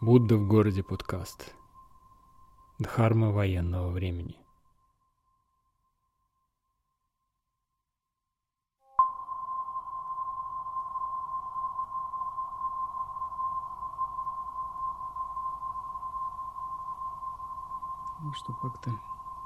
Будда в городе подкаст. Дхарма военного времени. Ну что, как ты?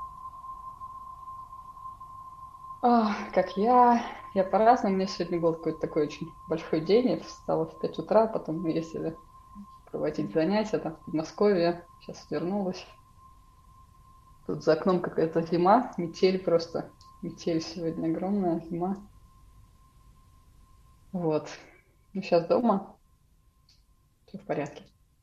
Как я по-разному. У меня сегодня был какой-то такой очень большой день. Я встала в 5 утра, потом мы ездили проводить занятия там в Подмосковье. Сейчас вернулась. Тут за окном какая-то зима, метель просто. Метель сегодня огромная, зима. Вот. Ну, сейчас дома, все в порядке.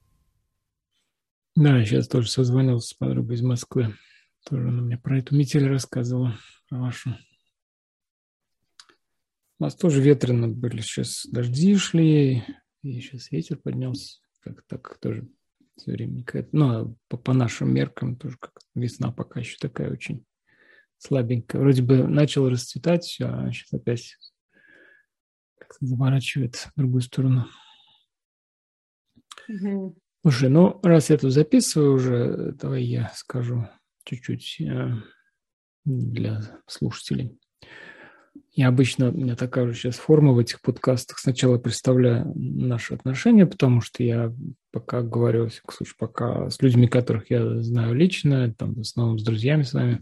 Да, я сейчас тоже созвонился с подругой из Москвы. Тоже она мне про эту метель рассказывала, про вашу. У нас тоже ветрено были, сейчас дожди шли, и сейчас ветер поднялся. Как так тоже все время какая-то, ну, по нашим меркам тоже как весна пока еще такая очень слабенькая. Вроде бы начал расцветать все, а сейчас опять как-то заворачивает в другую сторону. Мгм. Слушай, ну, раз я тут записываю уже, давай я скажу чуть-чуть для слушателей. Я обычно, у меня такая же сейчас форма в этих подкастах. Сначала представляю наши отношения, потому что я пока говорю, во всяком случае, пока с людьми, которых я знаю лично, там, в основном с друзьями с вами.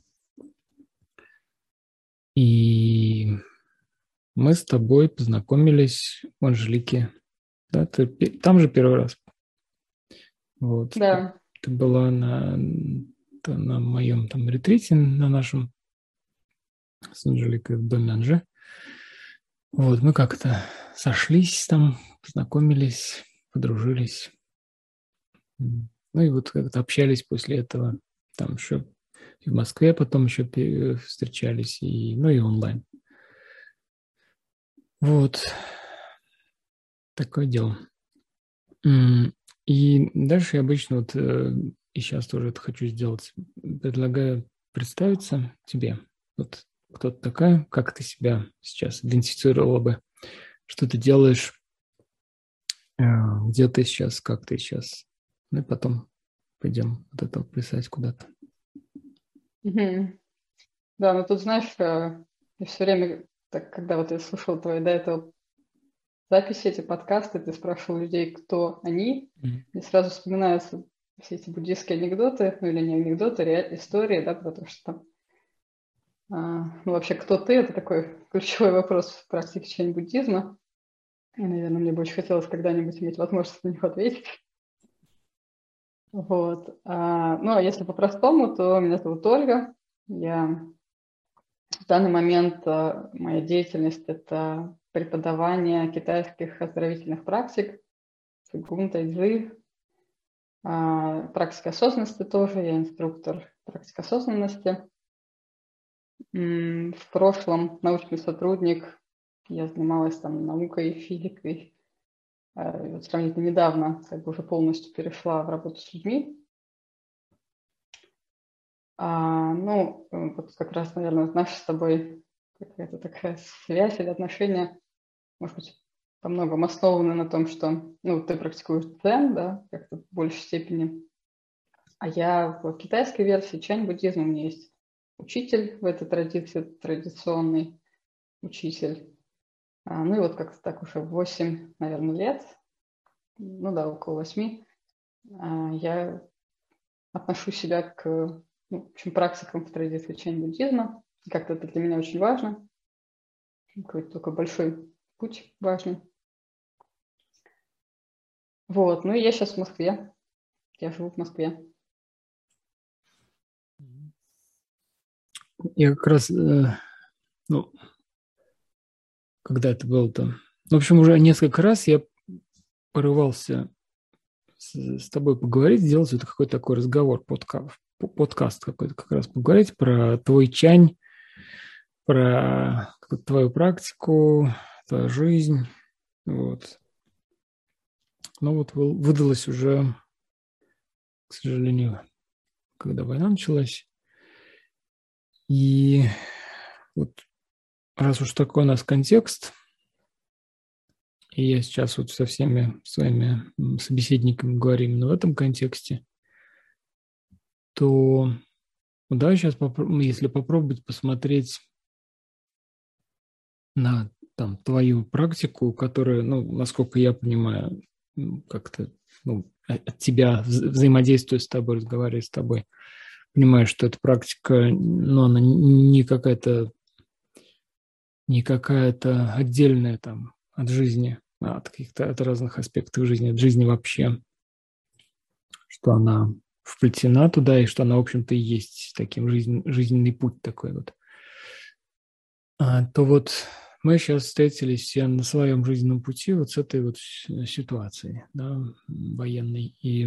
И мы с тобой познакомились в Анжелике. Да, ты там же первый раз. Вот. Да. Ты была на моем там ретрите, на нашем с Анжеликой в доме Анже. Вот, мы как-то сошлись там, познакомились, подружились. Ну и вот как-то общались после этого. Там еще и в Москве потом еще встречались, и, ну и онлайн. Вот, такое дело. И дальше я обычно вот, и сейчас тоже это хочу сделать, предлагаю представиться тебе. Вот кто ты такая, как ты себя сейчас идентифицировала бы, что ты делаешь, где ты сейчас, как ты сейчас. Ну и потом пойдем от этого плясать куда-то. Мгм. Да, ну тут, знаешь, я все время, так, когда вот я слушала твои до этого записи, эти подкасты, ты спрашивал людей, кто они, Мгм. мне сразу вспоминаются все эти буддийские анекдоты, ну или не анекдоты, истории, да, потому что там, ну вообще, кто ты, это такой ключевой вопрос в практике чтения буддизма. И, наверное, мне бы очень хотелось когда-нибудь иметь возможность на него ответить. Вот. Ну, а если по-простому, то меня зовут Ольга. Я в данный момент моя деятельность – это преподавание китайских оздоровительных практик, цигун, тайцзи, практика осознанности тоже, я инструктор практики осознанности. В прошлом научный сотрудник, я занималась там наукой, физикой. И вот сравнительно недавно как бы уже полностью перешла в работу с людьми. Вот как раз, наверное, наша с тобой какая-то такая связь или отношения, может быть, во многом основаны на том, что ты практикуешь дзен, да, как-то в большей степени. А я в китайской версии чань-буддизма, у меня есть учитель в этой традиции, традиционный учитель. Ну и вот как-то так уже 8, наверное, лет, ну да, около 8, я отношу себя к в общем, практикам в традиции чань-буддизма. Как-то это для меня очень важно. Какой-то такой большой путь важный. Вот, ну и я сейчас в Москве. Я живу в Москве. Я как раз, ну, когда это было-то? В общем, уже несколько раз я порывался с тобой поговорить, сделать вот какой-то такой разговор, подкаст какой-то как раз поговорить про твой чань, про твою практику, твою жизнь. Вот. Но вот выдалось уже, к сожалению, когда война началась. И вот раз уж такой у нас контекст, и я сейчас вот со всеми своими собеседниками говорю именно в этом контексте, то да, сейчас, если попробовать посмотреть на там твою практику, которая, ну, насколько я понимаю, как-то от тебя, взаимодействуя с тобой, разговаривая с тобой, понимаю, что эта практика, ну, она не какая-то отдельная там от жизни, от каких-то от разных аспектов жизни, от жизни вообще, что она вплетена туда, и что она, в общем-то, и есть таким жизненный путь такой вот. То вот мы сейчас встретились все на своем жизненном пути вот с этой вот ситуацией, да, военной. И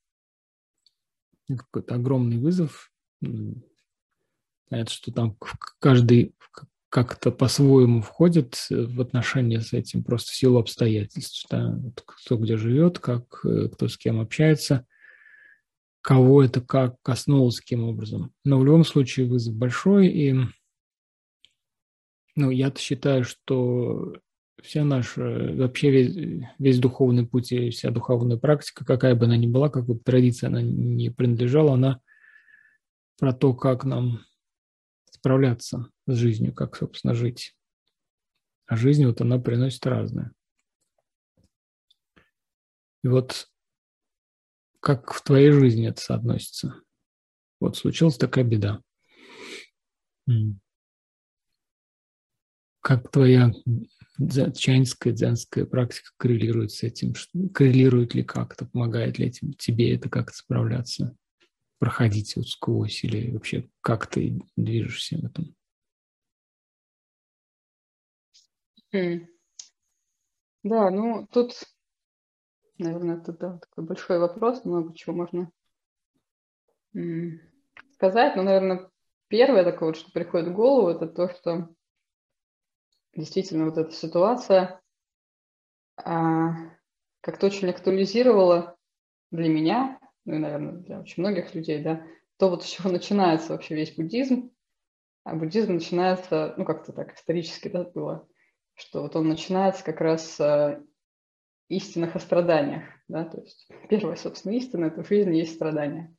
это какой-то огромный вызов. Понятно, что там каждый как-то по-своему входит в отношения с этим, просто в силу обстоятельств. Да? Кто где живет, кто с кем общается, кого это как коснулось, каким образом. Но в любом случае вызов большой, и я-то считаю, что вся наша, вообще весь духовный путь и вся духовная практика, какая бы она ни была, какой бы традиции она не принадлежала, она про то, как нам справляться с жизнью, как, собственно, жить. А жизнь вот она приносит разное. И вот как в твоей жизни это соотносится? Вот случилась такая беда. Как твоя чайнская, дзенская практика коррелирует с этим? Коррелирует ли как-то, помогает ли этим тебе это как-то справляться? Проходить вот сквозь или вообще как ты движешься в этом? Да, ну тут, наверное, это такой большой вопрос, много чего можно сказать. Но, наверное, первое такое, вот, что приходит в голову, это то, что действительно вот эта ситуация как-то очень актуализировала для меня, ну и, наверное, для очень многих людей, да, то вот с чего начинается вообще весь буддизм. А буддизм начинается, ну как-то так исторически, да, было, что вот он начинается как раз с истинных о страданиях, да, то есть первая, собственно, истина – это в жизни есть страдания.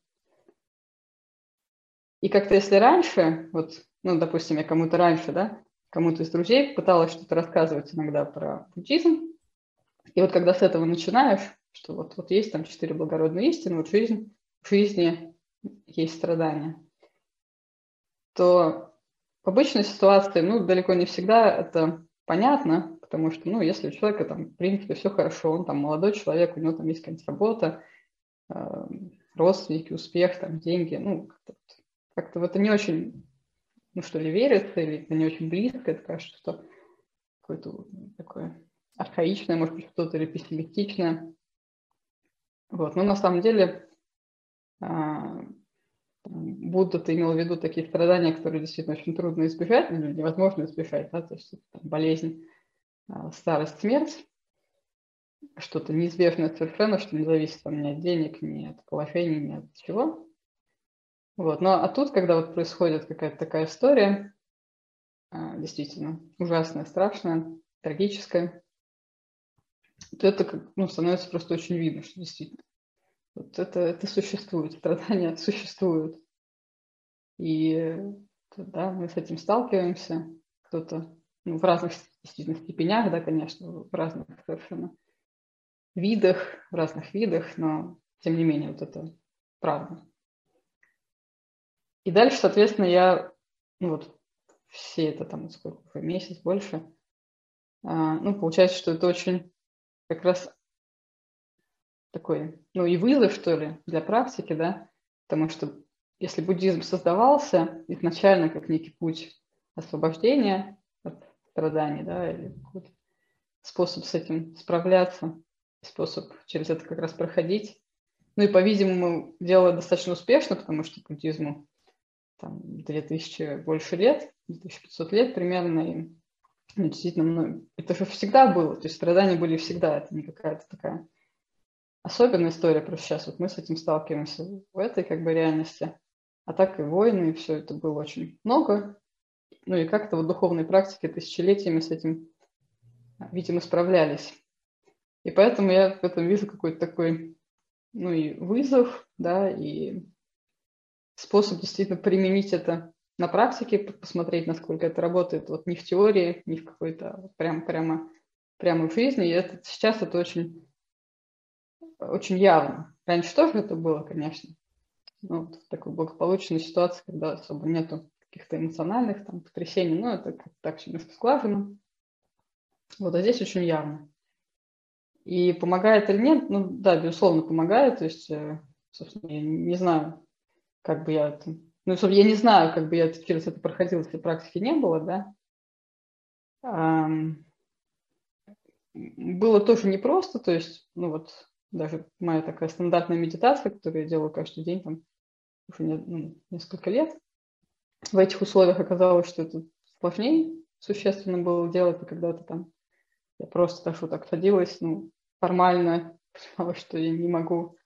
И как-то если раньше, вот, ну, допустим, я кому-то раньше, да, кому-то из друзей пыталась что-то рассказывать иногда про буддизм, и вот когда с этого начинаешь, что вот есть там 4 благородные истины, вот в жизни есть страдания, то в обычной ситуации, ну, далеко не всегда это понятно, потому что, ну, если у человека там, в принципе, все хорошо, он там молодой человек, у него там есть какая-нибудь работа, родственники, успех, там, деньги, ну, как-то в это не очень, ну, что ли, верится, или это не очень близко, это кажется, что какое-то такое архаичное, может быть, что-то или пессимистичное. Вот, но на самом деле Будда-то имел в виду такие страдания, которые действительно очень трудно избежать, или невозможно избежать, да, то есть там, болезнь, старость, смерть, что-то неизбежное совершенно, что не зависит там, ни от денег, ни от положения, ни от чего. Вот. А тут, когда вот происходит какая-то такая история, действительно ужасная, страшная, трагическая, то это становится просто очень видно, что действительно вот это существует, страдания существуют. И да, мы с этим сталкиваемся, кто-то в разных действительно степенях, да, конечно, в разных совершенно разных видах, но тем не менее вот это правда. И дальше, соответственно, я, все это там, сколько, месяц больше, получается, что это очень как раз такой, и вызов, что ли, для практики, да, потому что если буддизм создавался изначально как некий путь освобождения от страданий, да, или какой-то способ с этим справляться, способ через это как раз проходить, и, по-видимому, делала достаточно успешно, потому что буддизму там 2000 больше лет, 2500 лет примерно, и действительно, это же всегда было, то есть страдания были всегда, это не какая-то такая особенная история, просто сейчас вот мы с этим сталкиваемся в этой как бы реальности, а так и войны, и все это было очень много, и как-то в духовной практике тысячелетиями с этим, видимо, справлялись. И поэтому я в этом вижу какой-то такой, ну, и вызов, да, и способ действительно применить это на практике, посмотреть, насколько это работает, вот не в теории, не в какой-то, а вот прямо в жизни. И это, сейчас это очень, очень явно. Раньше тоже это было, конечно. Ну, вот в такой благополучной ситуации, когда особо нету каких-то эмоциональных там потрясений, но это как-то так все немножко сглажено. Вот, а здесь очень явно. И помогает или нет? Ну, да, безусловно, помогает. То есть, собственно, я не знаю, как бы я это... Ну, собственно, я не знаю, как бы я через это проходила, если практики не было, да. Было тоже непросто, то есть, ну, вот даже моя такая стандартная медитация, которую я делаю каждый день, там, уже несколько лет, в этих условиях оказалось, что это сложнее существенно было делать, и когда-то там я просто даже вот так садилась, ну, формально понимала, что я не могу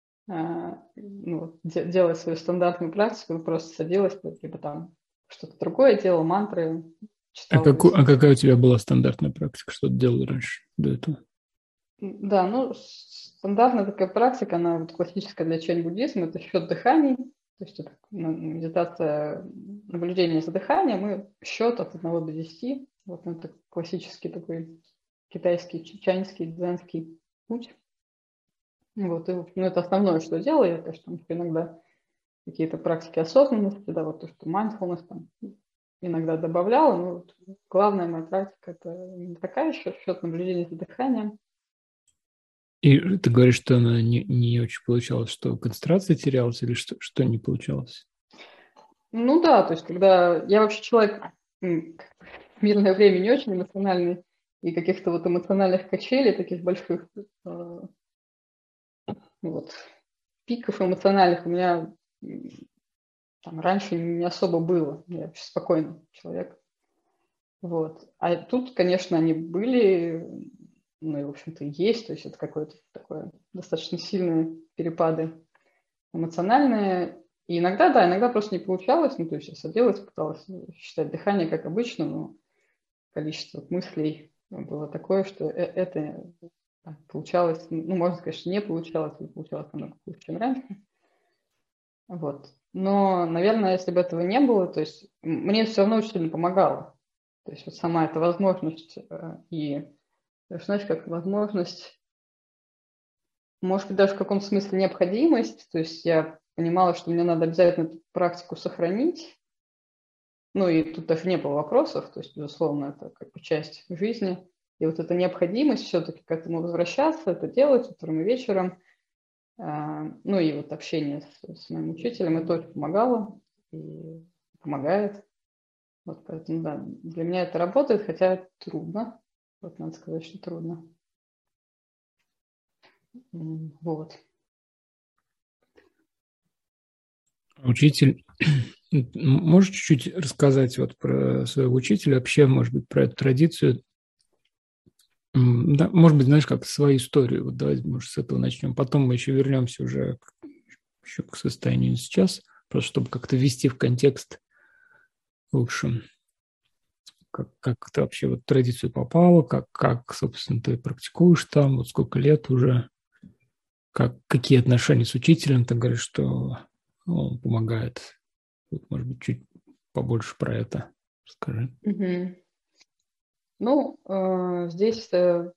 делать свою стандартную практику, просто садилась, либо там что-то другое делала, мантры, читала для А себя. какая у тебя была стандартная практика? Что ты делал раньше до этого? Да, ну, стандартная такая практика, она вот классическая для чань-буддизма, это счет дыханий, то есть это медитация, наблюдение за дыханием и счет от 1 до 10. Вот это классический такой китайский, чаньский, дзенский путь. Вот, и, ну, это основное, что делаю. Я, конечно, иногда какие-то практики осознанности, да, вот то, что mindfulness там иногда добавляла, но вот главная моя практика – это не такая еще, счет наблюдения за дыханием. И ты говоришь, что она не очень получалась, что концентрация терялась или что не получалось? Ну да, то есть когда я вообще человек в мирное время не очень эмоциональный, и каких-то вот эмоциональных качелей, таких больших вот, пиков эмоциональных у меня там раньше не особо было. Я вообще спокойный человек. Вот. А тут, конечно, они были, ну и, в общем-то, и есть. То есть это какое-то такое достаточно сильные перепады эмоциональные. И иногда, да, иногда просто не получалось. Ну, то есть я садилась, пыталась считать дыхание, как обычно, но количество мыслей было такое, что это получалось, ну, можно сказать, что не получалось, или получалось намного хуже, чем раньше. Вот. Но, наверное, если бы этого не было, то есть мне все равно очень сильно помогало. То есть вот сама эта возможность и, знаешь, как возможность, может быть, даже в каком-то смысле необходимость. То есть я понимала, что мне надо обязательно эту практику сохранить. Ну и тут даже не было вопросов, то есть, безусловно, это как бы часть жизни. И вот эта необходимость все-таки к этому возвращаться, это делать утром и вечером. Ну и вот общение с моим учителем, это очень помогало и помогает. Вот поэтому, да, для меня это работает, хотя трудно. Вот надо сказать, что трудно. Вот. Учитель, можешь чуть-чуть рассказать вот про своего учителя, вообще, может быть, про эту традицию? Да, может быть, знаешь, как свою историю. Вот давай, может, с этого начнем. Потом мы еще вернемся уже еще к состоянию сейчас, просто чтобы как-то ввести в контекст лучше. Как ты вообще вот в традицию попала, собственно, ты практикуешь там, вот сколько лет уже, какие отношения с учителем, ты говоришь, что он помогает. Вот, может быть, чуть побольше про это скажи. Угу. Ну, здесь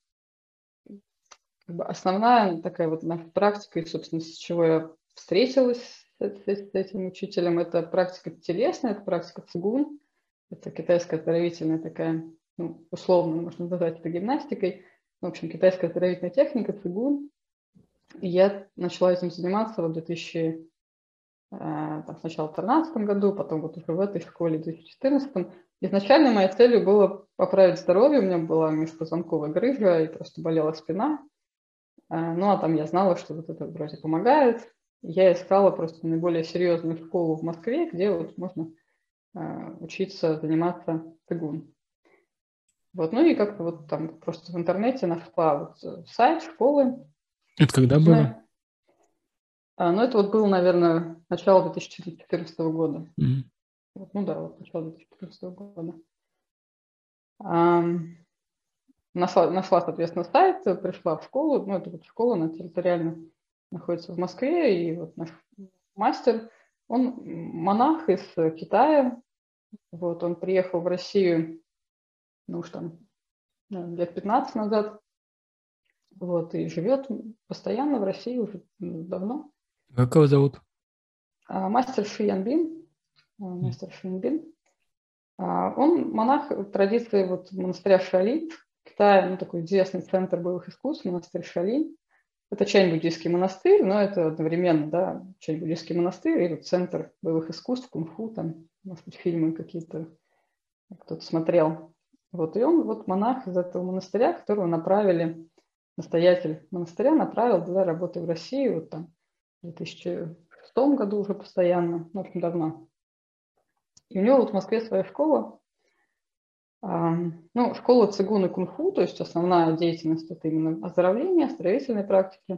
как бы основная такая вот наша практика, и, собственно, с чего я встретилась с этим учителем, это практика телесная, это практика цигун, это китайская оздоровительная такая, ну, условно можно назвать это гимнастикой, в общем, китайская оздоровительная техника цигун. И я начала этим заниматься вот в 2000, там, сначала в 2013 году, потом вот уже в этой школе в 2014. Изначально моей целью было поправить здоровье, у меня была межпозвонковая грыжа и просто болела спина. Ну, а там я знала, что вот это вроде помогает. Я искала просто наиболее серьезную школу в Москве, где вот можно учиться заниматься цигун. Вот, ну и как-то вот там просто в интернете нашла вот сайт школы. Это когда было? Ну, это вот было, наверное, начало 2014 года. Mm. Вот, ну да, вот начало 2014 года. нашла, соответственно, сайт, пришла в школу, ну, это вот школа, она территориально находится в Москве, и вот наш мастер, он монах из Китая, вот, он приехал в Россию, ну уж там, наверное, лет 15 назад, вот, и живет постоянно в России уже давно. Как его зовут? Мастер Ши Янбин, мастер Ши Янбин. Он монах в традиции вот монастыря Шалин в Китае, ну, такой известный центр боевых искусств, монастырь Шалин. Это чань-буддийский монастырь, но это одновременно, да, чань-буддийский монастырь и вот центр боевых искусств, кунг-фу, там, может быть, фильмы какие-то кто-то смотрел. Вот, и он вот монах из этого монастыря, которого направили, настоятель монастыря направил для работы в России, вот там, в 2006 году уже постоянно, ну, очень давно. И у него вот в Москве своя школа, ну, школа цигун и кунг-фу, то есть основная деятельность – это именно оздоровление, оздоровительные практики.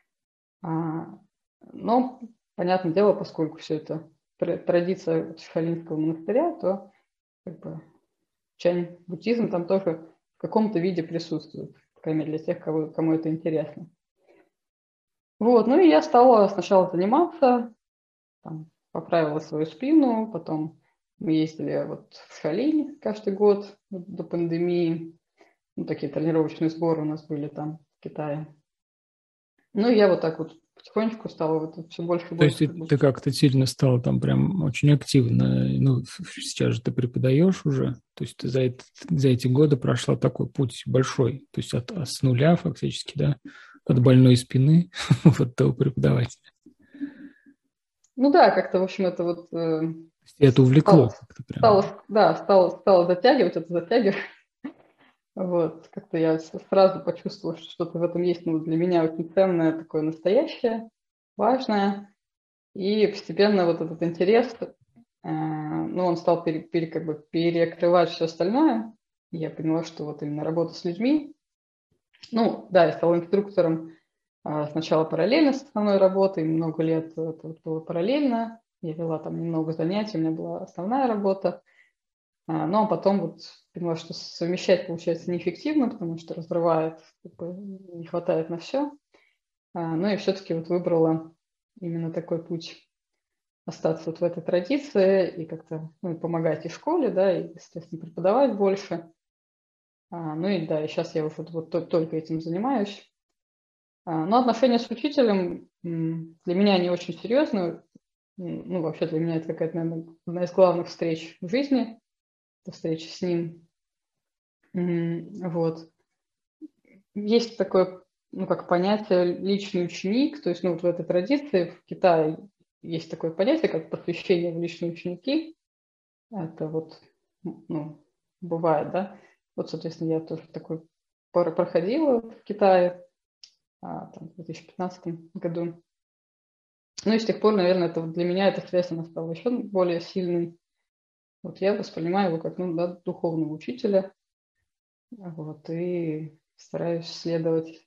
Но, понятное дело, поскольку все это традиция Шалинского монастыря, то как бы чань-буддизм там тоже в каком-то виде присутствует, по крайней мере, для тех, кому это интересно. Вот, ну и я стала сначала заниматься, там, поправила свою спину, потом мы ездили вот в Шалинь каждый год до пандемии, ну, такие тренировочные сборы у нас были там в Китае. Ну, и я вот так вот потихонечку стала вот все больше и То есть больше ты, как бы. ты как-то сильно стала там прям очень активно. Ну, сейчас же ты преподаешь уже. То есть ты за эти годы прошла такой путь большой. То есть с нуля фактически, да, от больной спины вот до преподавателя. Ну да, как-то, в общем, это вот То есть это увлекло стало, как-то прям. стало затягивать, это затягивать. Вот, как-то я сразу почувствовала, что что-то в этом есть, ну, для меня очень ценное, такое настоящее, важное. И постепенно вот этот интерес, ну, он стал как бы перекрывать все остальное. Я поняла, что вот именно работа с людьми. Ну, да, я стала инструктором сначала параллельно с основной работой, много лет это вот было параллельно. Я вела там немного занятий, у меня была основная работа. Ну, а потом вот поняла, что совмещать получается неэффективно, потому что разрывает, как бы, не хватает на все. Ну и все-таки вот выбрала именно такой путь остаться вот в этой традиции и как-то, ну, и помогать и школе, да, и, естественно, преподавать больше. Ну и да, и сейчас я уже вот только этим занимаюсь. Но отношения с учителем для меня они очень серьезные. Ну, вообще для меня это какая-то, наверное, одна из главных встреч в жизни, это встреча с ним. Вот. Есть такое, ну, как понятие личный ученик, то есть, ну, вот в этой традиции в Китае есть такое понятие, как посвящение в личные ученики. Это вот, ну, бывает, да. Вот, соответственно, я тоже такой проходила в Китае там, в 2015 году. Ну и с тех пор, наверное, это вот для меня эта связь, она стала еще более сильной. Вот я воспринимаю его как, ну, да, духовного учителя, вот, и стараюсь следовать,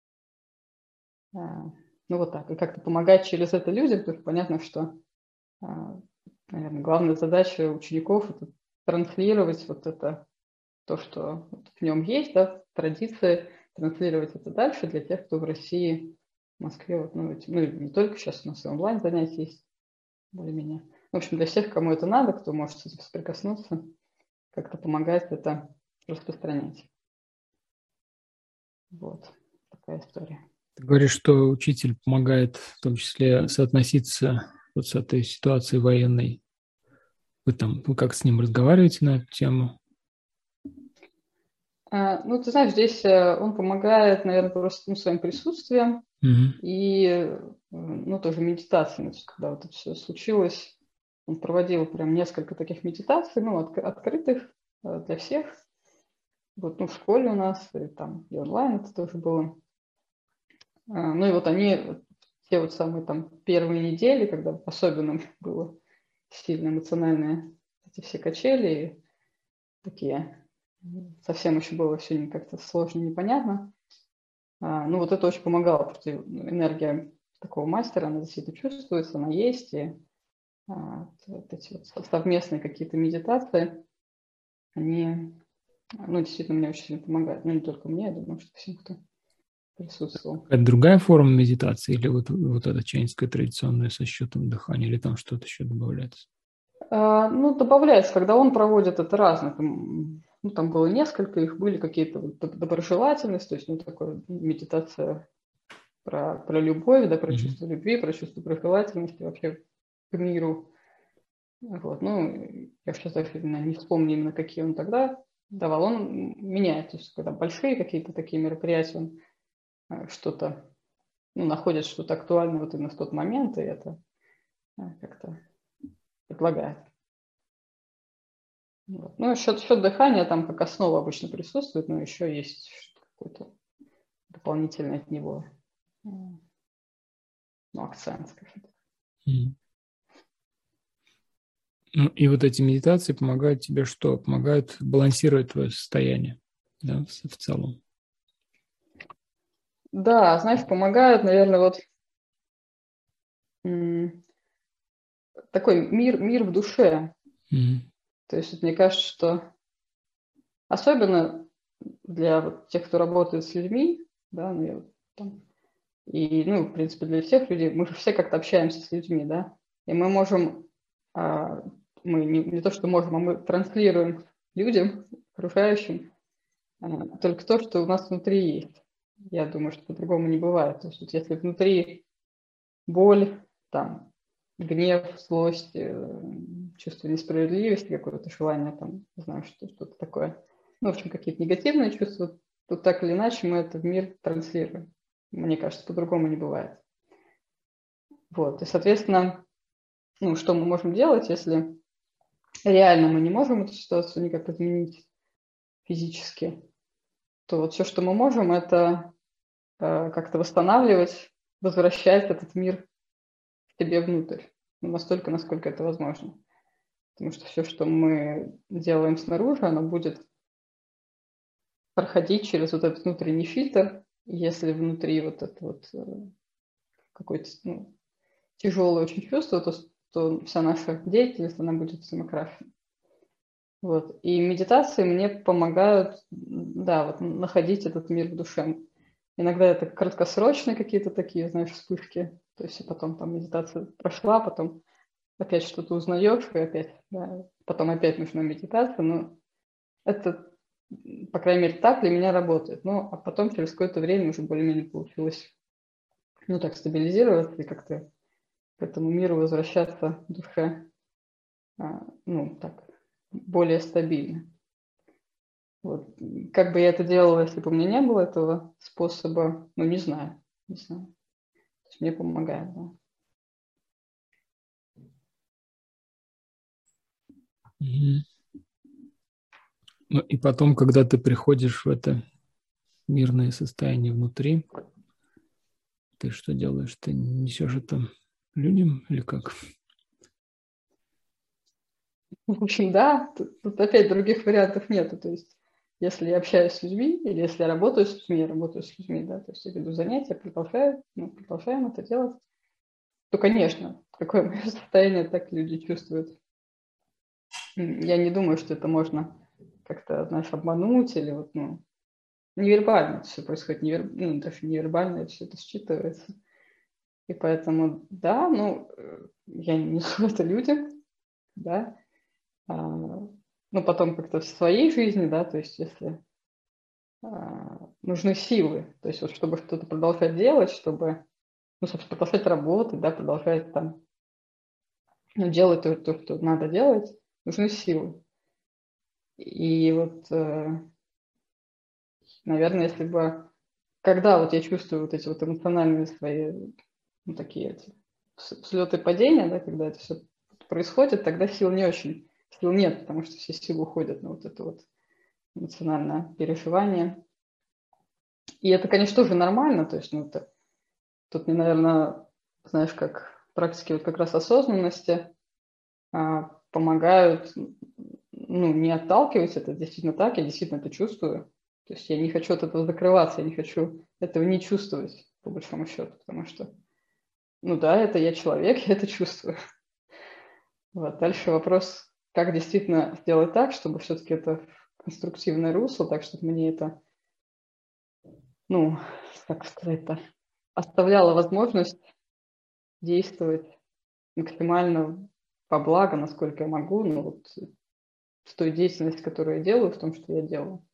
ну, вот так, и как-то помогать через это людям, потому что понятно, что, наверное, главная задача учеников – это транслировать вот это, то, что вот в нем есть, да, традиции, транслировать это дальше для тех, кто в России, в Москве, вот, ну, ну, и не только сейчас у нас и онлайн занятия есть, более-менее. В общем, для всех, кому это надо, кто может с этим соприкоснуться, как-то помогать это распространять. Вот такая история. Ты говоришь, что учитель помогает в том числе соотноситься вот с этой ситуацией военной. Вы как с ним разговариваете на эту тему? Ну, ты знаешь, здесь он помогает, наверное, просто, ну, своим присутствием Угу. и, ну, тоже медитацией. Когда вот это все случилось, он проводил прям несколько таких медитаций, ну, открытых для всех. Вот, ну, в школе у нас, и там, и онлайн это тоже было. Ну, и вот они, те вот самые там первые недели, когда особенно было сильно эмоциональные эти все качели, такие, совсем еще было все как-то сложно, непонятно. Ну, вот это очень помогало, потому что энергия такого мастера, она действительно чувствуется, она есть, и вот эти вот совместные какие-то медитации, они Ну, действительно, мне очень сильно помогает. Ну, не только мне, я думаю, что всем, кто присутствовал. Это другая форма медитации или вот эта чайнская традиционная со счетом дыхания, или там что-то еще добавляется? Ну, добавляется, когда он проводит, это разное. Там было несколько, их были какие-то доброжелательность, то есть, такая медитация про любовь, да, про чувство любви, про чувство доброжелательности вообще к миру. Вот. Ну, я сейчас даже не вспомню именно, какие он тогда давал. Он меняет, то есть, когда большие какие-то такие мероприятия, он что-то, находит что-то актуальное вот именно в тот момент, и это как-то предлагает. Вот. Ну, счет дыхания там как основа обычно присутствует, но еще есть какой-то дополнительный от него акцент, скажем так. Ну, и вот эти медитации помогают тебе что? Помогают балансировать твое состояние, да, в целом. Да, знаешь, помогают, наверное, вот такой мир в душе. То есть мне кажется, что особенно для вот тех, кто работает с людьми, да, в принципе, для всех людей, мы же все как-то общаемся с людьми, да, и мы можем, мы не то, что можем, а мы транслируем людям, окружающим, только то, что у нас внутри есть. Я думаю, что по-другому не бывает. То есть вот если внутри боль, там, гнев, злость, чувство несправедливости, какое-то желание, там, не знаю, что-то такое. В общем, какие-то негативные чувства, то так или иначе мы это в мир транслируем. Мне кажется, по-другому не бывает. Вот. И, соответственно, что мы можем делать, если реально мы не можем эту ситуацию никак изменить физически, то вот все, что мы можем, это как-то восстанавливать, возвращать этот мир к себе внутрь. Настолько, насколько это возможно. Потому что все, что мы делаем снаружи, оно будет проходить через вот этот внутренний фильтр. Если внутри вот это вот какое-то тяжелое очень чувство, то вся наша деятельность, она будет самокрашена. Вот. И медитации мне помогают, да, вот находить этот мир в душе. Иногда это краткосрочные какие-то такие, знаешь, вспышки. То есть потом там медитация прошла, потом опять что-то узнаешь, и опять, да, потом опять нужна медитация. Но это, по крайней мере, так для меня работает. Ну, а потом через какое-то время уже более-менее получилось, так стабилизироваться и как-то к этому миру возвращаться в душе, так, более стабильно. Вот. Как бы я это делала, если бы у меня не было этого способа, не знаю. То есть мне помогает, да. Ну и потом, когда ты приходишь в это мирное состояние внутри, ты что делаешь? Ты несешь это людям или как? В общем, да, тут опять других вариантов нету. То есть если я общаюсь с людьми, или если я работаю с людьми, я работаю с людьми, да, то есть я веду занятия, продолжаем это делать, то, конечно, какое мое состояние, так люди чувствуют. Я не думаю, что это можно как-то, знаешь, обмануть или невербально это все происходит, даже невербально это все это считывается. И поэтому, да, я не несу это людям, да, потом как-то в своей жизни, да, то есть если нужны силы, то есть вот чтобы что-то продолжать делать, чтобы, собственно, продолжать работать, да, продолжать там, делать то, что надо делать, нужны силы. И вот, наверное, если бы, когда вот я чувствую вот эти вот эмоциональные свои, такие эти взлеты и падения, да, когда это все происходит, тогда сил нет, потому что все силы уходят на вот это вот эмоциональное переживание. И это, конечно, тоже нормально, то есть, тут мне, наверное, знаешь, как практики вот как раз осознанности помогают, не отталкивать это действительно так, я действительно это чувствую. То есть я не хочу от этого закрываться, я не хочу этого не чувствовать, по большому счету, потому что, да, это я человек, я это чувствую. Вот. Дальше вопрос, как действительно сделать так, чтобы все-таки это конструктивное русло, так чтобы мне это, ну, как сказать-то, оставляло возможность действовать максимально во благо, насколько я могу, ну, вот в той деятельности, которую я делаю, в том, что я делаю.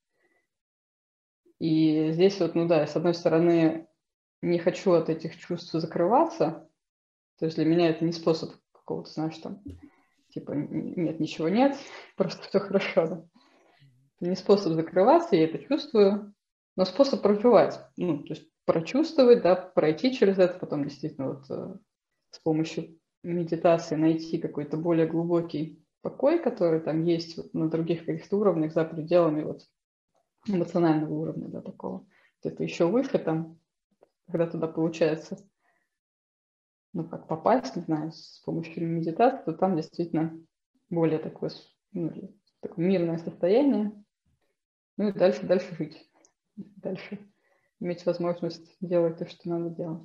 И здесь вот, ну да, я, с одной стороны, не хочу от этих чувств закрываться, то есть для меня это не способ какого-то, знаешь, там, типа, нет, ничего нет, просто все хорошо, да. Не способ закрываться, я это чувствую, но способ проживать, ну, то есть прочувствовать, да, пройти через это, потом действительно вот с помощью медитации найти какой-то более глубокий покой, который там есть вот на других каких-то уровнях, за пределами вот эмоционального уровня, да, такого. Это еще выше там, когда туда получается, ну, как попасть, не знаю, с помощью медитации, то там действительно более такое, ну, такое мирное состояние. Ну и дальше жить. Дальше иметь возможность делать то, что надо делать.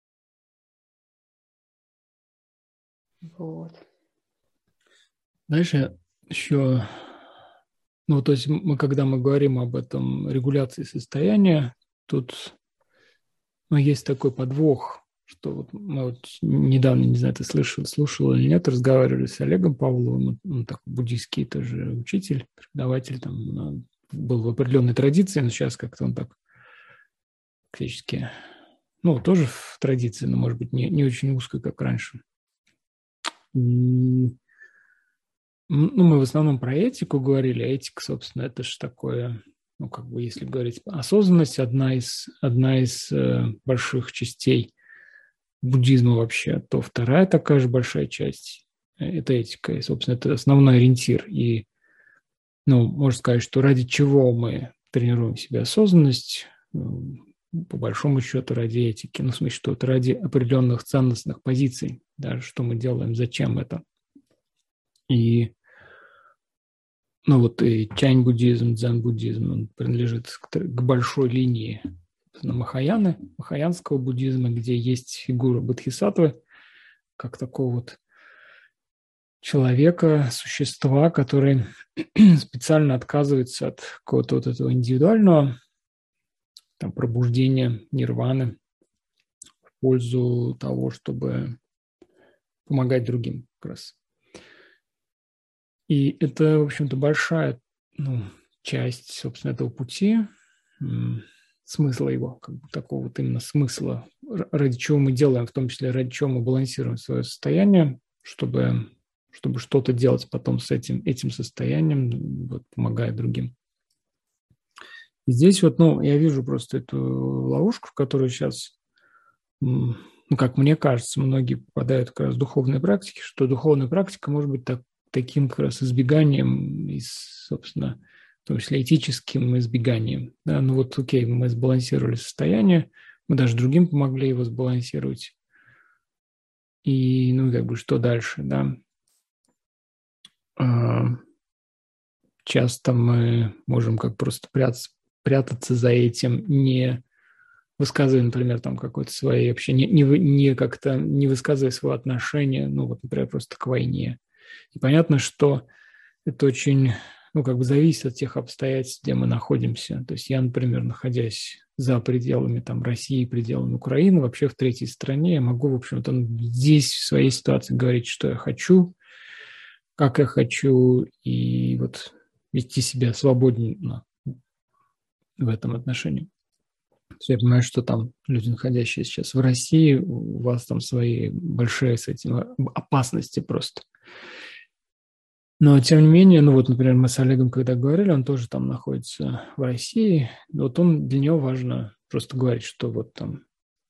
Вот. Знаешь, я еще, ну, то есть когда мы говорим об этом регуляции состояния, тут, ну, есть такой подвох, что вот мы вот недавно, не знаю, ты слушал или нет, разговаривали с Олегом Павловым, он такой буддийский тоже учитель, преподаватель, там, был в определенной традиции, но сейчас как-то он так фактически, ну, тоже в традиции, но, может быть, не очень узкой, как раньше. И, ну, мы в основном про этику говорили. Этика, собственно, это же такое, ну, как бы, если говорить, осознанность одна из больших частей буддизма вообще, то вторая такая же большая часть – это этика. И, собственно, это основной ориентир. И, ну, можно сказать, что ради чего мы тренируем в себе осознанность, по большому счету ради этики, ну, в смысле, что это ради определенных ценностных позиций, да, что мы делаем, зачем это. И, ну, вот и чань-буддизм, дзен-буддизм, он принадлежит к большой линии Махаяны, махаянского буддизма, где есть фигура бодхисаттвы, как такого вот человека, существа, который специально отказывается от какого-то вот этого индивидуального там, пробуждения нирваны в пользу того, чтобы помогать другим как раз. И это, в общем-то, большая, ну, часть, собственно, этого пути, смысла его, как бы такого вот именно смысла, ради чего мы делаем, в том числе ради чего мы балансируем свое состояние, чтобы что-то делать потом с этим состоянием, вот, помогая другим. И здесь вот, ну, я вижу просто эту ловушку, в которую сейчас, ну, как мне кажется, многие попадают как раз в духовные практики, что духовная практика может быть таким как раз избеганием, и, собственно, в том числе этическим избеганием. Да, ну вот окей, мы сбалансировали состояние, мы даже другим помогли его сбалансировать. И, ну, как бы, что дальше, да? Часто мы можем как просто прятаться за этим, не высказывая, например, там какое-то свои вообще, не как-то не высказывая свое отношение, ну, вот, например, просто к войне. И понятно, что это очень, ну, как бы зависит от тех обстоятельств, где мы находимся. То есть я, например, находясь за пределами там России, пределами Украины, вообще в третьей стране, я могу, в общем-то, здесь в своей ситуации говорить, что я хочу, как я хочу, и вот вести себя свободно в этом отношении. Я понимаю, что там люди, находящиеся сейчас в России, у вас там свои большие с этим опасности просто. Но, тем не менее, ну вот, например, мы с Олегом, когда говорили, он тоже там находится в России, вот для него важно просто говорить, что вот там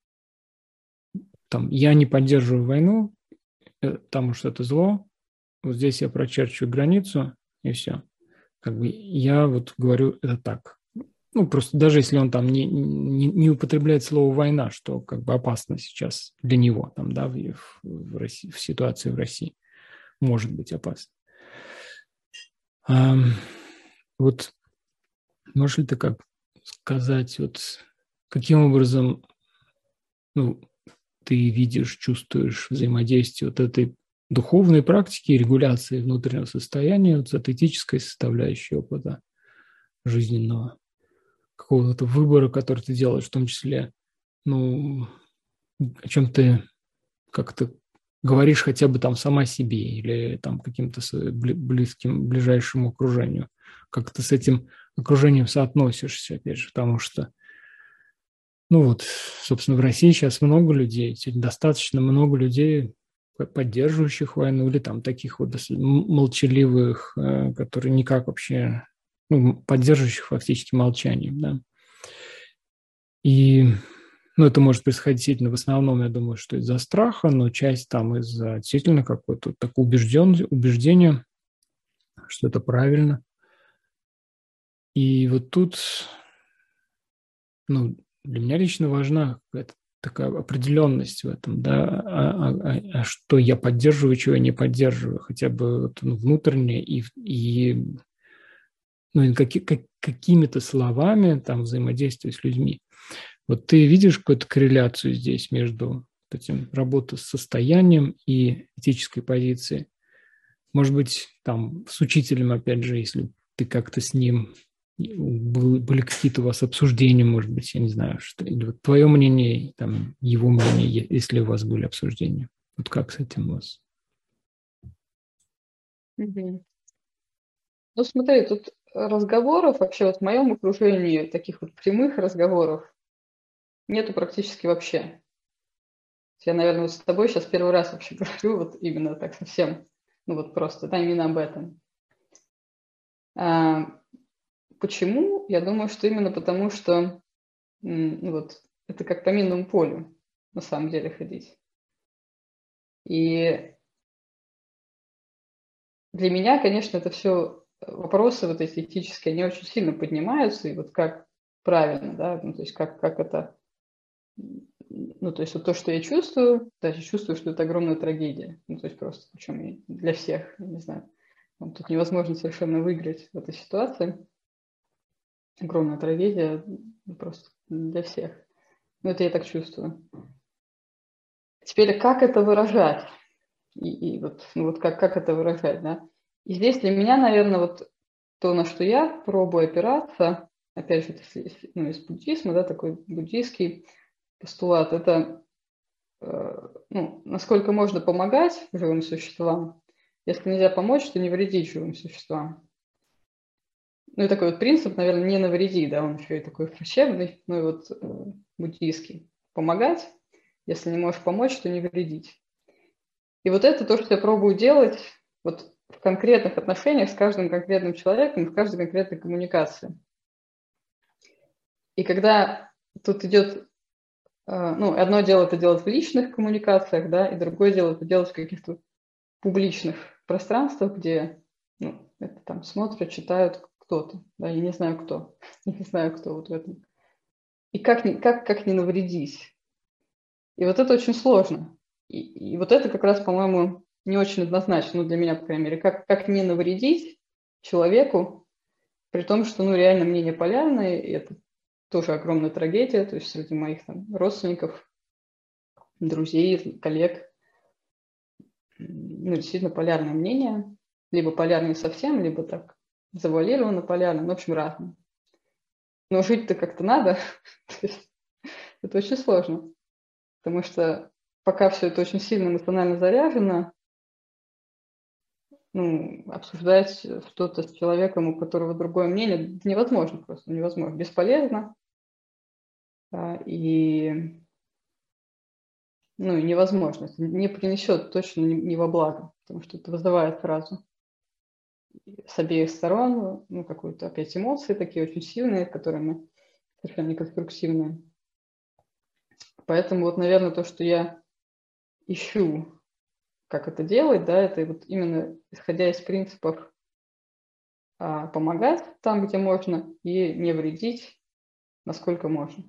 я не поддерживаю войну, потому что это зло, вот здесь я прочерчиваю границу, и все. Как бы я вот говорю это так. Ну, просто даже если он там не употребляет слово «война», что как бы опасно сейчас для него, там, да, в России, в ситуации в России может быть опасно. Вот можешь ли ты как сказать, вот каким образом, ну, ты видишь, чувствуешь взаимодействие вот этой духовной практики, регуляции внутреннего состояния вот с этой этической составляющей опыта? жизненного, какого-то выбора, который ты делаешь, в том числе, ну, о чем ты как-то говоришь хотя бы там сама себе или там каким-то близким, ближайшему окружению. Как ты с этим окружением соотносишься, опять же, потому что, ну вот, собственно, в России сейчас много людей, сегодня достаточно много людей, поддерживающих войну, или там таких вот молчаливых, которые никак вообще, ну, поддерживающих фактически молчанием, да. И, ну, это может происходить действительно в основном, я думаю, что из-за страха, но часть там из-за действительно какого-то такого убеждения, что это правильно. И вот тут, ну, для меня лично важна какая-то такая определенность в этом, да, что я поддерживаю, чего я не поддерживаю, хотя бы вот, ну, внутренне и ну, и какими-то словами там взаимодействие с людьми. Вот ты видишь какую-то корреляцию здесь между этим работой с состоянием и этической позицией? Может быть, там с учителем, опять же, если ты как-то с ним, были какие-то у вас обсуждения, может быть, я не знаю, что, или вот твое мнение, там, его мнение, если у вас были обсуждения. Вот как с этим у вас? Мгм. Ну, смотри, тут разговоров вообще вот в моем окружении, таких вот прямых разговоров, нету практически вообще. Я, наверное, вот с тобой сейчас первый раз вообще говорю вот именно так совсем, ну вот просто, да, именно об этом. Почему? Я думаю, что именно потому, что ну вот, это как по минному полю на самом деле ходить. И для меня, конечно, это все вопросы вот эти этические, они очень сильно поднимаются, и вот как правильно, да, ну, то есть как это, ну, то есть вот то, что я чувствую, даже чувствую, что это огромная трагедия, ну, то есть просто, причем и для всех, я не знаю, тут невозможно совершенно выиграть в этой ситуации, огромная трагедия просто для всех, ну, это я так чувствую. Теперь как это выражать? И вот, ну вот как это выражать, да? И здесь для меня, наверное, вот то, на что я пробую опираться, опять же, ну, из буддизма, да, такой буддийский постулат, это ну, насколько можно помогать живым существам. Если нельзя помочь, то не вредить живым существам. Ну и такой вот принцип, наверное, не навреди, да, он еще и такой врачебный, ну и вот буддийский. Помогать, если не можешь помочь, то не вредить. И вот это то, что я пробую делать вот в конкретных отношениях с каждым конкретным человеком, в каждой конкретной коммуникации. И когда тут идет, ну, одно дело это делать в личных коммуникациях, да, и другое дело это делать в каких-то публичных пространствах, где, ну, это там смотрят, читают кто-то, да, я не знаю кто, я не знаю кто вот в этом. И как не навредить? И вот это очень сложно. И вот это как раз, по-моему, не очень однозначно, ну, для меня, по крайней мере, как не навредить человеку, при том, что, ну, реально мнения полярные, и это тоже огромная трагедия, то есть среди моих там родственников, друзей, коллег, ну, действительно полярное мнение, либо полярные совсем, либо так завуалированно полярно, ну, в общем, разное. Но жить-то как-то надо, это очень сложно, потому что пока все это очень сильно эмоционально заряжено, ну, обсуждать что-то с человеком, у которого другое мнение, невозможно просто, невозможно, бесполезно. И, ну, и невозможно, это не принесет точно не во благо, потому что это вызывает сразу с обеих сторон, ну, какую-то опять эмоции такие очень сильные, которые мы совершенно не конструктивные. Поэтому вот, наверное, то, что я ищу, как это делать, да, это вот именно исходя из принципов помогать там, где можно, и не вредить, насколько можно.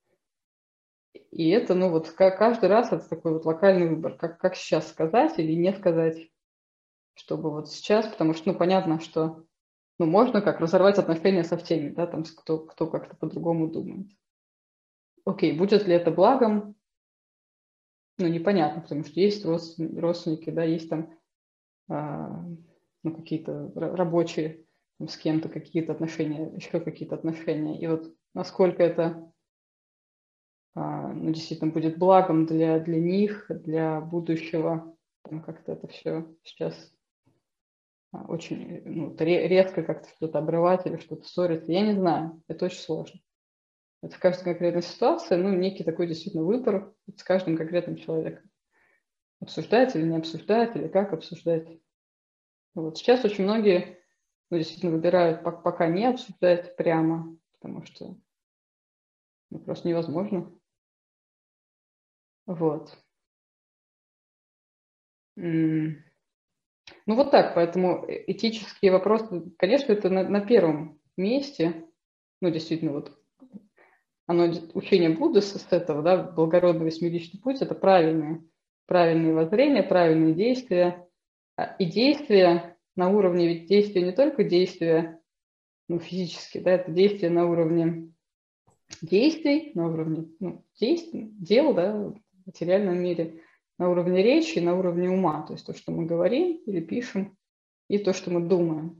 И это, ну вот каждый раз это такой вот локальный выбор, как сейчас сказать или не сказать, чтобы вот сейчас, потому что, ну, понятно, что, ну, можно как разорвать отношения со всеми, да, там, кто как-то по-другому думает. Окей, будет ли это благом? Ну, непонятно, потому что есть родственники, да, есть там, ну, какие-то рабочие с кем-то какие-то отношения, еще какие-то отношения. И вот насколько это ну, действительно будет благом для них, для будущего. Там как-то это все сейчас очень резко как-то что-то обрывать или что-то ссориться. Я не знаю, это очень сложно. Это в каждой конкретной ситуации, некий такой действительно выбор с каждым конкретным человеком. Обсуждать или не обсуждать, или как обсуждать. Вот сейчас очень многие действительно выбирают пока не обсуждать прямо, потому что просто невозможно. Вот. Вот так, поэтому этические вопросы, конечно, это на первом месте, действительно, вот учение Будды с этого, да, благородный восьмиличный путь, это правильные воззрения, правильные действия, и действия на уровне, ведь действия не только действия, физически, да, это действия на уровне действий, на уровне действий, дел, да, в материальном мире, на уровне речи, на уровне ума, то есть то, что мы говорим или пишем, и то, что мы думаем.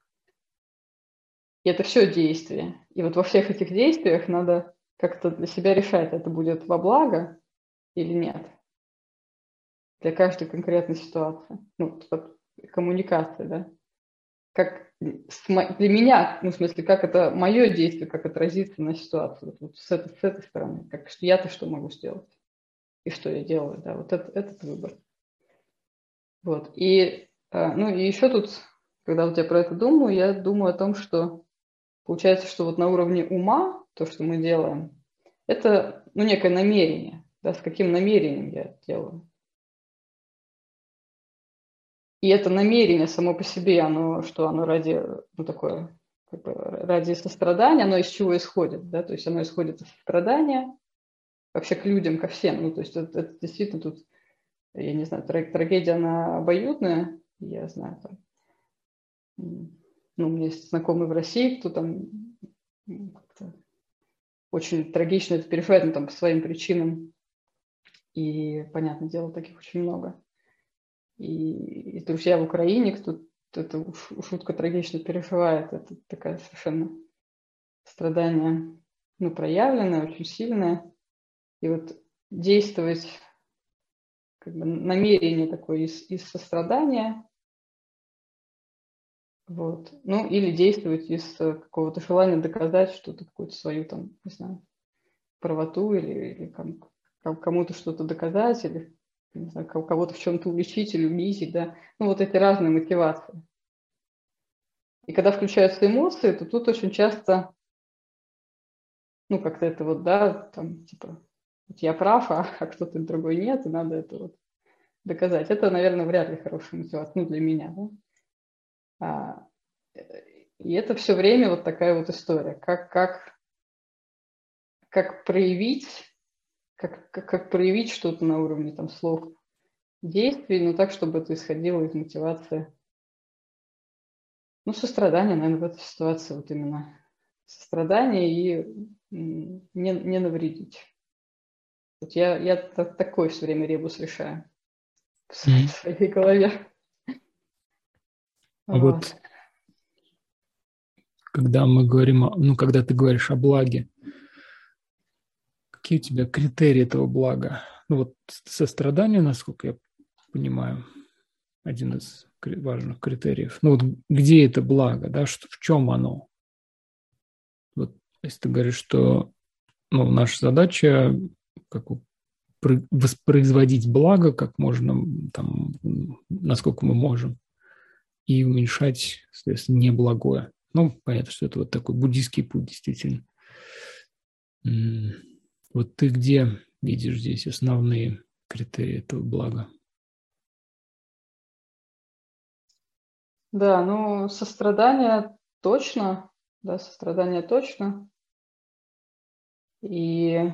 И это все действия. И вот во всех этих действиях надо как-то для себя решать, это будет во благо или нет. Для каждой конкретной ситуации. Коммуникация, да. Как для меня, в смысле, как это мое действие, как отразится на ситуацию. Вот с этой стороны. Как я-то что могу сделать? И что я делаю, да. Вот этот выбор. Вот. И еще тут, когда вот я про это думаю, я думаю о том, что получается, что вот на уровне ума то, что мы делаем, это некое намерение, да, с каким намерением я делаю. И это намерение само по себе, оно ради, такое, ради сострадания, оно из чего исходит, да, то есть оно исходит из сострадания вообще к людям, ко всем, то есть это действительно тут, я не знаю, трагедия, она обоюдная, я знаю, там, у меня есть знакомые в России, кто там очень трагично это переживает, там по своим причинам, и, понятное дело, таких очень много. И друзья в Украине, кто это шутка трагично переживает, это такая совершенно страдание, проявленное, очень сильное. И вот действовать, намерение такое из сострадания, вот, или действовать из какого-то желания доказать что-то, какую-то свою там, не знаю, правоту или кому-то что-то доказать, или не знаю, кого-то в чем-то уличить или унизить, да. Вот эти разные мотивации. И когда включаются эмоции, то тут очень часто, как-то это вот, да, там, типа, вот я прав, а кто-то другой нет, и надо это вот доказать. Это, наверное, вряд ли хорошая мотивация, для меня, да. И это все время вот такая вот история. Как проявить, как проявить что-то на уровне там слов, действий, но так, чтобы это исходило из мотивации. Сострадание, наверное, в этой ситуации вот именно сострадание и не навредить. Вот я такой все время ребус решаю в своей голове. А вот когда мы говорим, когда ты говоришь о благе, какие у тебя критерии этого блага? Сострадание, насколько я понимаю, один из важных критериев. Где это благо, да, в чем оно? Вот если ты говоришь, что наша задача воспроизводить благо как можно, там, насколько мы можем, и уменьшать, соответственно, неблагое. Понятно, что это вот такой буддийский путь, действительно. Вот ты где видишь здесь основные критерии этого блага? Да, сострадание точно, да, сострадание точно. И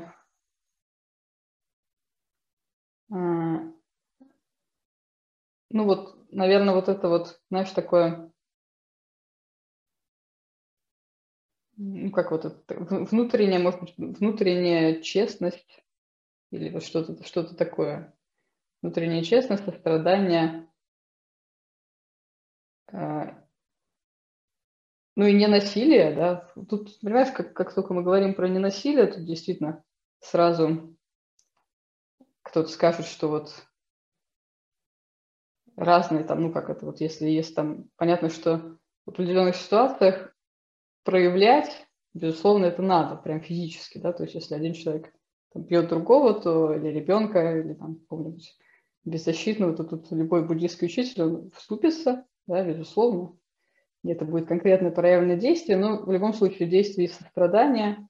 наверное, вот это вот, знаешь, такое, как вот это, внутренняя, может быть, внутренняя честность или вот что-то такое. Внутренняя честность, сострадание Ну и ненасилие, да. Тут, понимаешь, как только мы говорим про ненасилие, тут действительно сразу кто-то скажет, что вот разные там, ну как это вот, если есть там, понятно, что в определенных ситуациях проявлять, безусловно, это надо, прям физически, да, то есть если один человек там, бьет другого, то или ребенка, или там какого-нибудь беззащитного, то тут любой буддийский учитель, он вступится, да, безусловно, и это будет конкретное проявленное действие, но в любом случае действие и сострадания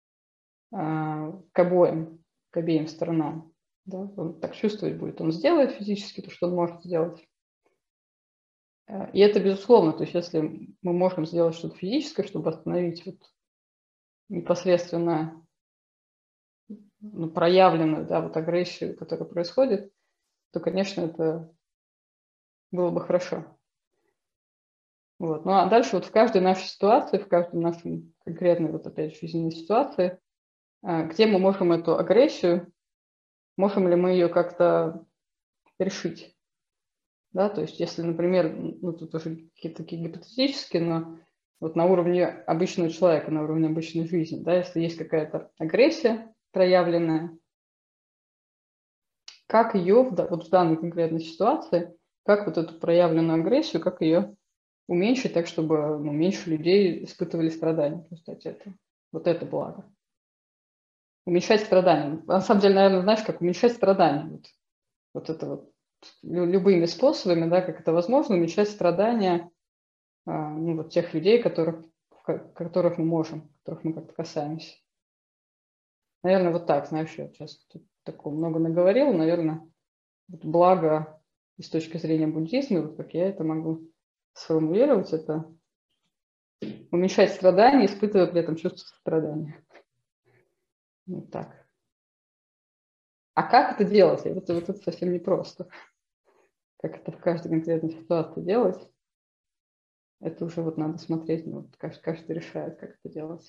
к обеим сторонам, да, он так чувствовать будет, он сделает физически то, что он может сделать. И это безусловно, то есть если мы можем сделать что-то физическое, чтобы остановить вот непосредственно проявленную, да, вот агрессию, которая происходит, то, конечно, это было бы хорошо. Вот. Ну а дальше вот в каждой нашей ситуации, в каждой нашей конкретной вот опять же жизненной ситуации, где мы можем эту агрессию, можем ли мы ее как-то решить. Да, то есть если, например, ну тут уже какие-то такие гипотетические, но вот на уровне обычного человека, на уровне обычной жизни, да, если есть какая-то агрессия проявленная, как ее вот в данной конкретной ситуации, как вот эту проявленную агрессию, как ее уменьшить так, чтобы меньше людей испытывали страдания в результате этого. Вот это благо. Уменьшать страдания. На самом деле, наверное, знаешь, как уменьшать страдания. Вот это вот любыми способами, да, как это возможно, уменьшать страдания вот тех людей, которых мы можем, которых мы как-то касаемся. Наверное, вот так, знаешь, я сейчас тут такого много наговорила, наверное, вот благо и с точки зрения буддизма, вот как я это могу сформулировать, это уменьшать страдания, испытывая при этом чувство страдания. Вот так. А как это делать? Вот это совсем непросто. Как это в каждой конкретной ситуации делать? Это уже вот надо смотреть, ну, вот каждый решает, как это делать.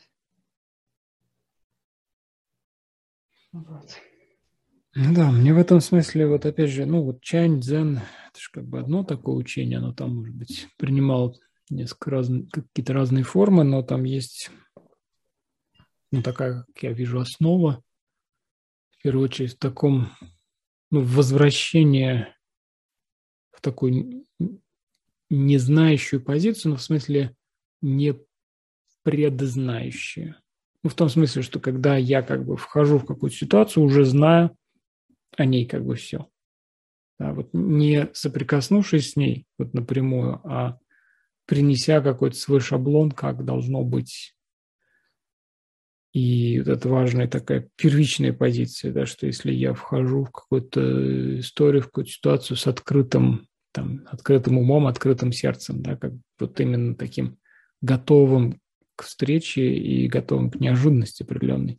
Вот. Да, мне в этом смысле, вот опять же, ну вот чань, дзен, это же как бы одно такое учение, оно там, может быть, принимало несколько разных, какие-то разные формы, но там есть, ну такая, как я вижу, основа, в первую очередь, в таком, ну, возвращение в такую незнающую позицию, но в смысле не предзнающую. Ну, в том смысле, что когда я как бы вхожу в какую-то ситуацию, уже знаю о ней как бы все. Да, вот не соприкоснувшись с ней вот напрямую, а принеся какой-то свой шаблон, как должно быть. И вот это важная такая первичная позиция, да, что если я вхожу в какую-то историю, в какую-то ситуацию с открытым умом, открытым сердцем, да, как вот именно таким готовым к встрече и готовым к неожиданности определенной.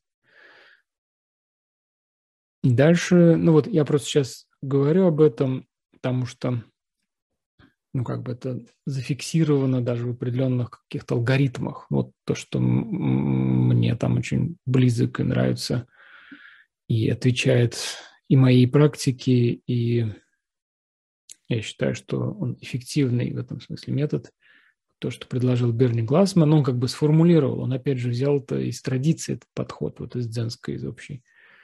И дальше, ну вот я просто сейчас говорю об этом, потому что, ну как бы это зафиксировано даже в определенных каких-то алгоритмах. Вот то, что мне там очень близок и нравится, и отвечает и моей практике, и я считаю, что он эффективный в этом смысле метод. То, что предложил Берни Глассман, он как бы сформулировал, он опять же взял это из традиции, этот подход, вот из дзенской, из общей.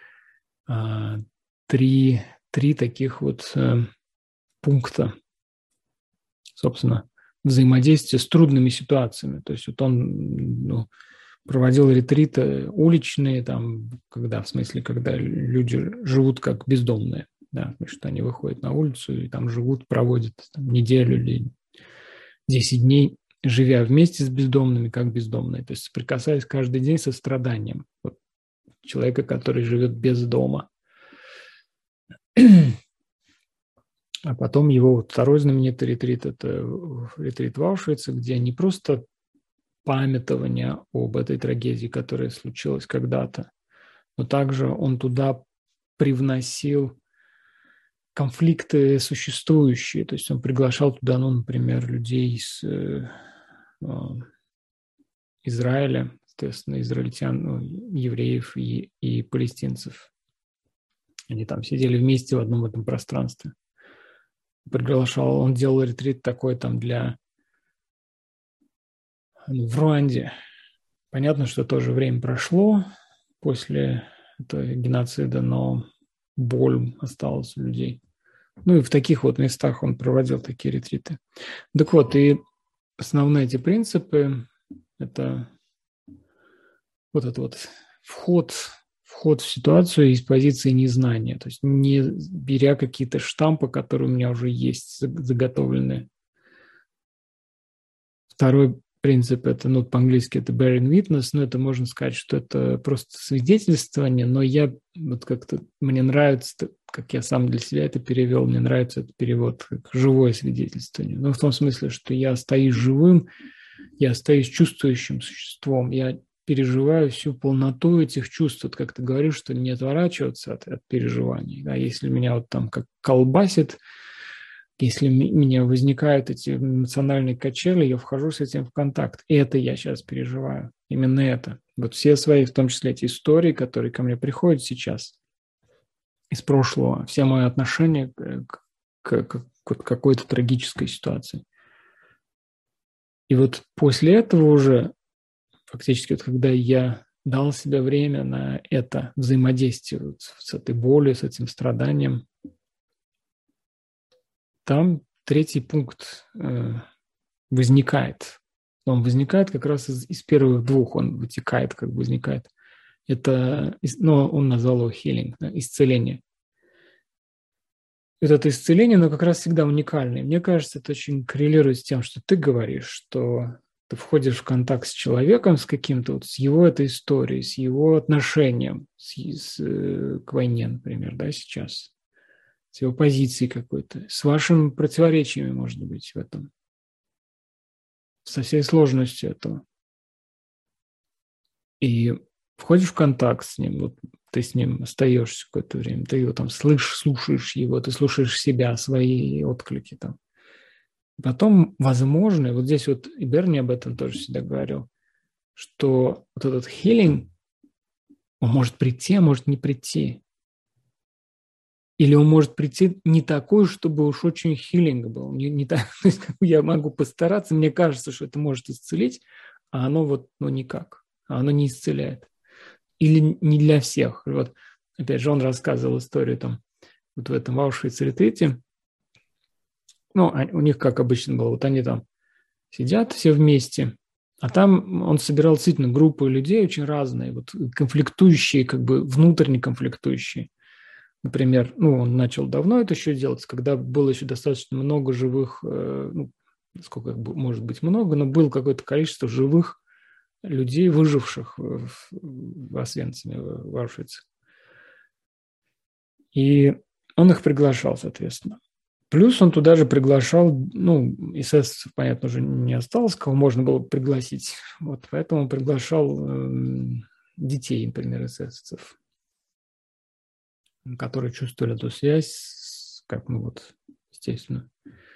Три таких вот пункта, собственно, взаимодействия с трудными ситуациями. То есть вот он проводил ретриты уличные, там, когда люди живут как бездомные, да, что они выходят на улицу и там живут, проводят там, неделю или 10 дней, живя вместе с бездомными, как бездомные, то есть соприкасаясь каждый день со страданием вот, человека, который живет без дома. А потом его вот второй знаменитый ретрит – это ретрит в Аушвице, где не просто памятование об этой трагедии, которая случилась когда-то, но также он туда привносил конфликты существующие. То есть он приглашал туда, ну, например, людей из Израиля, соответственно, израильтян, ну, евреев и палестинцев. Они там сидели вместе в одном этом пространстве. Он делал ретрит такой там для в Руанде. Понятно, что тоже время прошло после этого геноцида, но боль осталась у людей. Ну и в таких вот местах он проводил такие ретриты. Так вот, и основные эти принципы – это вот этот вот вход в ситуацию из позиции незнания, то есть не беря какие-то штампы, которые у меня уже есть заготовленные. Второй принцип – это, ну, по-английски это bearing witness, но это можно сказать, что это просто свидетельствование, но я вот как-то, мне нравится, как я сам для себя это перевел, мне нравится этот перевод как живое свидетельствование. Ну, в том смысле, что я остаюсь живым, я остаюсь чувствующим существом, я переживаю всю полноту этих чувств. Вот как ты говоришь, что не отворачиваться от переживаний. Да, если меня вот там как колбасит, если у меня возникают эти эмоциональные качели, я вхожу с этим в контакт. И это я сейчас переживаю. Именно это. Вот все свои, в том числе эти истории, которые ко мне приходят сейчас из прошлого, все мои отношения к какой-то трагической ситуации. И вот после этого уже, фактически, вот когда я дал себе время на это взаимодействие вот с этой болью, с этим страданием, там третий пункт возникает. Он возникает как раз из первых двух, он вытекает, как бы возникает. Это, ну, он назвал его healing, да, исцеление. Это исцеление, но как раз всегда уникальное. Мне кажется, это очень коррелирует с тем, что ты говоришь, что ты входишь в контакт с человеком, с каким-то, вот, с его этой историей, с его отношением к войне, например, да, сейчас, с его позицией какой-то, с вашими противоречиями, может быть, в этом, со всей сложностью этого. И входишь в контакт с ним, вот ты с ним остаешься какое-то время, ты его там слушаешь его, ты слушаешь себя, свои отклики там. Потом, возможно, вот здесь вот и Берни об этом тоже всегда говорил, что вот этот healing, он может прийти, а может не прийти. Или он может прийти не такой, чтобы уж очень healing был. Не так, то есть, я могу постараться, мне кажется, что это может исцелить, а оно вот, ну, никак. А оно не исцеляет. Или не для всех. Вот, опять же, он рассказывал историю там, вот в этом Аушвиц-ретрите. Ну, у них, как обычно было, вот они там сидят все вместе, а там он собирал действительно группы людей очень разные, вот конфликтующие, как бы внутренне конфликтующие. Например, ну, он начал давно это еще делать, когда было еще достаточно много живых, ну, сколько может быть много, но было какое-то количество живых людей, выживших в Освенциме, в Аушвице. И он их приглашал, соответственно. Плюс он туда же приглашал, ну, эсэсовцев, понятно, уже не осталось, кого можно было пригласить. Вот, поэтому он приглашал детей, например, эсэсовцев, которые чувствовали эту связь, как, ну вот, естественно.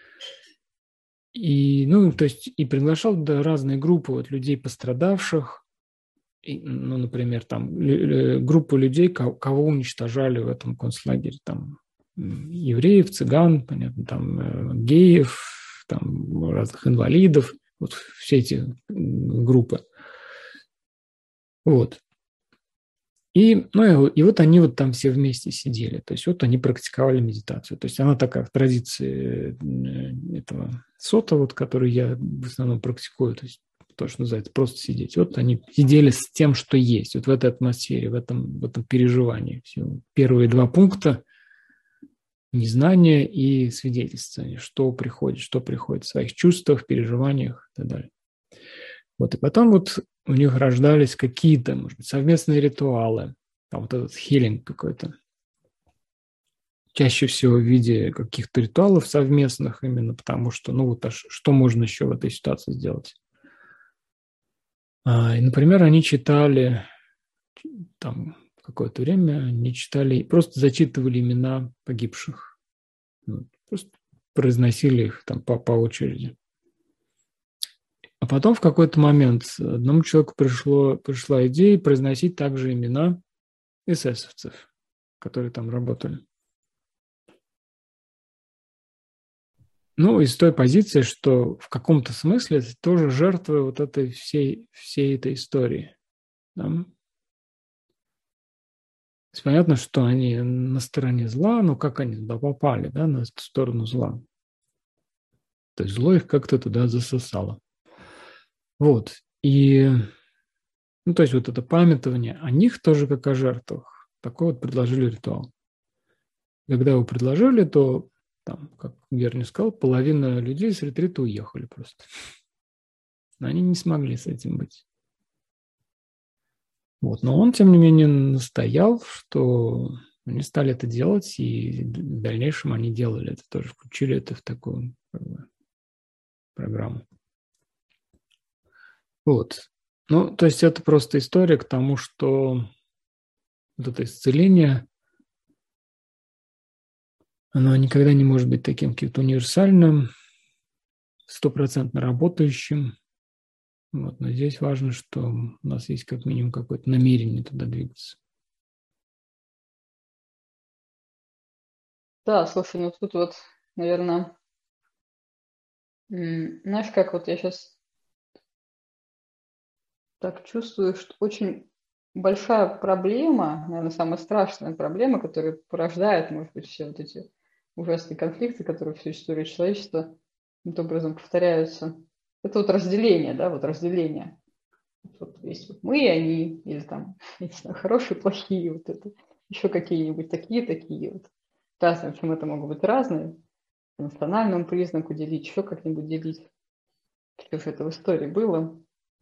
И, ну, то есть, и приглашал да, разные группы вот, людей, пострадавших, и, ну, например, там, группу людей, кого уничтожали в этом концлагере, там, евреев, цыган, понятно, там геев, там разных инвалидов, вот все эти группы. Вот. И, ну, и вот они вот там все вместе сидели, то есть вот они практиковали медитацию. То есть она такая в традиции этого сота, вот, который я в основном практикую, то есть то, что называется, просто сидеть. Вот они сидели с тем, что есть, вот в этой атмосфере, в этом переживании. Все. Первые два пункта – незнание и свидетельствование, что приходит в своих чувствах, переживаниях и так далее. Вот, и потом вот у них рождались какие-то, может быть, совместные ритуалы, там вот этот хилинг какой-то. Чаще всего в виде каких-то ритуалов совместных именно, потому что, ну вот, что можно еще в этой ситуации сделать? И, например, они читали там какое-то время, они читали, просто зачитывали имена погибших. Вот, просто произносили их там по очереди. А потом в какой-то момент одному человеку пришла идея произносить также имена эсэсовцев, которые там работали. Ну, из той позиции, что в каком-то смысле это тоже жертвы вот этой всей этой истории. Да? То есть понятно, что они на стороне зла, но как они туда попали, да, на эту сторону зла. То есть зло их как-то туда засосало. Вот. И, ну, то есть вот это памятование о них тоже как о жертвах. Такой вот предложили ритуал. Когда его предложили, то, там, как Герни сказал, половина людей с ретрита уехали просто. Но они не смогли с этим быть. Вот. Но он, тем не менее, настоял, что они стали это делать, и в дальнейшем они делали это тоже, включили это в такую как бы, программу. Вот. Ну, то есть это просто история к тому, что вот это исцеление, оно никогда не может быть таким каким-то универсальным, стопроцентно работающим. Вот. Но здесь важно, что у нас есть как минимум какое-то намерение туда двигаться. Да, слушай, ну тут вот, наверное, знаешь, как вот я сейчас так чувствую, что очень большая проблема, наверное, самая страшная проблема, которая порождает, может быть, все вот эти ужасные конфликты, которые всю историю человечества каким-то образом повторяются. Это вот разделение, да, вот разделение. Вот есть вот мы и они, или там, я не знаю, хорошие, плохие, вот это, еще какие-нибудь такие вот. Разные, в общем, это могут быть разные. По национальному признаку делить, еще как-нибудь делить. Что же это в истории было.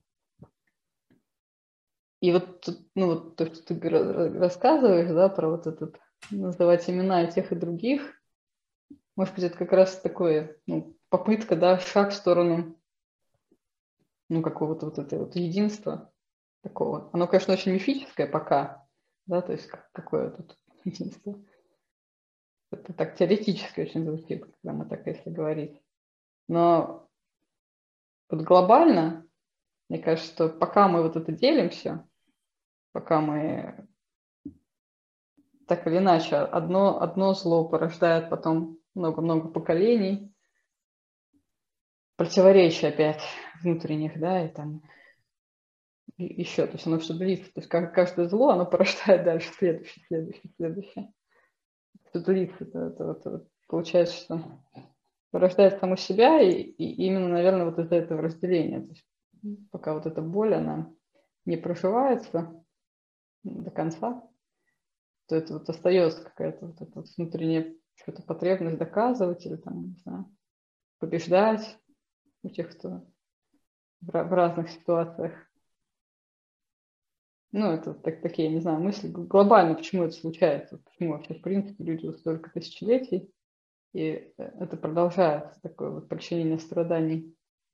И вот, ну, вот то, что ты рассказываешь, да, про вот этот, называть имена тех и других, может быть, это как раз такое, ну, попытка, да, шаг в сторону, ну, какого-то вот этого вот единства такого. Оно, конечно, очень мифическое пока, да, то есть какое тут единство. Это так теоретически очень звучит, когда мы так, если говорить. Но вот глобально, мне кажется, что пока мы вот это делимся, пока мы так или иначе одно зло порождает потом много-много поколений, противоречий опять внутренних, да, и там еще, то есть оно все длится, то есть каждое зло, оно порождает дальше следующее. Все длится, это получается, что порождает само себя, и именно, наверное, вот из-за этого разделения, то есть пока вот эта боль, она не проживается до конца, то это вот остается какая-то вот эта вот внутренняя что-то потребность доказывать или там, не знаю, побеждать у тех, кто в разных ситуациях. Ну, это такие, не знаю, мысли глобально, почему это случается, почему вообще, в принципе, люди вот столько тысячелетий, и это продолжается, такое вот причинение страданий,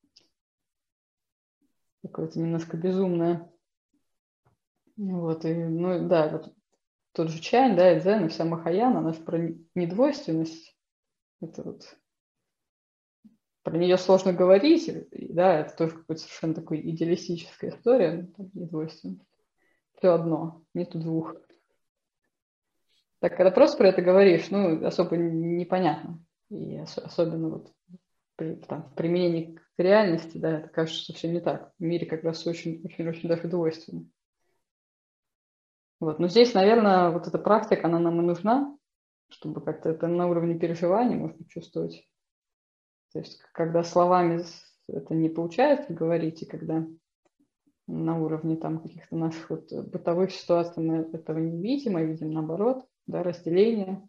какое-то немножко безумное. Вот, и, ну, да, вот тот же Чань, да, и Дзен, и вся Махаяна, она же про недвойственность, это вот, про нее сложно говорить, и, да, это тоже какая-то совершенно такая идеалистическая история, ну, там, недвойственность. Все одно, нету двух. Так, когда просто про это говоришь, ну, особо непонятно. И особенно вот в применении к реальности, да, это кажется совсем не так. В мире как раз очень даже двойственно. Вот. Но здесь, наверное, вот эта практика, она нам и нужна, чтобы как-то это на уровне переживаний можно чувствовать. То есть, когда словами это не получается говорить, и когда на уровне там каких-то наших вот бытовых ситуаций мы этого не видим, а видим наоборот, да, разделение,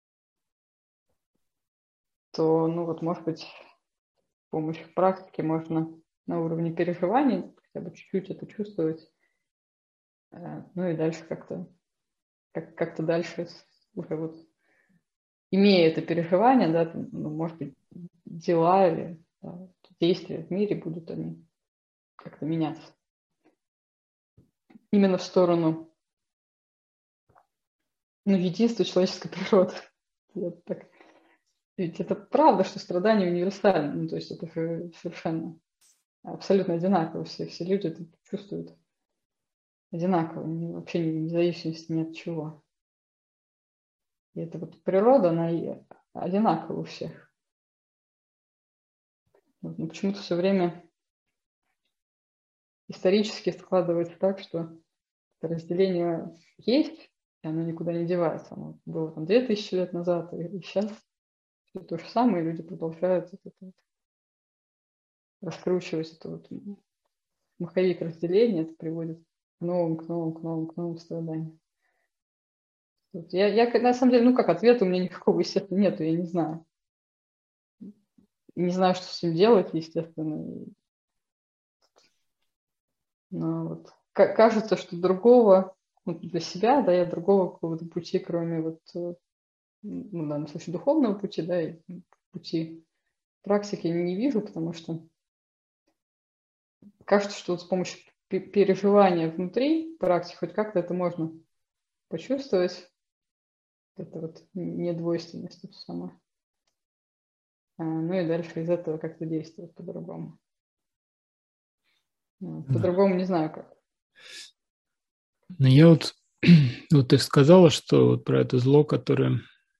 то, ну вот, может быть, с помощью практики можно на уровне переживаний хотя бы чуть-чуть это чувствовать, ну и дальше как-то дальше уже вот имея это переживание, да, ну, может быть, дела или да, действия в мире будут они как-то меняться. Именно в сторону, ну, единства человеческой природы. Так. Ведь это правда, что страдания универсальны, ну, то есть это же совершенно абсолютно одинаково, все люди это чувствуют одинаково, вообще не в зависимости ни от чего. И эта вот природа, она и одинакова у всех. Вот. Но почему-то все время исторически складывается так, что это разделение есть, и оно никуда не девается. Оно было там 2000 лет назад, и сейчас все то же самое, и люди продолжают раскручивать это вот маховик разделения, это приводит к новым страданиям. Вот. Я, на самом деле, как ответа у меня никакого, естественно, нету, я не знаю. Не знаю, что с этим делать, естественно. Но вот кажется, что другого для себя, да, я другого какого-то пути, кроме в данном случае духовного пути, да, и пути практики не вижу, потому что кажется, что вот с помощью переживания внутри практики хоть как-то это можно почувствовать, это вот недвойственность это сама. Ну и дальше из этого как-то действовать по-другому. По-другому не знаю как. Ну, я вот ты сказала, что вот про это зло, которое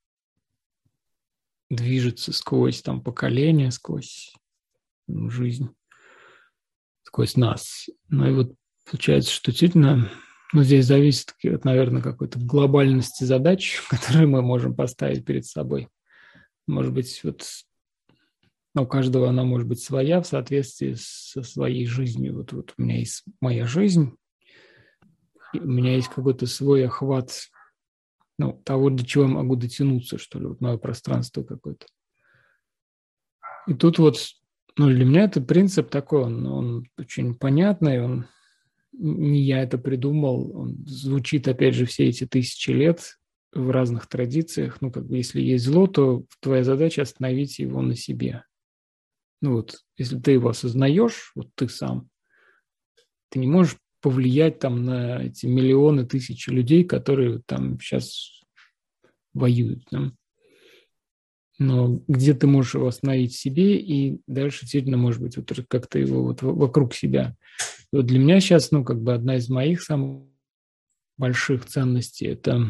движется сквозь там поколения, сквозь жизнь, сквозь нас. Ну и вот получается, что действительно, здесь зависит от, наверное, какой-то глобальности задач, которые мы можем поставить перед собой. Может быть, у каждого она может быть своя в соответствии со своей жизнью. Вот у меня есть моя жизнь, и у меня есть какой-то свой охват того, до чего я могу дотянуться, что ли, мое пространство какое-то. И тут для меня это принцип такой, он очень понятный, не я это придумал, он звучит, опять же, все эти 1000 лет в разных традициях. Если есть зло, то твоя задача остановить его на себе. Если ты его осознаешь, ты сам, ты не можешь повлиять на эти миллионы, тысячи людей, которые там сейчас воюют. Да? Но где ты можешь его остановить в себе, и дальше действительно, может быть, как-то его вокруг себя. И для меня сейчас, одна из моих самых больших ценностей – это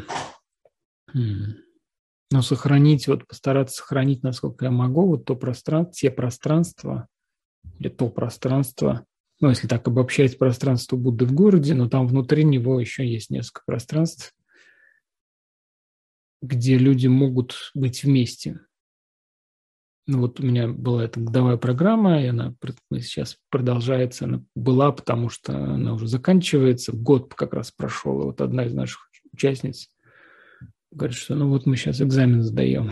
постараться сохранить, насколько я могу, те пространства, или то пространство, если так обобщать пространство Будды в городе, но там внутри него еще есть несколько пространств, где люди могут быть вместе. У меня была эта годовая программа, и она сейчас продолжается. Она была, потому что она уже заканчивается. Год как раз прошел. И вот одна из наших участниц говорит, что мы сейчас экзамен сдаем.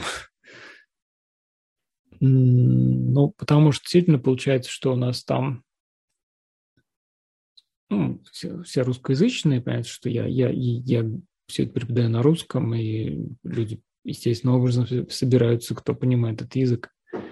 Потому что действительно получается, что у нас там все русскоязычные, понятно, что я все это преподаю на русском, и люди естественным образом собираются, кто понимает этот язык.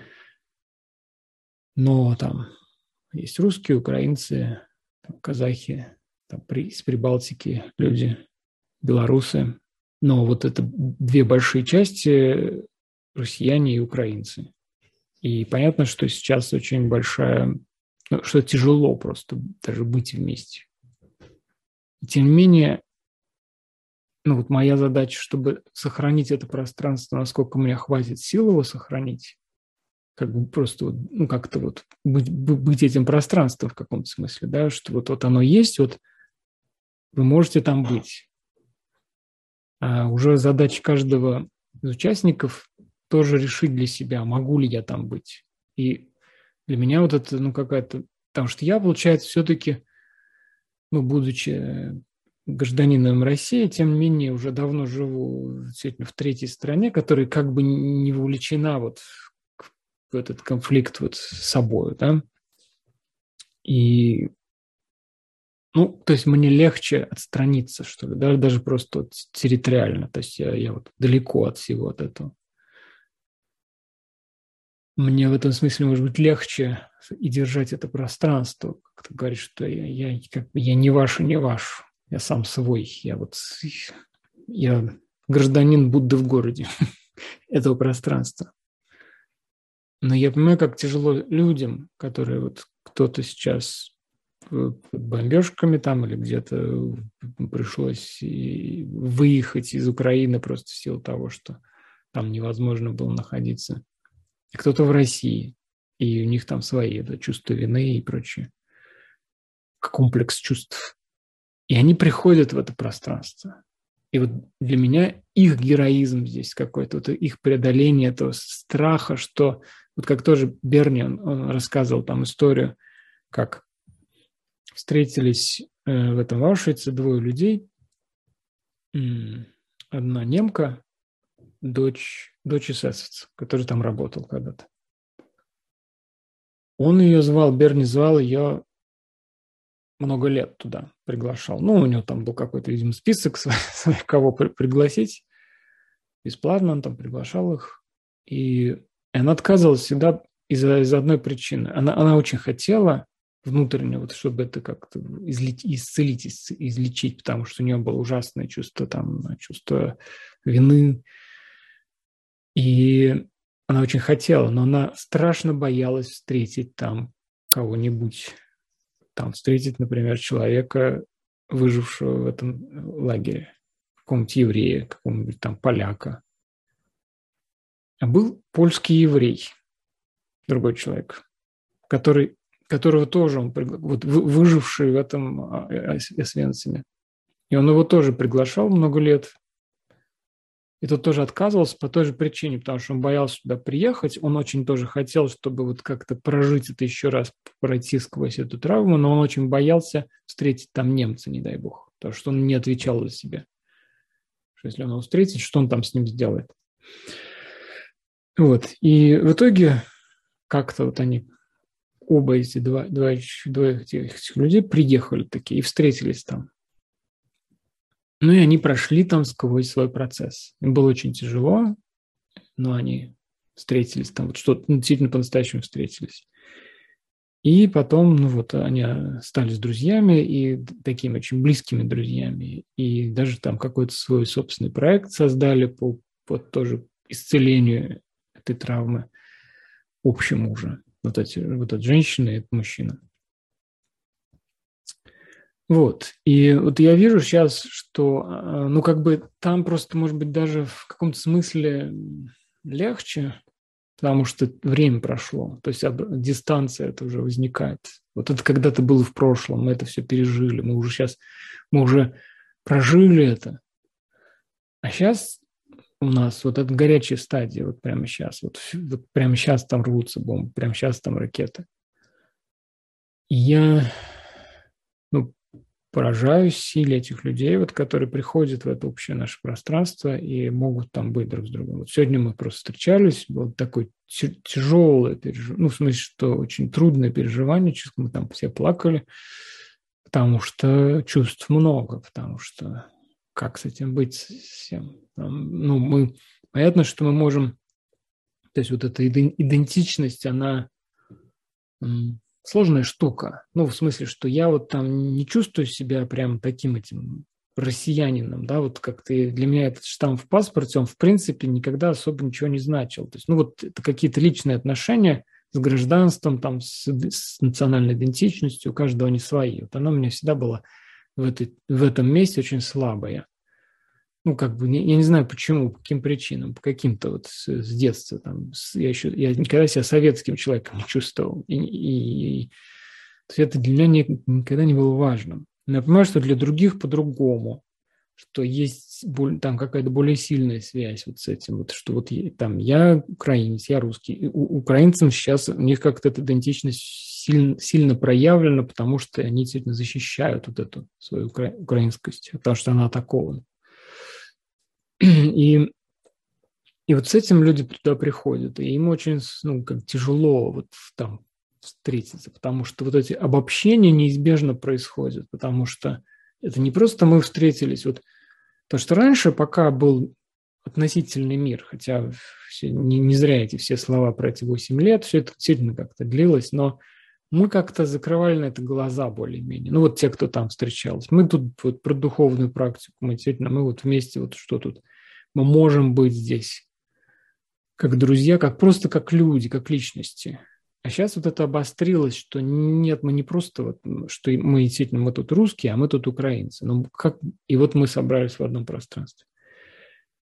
Но там есть русские, украинцы, казахи, из Прибалтики люди, белорусы. Но это две большие части – россияне и украинцы. И понятно, что сейчас очень большая, что тяжело просто даже быть вместе. Тем не менее, моя задача, чтобы сохранить это пространство, насколько у меня хватит сил его сохранить, просто как-то быть этим пространством в каком-то смысле, да, что оно есть, вы можете там быть. А уже задача каждого из участников тоже решить для себя, могу ли я там быть. И для меня это, какая-то... Потому что я, получается, все-таки, будучи гражданином России, тем не менее, уже давно живу действительно в третьей стране, которая как бы не вовлечена в этот конфликт с собой, да. И, то есть мне легче отстраниться, что ли, даже просто территориально, то есть я далеко от всего от этого. Мне в этом смысле, может быть, легче и держать это пространство, как ты говоришь, что я не ваш и не ваш, я сам свой, я гражданин Будды в городе этого пространства. Но я понимаю, как тяжело людям, которые кто-то сейчас под бомбежками там или где-то пришлось выехать из Украины просто в силу того, что там невозможно было находиться. И кто-то в России. И у них там свои это чувства вины и прочее. Комплекс чувств. И они приходят в это пространство. И вот для меня их героизм здесь какой-то, вот их преодоление этого страха, что вот как тоже Берни, он рассказывал там историю, как встретились в этом Аушвице двое людей, одна немка, дочь эсэсовца, который там работал когда-то. Он ее звал, Берни звал ее много лет туда, приглашал. Ну, у него там был какой-то, видимо, список своих, кого пригласить. Бесплатно он там приглашал их. И она отказывалась всегда из-за одной причины. Она очень хотела внутренне, вот, чтобы это как-то излечить, потому что у нее было ужасное чувство, чувство вины. И она очень хотела, но она страшно боялась встретить там кого-нибудь. Там встретить, например, человека, выжившего в этом лагере, какого-нибудь еврея, какого-нибудь там поляка. А был польский еврей, другой человек, которого тоже он вот выживший в этом Освенциме. И он его тоже приглашал много лет. И тот тоже отказывался по той же причине, потому что он боялся сюда приехать. Он очень тоже хотел, чтобы вот как-то прожить это еще раз, пройти сквозь эту травму, но он очень боялся встретить там немца, не дай бог, потому что он не отвечал за себя. Что если он его встретит, что он там с ним сделает? Вот. И в итоге как-то вот они, оба эти двое этих людей приехали такие и встретились там. Ну и они прошли там сквозь свой процесс. Им было очень тяжело, но они встретились там, вот что-то действительно по-настоящему встретились. И потом, ну вот, они стали с друзьями и такими очень близкими друзьями. И даже там какой-то свой собственный проект создали по тоже исцелению этой травмы общему уже. Вот эта женщина и этот мужчина. Вот. И вот я вижу сейчас, что, ну, как бы там просто, может быть, даже в каком-то смысле легче, потому что время прошло. То есть дистанция это уже возникает. Вот это когда-то было в прошлом, мы это все пережили. Мы уже прожили это. А сейчас у нас вот эта горячая стадия, вот прямо сейчас. Вот прямо сейчас там рвутся бомбы, прямо сейчас там ракеты. И я, поражаюсь силе этих людей, вот, которые приходят в это общее наше пространство и могут там быть друг с другом. Вот сегодня мы просто встречались, было такое тяжелое переживание, ну, в смысле, что очень трудное переживание, мы там все плакали, потому что чувств много, потому что как с этим быть всем? Ну, понятно, что мы можем, то есть вот эта идентичность, она сложная штука. Ну, в смысле, что я вот там не чувствую себя прям таким этим россиянином, да, вот как-то для меня этот штамп в паспорте, он в принципе никогда особо ничего не значил. То есть, ну, вот это какие-то личные отношения с гражданством, там, с национальной идентичностью, у каждого они свои. Вот она у меня всегда была в этом месте очень слабая. Ну, как бы, я не знаю почему, по каким причинам, по каким-то вот с детства. Там, я никогда себя советским человеком не чувствовал. То есть это для меня никогда не было важным. Но я понимаю, что для других по-другому, что есть там какая-то более сильная связь вот с этим, вот, что вот там я украинец, я русский. И украинцам сейчас у них как-то эта идентичность сильно проявлена, потому что они действительно защищают вот эту свою украинскость, потому что она атакована. И вот с этим люди туда приходят, и им очень тяжело вот там встретиться, потому что вот эти обобщения неизбежно происходят, потому что это не просто мы встретились, вот то, что раньше, пока был относительный мир, хотя не зря эти все слова про эти 8 лет, все это действительно как-то длилось, но мы как-то закрывали на это глаза более-менее. Ну вот те, кто там встречался. Мы тут вот про духовную практику, мы вот вместе вот что тут. Мы можем быть здесь как друзья, просто как люди, как личности. А сейчас вот это обострилось, что нет, мы не просто вот, что мы действительно, мы тут русские, а мы тут украинцы. И вот мы собрались в одном пространстве.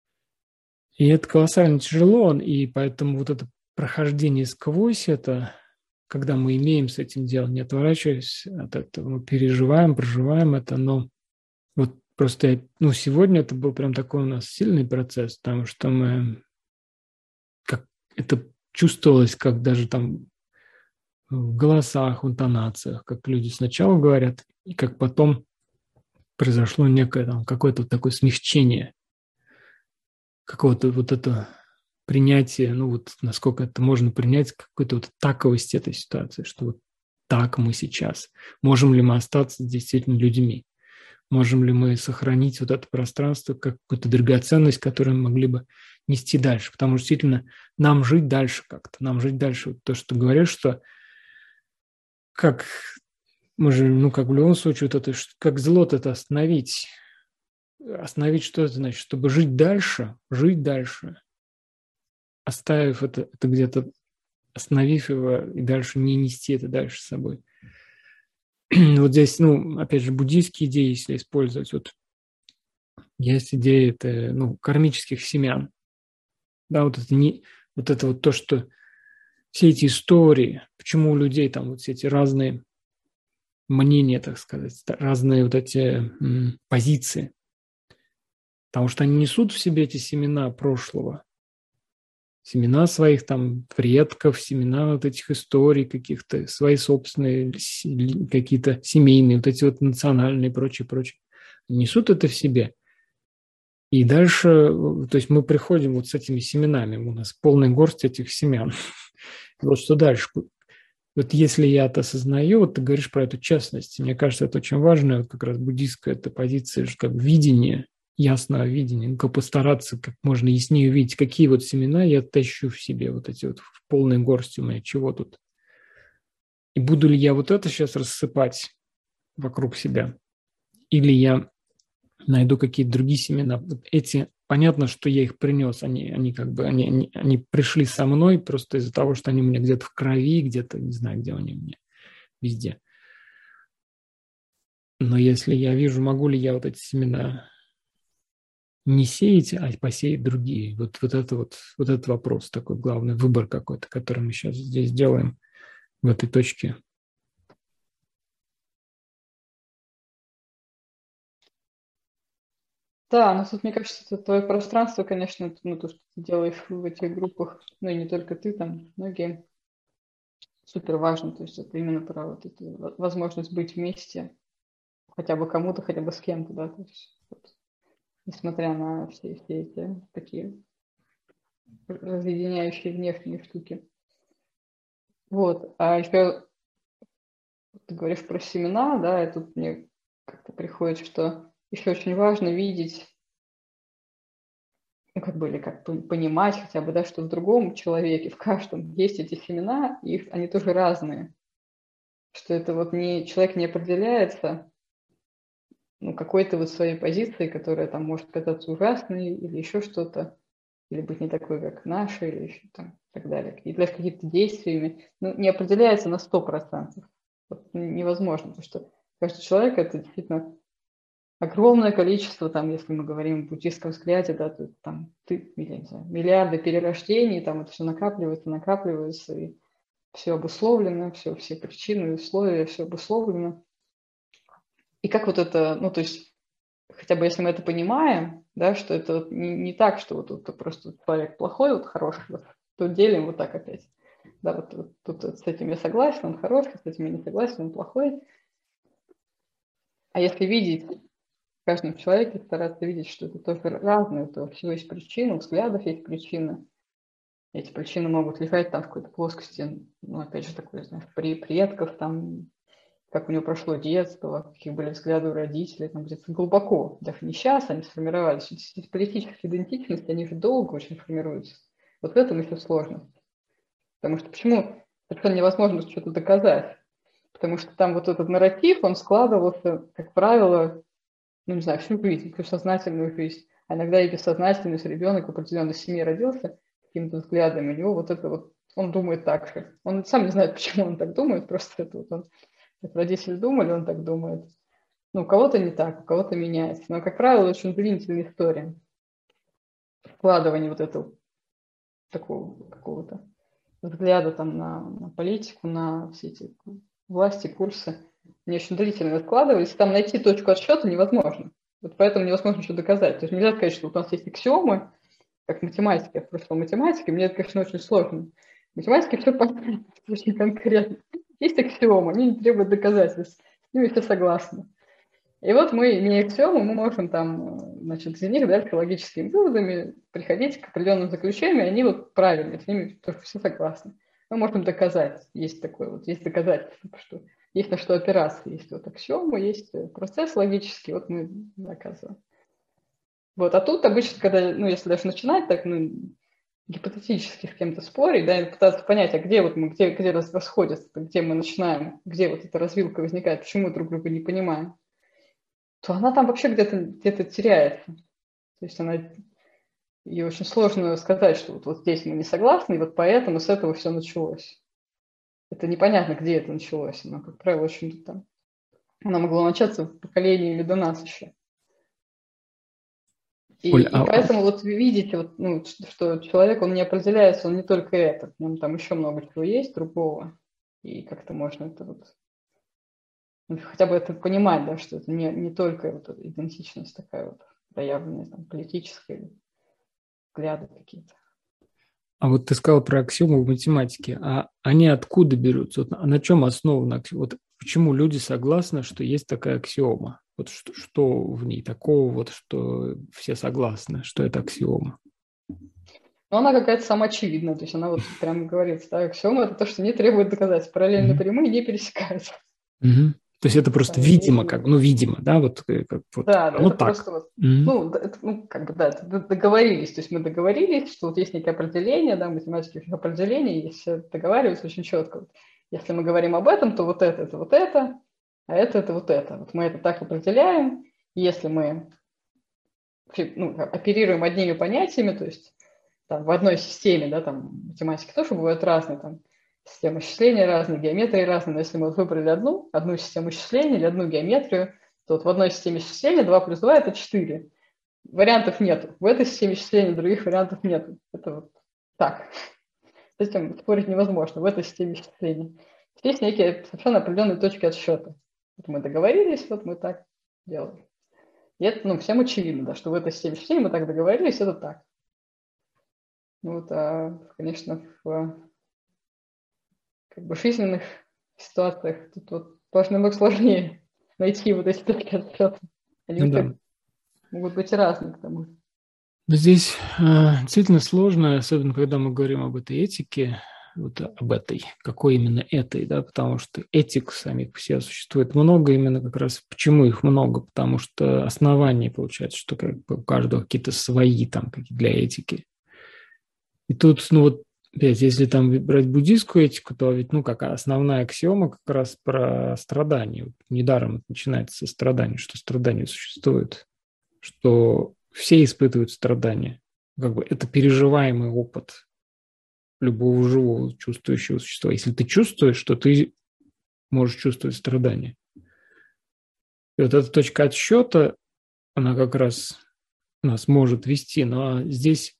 И это колоссально тяжело, и поэтому вот это прохождение сквозь это, когда мы имеем с этим дело, не отворачиваясь от этого, мы переживаем, проживаем это, но вот просто, сегодня это был прям такой у нас сильный процесс, потому что мы, как это чувствовалось, как даже там в голосах, в интонациях, как люди сначала говорят, и как потом произошло некое там какое-то вот такое смягчение, какого-то вот это принятие, вот насколько это можно принять, какой-то вот таковость этой ситуации, что вот так мы сейчас. Можем ли мы остаться действительно людьми? Можем ли мы сохранить вот это пространство как какую-то драгоценность, которую мы могли бы нести дальше? Потому что действительно нам жить дальше как-то, нам жить дальше. Вот то, что ты говоришь, что как мы же, как в любом случае, вот это, как зло это остановить. Остановить что это значит? Чтобы жить дальше, оставив это где-то, остановив его и дальше не нести это дальше с собой. Вот здесь, опять же, буддийские идеи, если использовать, вот есть идея это, кармических семян. Да, вот это вот то, что все эти истории, почему у людей там вот все эти разные мнения, так сказать, разные вот эти позиции, потому что они несут в себе эти семена прошлого, семена своих там предков, семена вот этих историй каких-то, свои собственные какие-то семейные, вот эти вот национальные и прочее. Несут это в себе. И дальше, то есть мы приходим вот с этими семенами, у нас полная горсть этих семян. Вот что дальше? Вот если я это осознаю, вот ты говоришь про эту честность, мне кажется, это очень важно, вот как раз буддийская эта позиция, как видение, ясного видения, как постараться как можно яснее увидеть, какие вот семена я тащу в себе, вот эти вот в полной горсти у меня, чего тут. И буду ли я вот это сейчас рассыпать вокруг себя, или я найду какие-то другие семена. Вот эти, понятно, что я их принес, они пришли со мной просто из-за того, что они у меня где-то в крови, где-то, не знаю, где они у меня, везде. Но если я вижу, могу ли я вот эти семена не сеять, а посеять другие, вот этот вопрос такой главный, выбор какой-то, который мы сейчас здесь делаем в этой точке. Да, но тут, мне кажется, это твое пространство, конечно, то, что ты делаешь в этих группах, и не только ты, там, многие, супер важно. То есть это именно про вот эту возможность быть вместе, хотя бы кому-то, хотя бы с кем-то, да, то есть, вот, несмотря на все эти такие разъединяющие внешние штуки. Вот, а еще ты говоришь про семена, да, и тут мне как-то приходит, что еще очень важно видеть, или как понимать хотя бы, да, что в другом человеке, в каждом есть эти семена, и они тоже разные. Что это вот человек не определяется какой-то вот своей позицией, которая там может казаться ужасной или еще что-то, или быть не такой, как наша, или еще там и так далее. И даже какими-то действиями, не определяется на 100%. Вот невозможно, потому что каждый человек – это действительно огромное количество, там, если мы говорим в буддийском взгляде, да, то там я не знаю, миллиарды перерождений, там это все накапливается, и все обусловлено, все причины, условия, все обусловлено. И как вот это, то есть, хотя бы если мы это понимаем, да, что это вот не так, что вот тут просто человек плохой, вот хороший, вот тут делим вот так опять. Да, вот тут с этим я согласен, он хороший, с этим я не согласен, он плохой. А если видеть в каждом человеке, стараться видеть, что это тоже разное, то у всего есть причина, у взглядов есть причины. Эти причины могут лежать там в какой-то плоскости, опять же, такой, знаешь, предков, там, как у него прошло детство, какие были взгляды у родителей, там где-то глубоко, даже не сейчас они сформировались. Эти политические идентичности, они же долго очень формируются. Вот в этом еще сложность. Потому что почему совершенно невозможно что-то доказать? Потому что там вот этот нарратив, он складывался, как правило, не знаю, всю жизнь, всю сознательную жизнь. А иногда и бессознательно, если ребенок в определенной семье родился, какими-то взглядами, у него вот это вот, он думает так же. Он сам не знает, почему он так думает, просто это вот он, как родители думали, он так думает. У кого-то не так, у кого-то меняется. Но, как правило, очень длительная история. Вкладывание вот этого такого какого-то взгляда там на политику, на все эти власти, курсы, они очень длительно складывались, там найти точку отсчета невозможно. Вот поэтому невозможно что доказать. То есть нельзя сказать, что вот у нас есть аксиомы, как математики, я прошла математики, мне это, конечно, очень сложно. В математике все понятно, очень конкретно. Есть аксиомы, они не требуют доказательств, с ними все согласны. И вот мы, имея аксиомы, мы можем там, значит, из них дальше логическими выводами приходить к определенным заключениям, и они вот правильные, с ними тоже все согласны. Мы можем доказать, есть такое вот, есть доказательство, что есть на что опираться, есть вот аксиомы, есть процесс логический, вот мы доказываем. Вот, а тут обычно, когда, ну, если даже начинать так, ну, гипотетически с кем-то спорить, да, и пытаться понять, а где вот мы, где расходятся, где мы начинаем, где вот эта развилка возникает, почему друг друга не понимаем, то она там вообще где-то теряется. То есть ей очень сложно сказать, что вот здесь мы не согласны, и вот поэтому с этого все началось. Это непонятно, где это началось. Но, как правило, очень там, оно могло начаться в поколении или до нас еще. Оль, И поэтому вот вы видите, вот, ну, что человек, он не определяется, он не только это, в нем там еще много чего есть другого, и как-то можно это вот, ну, хотя бы это понимать, да, что это не только вот эта идентичность такая вот проявленная, там, политическая, взгляды какие-то. а вот ты сказал про аксиомы в математике, а они откуда берутся? Вот на чем основана аксиома? Вот почему люди согласны, что есть такая аксиома? Вот что в ней такого, вот, что все согласны, что это аксиома? Но она какая-то самоочевидная, то есть она вот прямо говорится, да, аксиома – это то, что не требует доказательств, параллельно прямые не пересекаются. Мгм. То есть это просто Да, видимо, ну, видимо, да, вот как вот, да, ну это так. просто вот, ну, это, ну, как бы, да, договорились, то есть мы договорились, что вот есть некие определения, да, математических определений, и все договариваются очень четко. Вот, если мы говорим об этом, то вот это вот это, а это вот это. Вот мы это так определяем, если мы, ну, оперируем одними понятиями, то есть там, в одной системе, да, там математики тоже бывают разные, там системы счисления разные, геометрии разные, но если мы выбрали одну систему счисления или одну геометрию, то вот в одной системе счисления 2 плюс 2 – это 4. Вариантов нет. В этой системе счисления других вариантов нет. Это вот так. С этим спорить невозможно в этой системе счисления. Есть некие совершенно определенные точки отсчета. Вот мы договорились, вот мы так делаем. И это, ну, всем очевидно, да, что в этой системе счисления мы так договорились, это так. Ну, вот, конечно, в как бы жизненных ситуациях тут вот должно намного сложнее найти вот эти точки отсчета. Они Ну у да. всех могут быть разные к тому же. Но здесь действительно сложно, особенно когда мы говорим об этой этике, вот об этой, какой именно этой, да, потому что этик самих по себе существует много, именно как раз почему их много, потому что основания получается, что как бы у каждого какие-то свои там для этики. И тут, ну вот, опять, если там брать буддийскую этику, то ведь, ну, как основная аксиома как раз про страдания. Вот недаром это начинается со страдания, что страдания существуют, что все испытывают страдания. Как бы это переживаемый опыт любого живого чувствующего существа. Если ты чувствуешь, что ты можешь чувствовать страдания. И вот эта точка отсчета, она как раз нас может вести, но здесь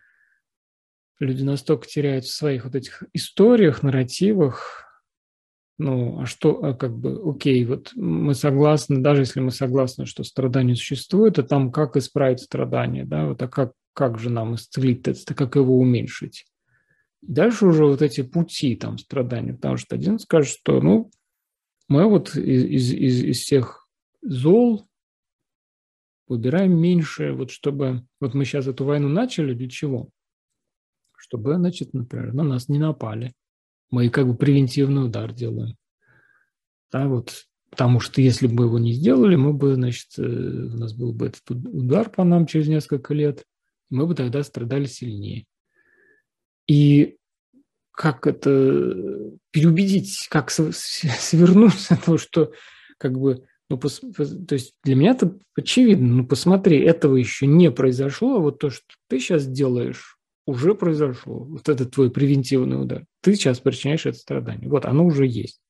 люди настолько теряются в своих вот этих историях, нарративах. Ну, а что, как бы, окей, вот мы согласны, даже если мы согласны, что страдания существуют, а там как исправить страдания, да, вот, а как же нам исцелить это, как его уменьшить? Дальше уже вот эти пути там страдания, потому что один скажет, что, ну, мы вот из всех зол выбираем меньшее, вот чтобы, вот мы сейчас эту войну начали, для чего? Чтобы, значит, например, на нас не напали. Мы как бы превентивный удар делаем. Да, вот, потому что если бы мы его не сделали, мы бы, значит, у нас был бы этот удар по нам через несколько лет, мы бы тогда страдали сильнее. И как это переубедить, как свернуть то, что как бы, ну, то есть для меня это очевидно, ну, посмотри, этого еще не произошло, а вот то, что ты сейчас делаешь, уже произошло. Вот это твой превентивный удар. Ты сейчас причиняешь это страдание. Вот оно уже есть.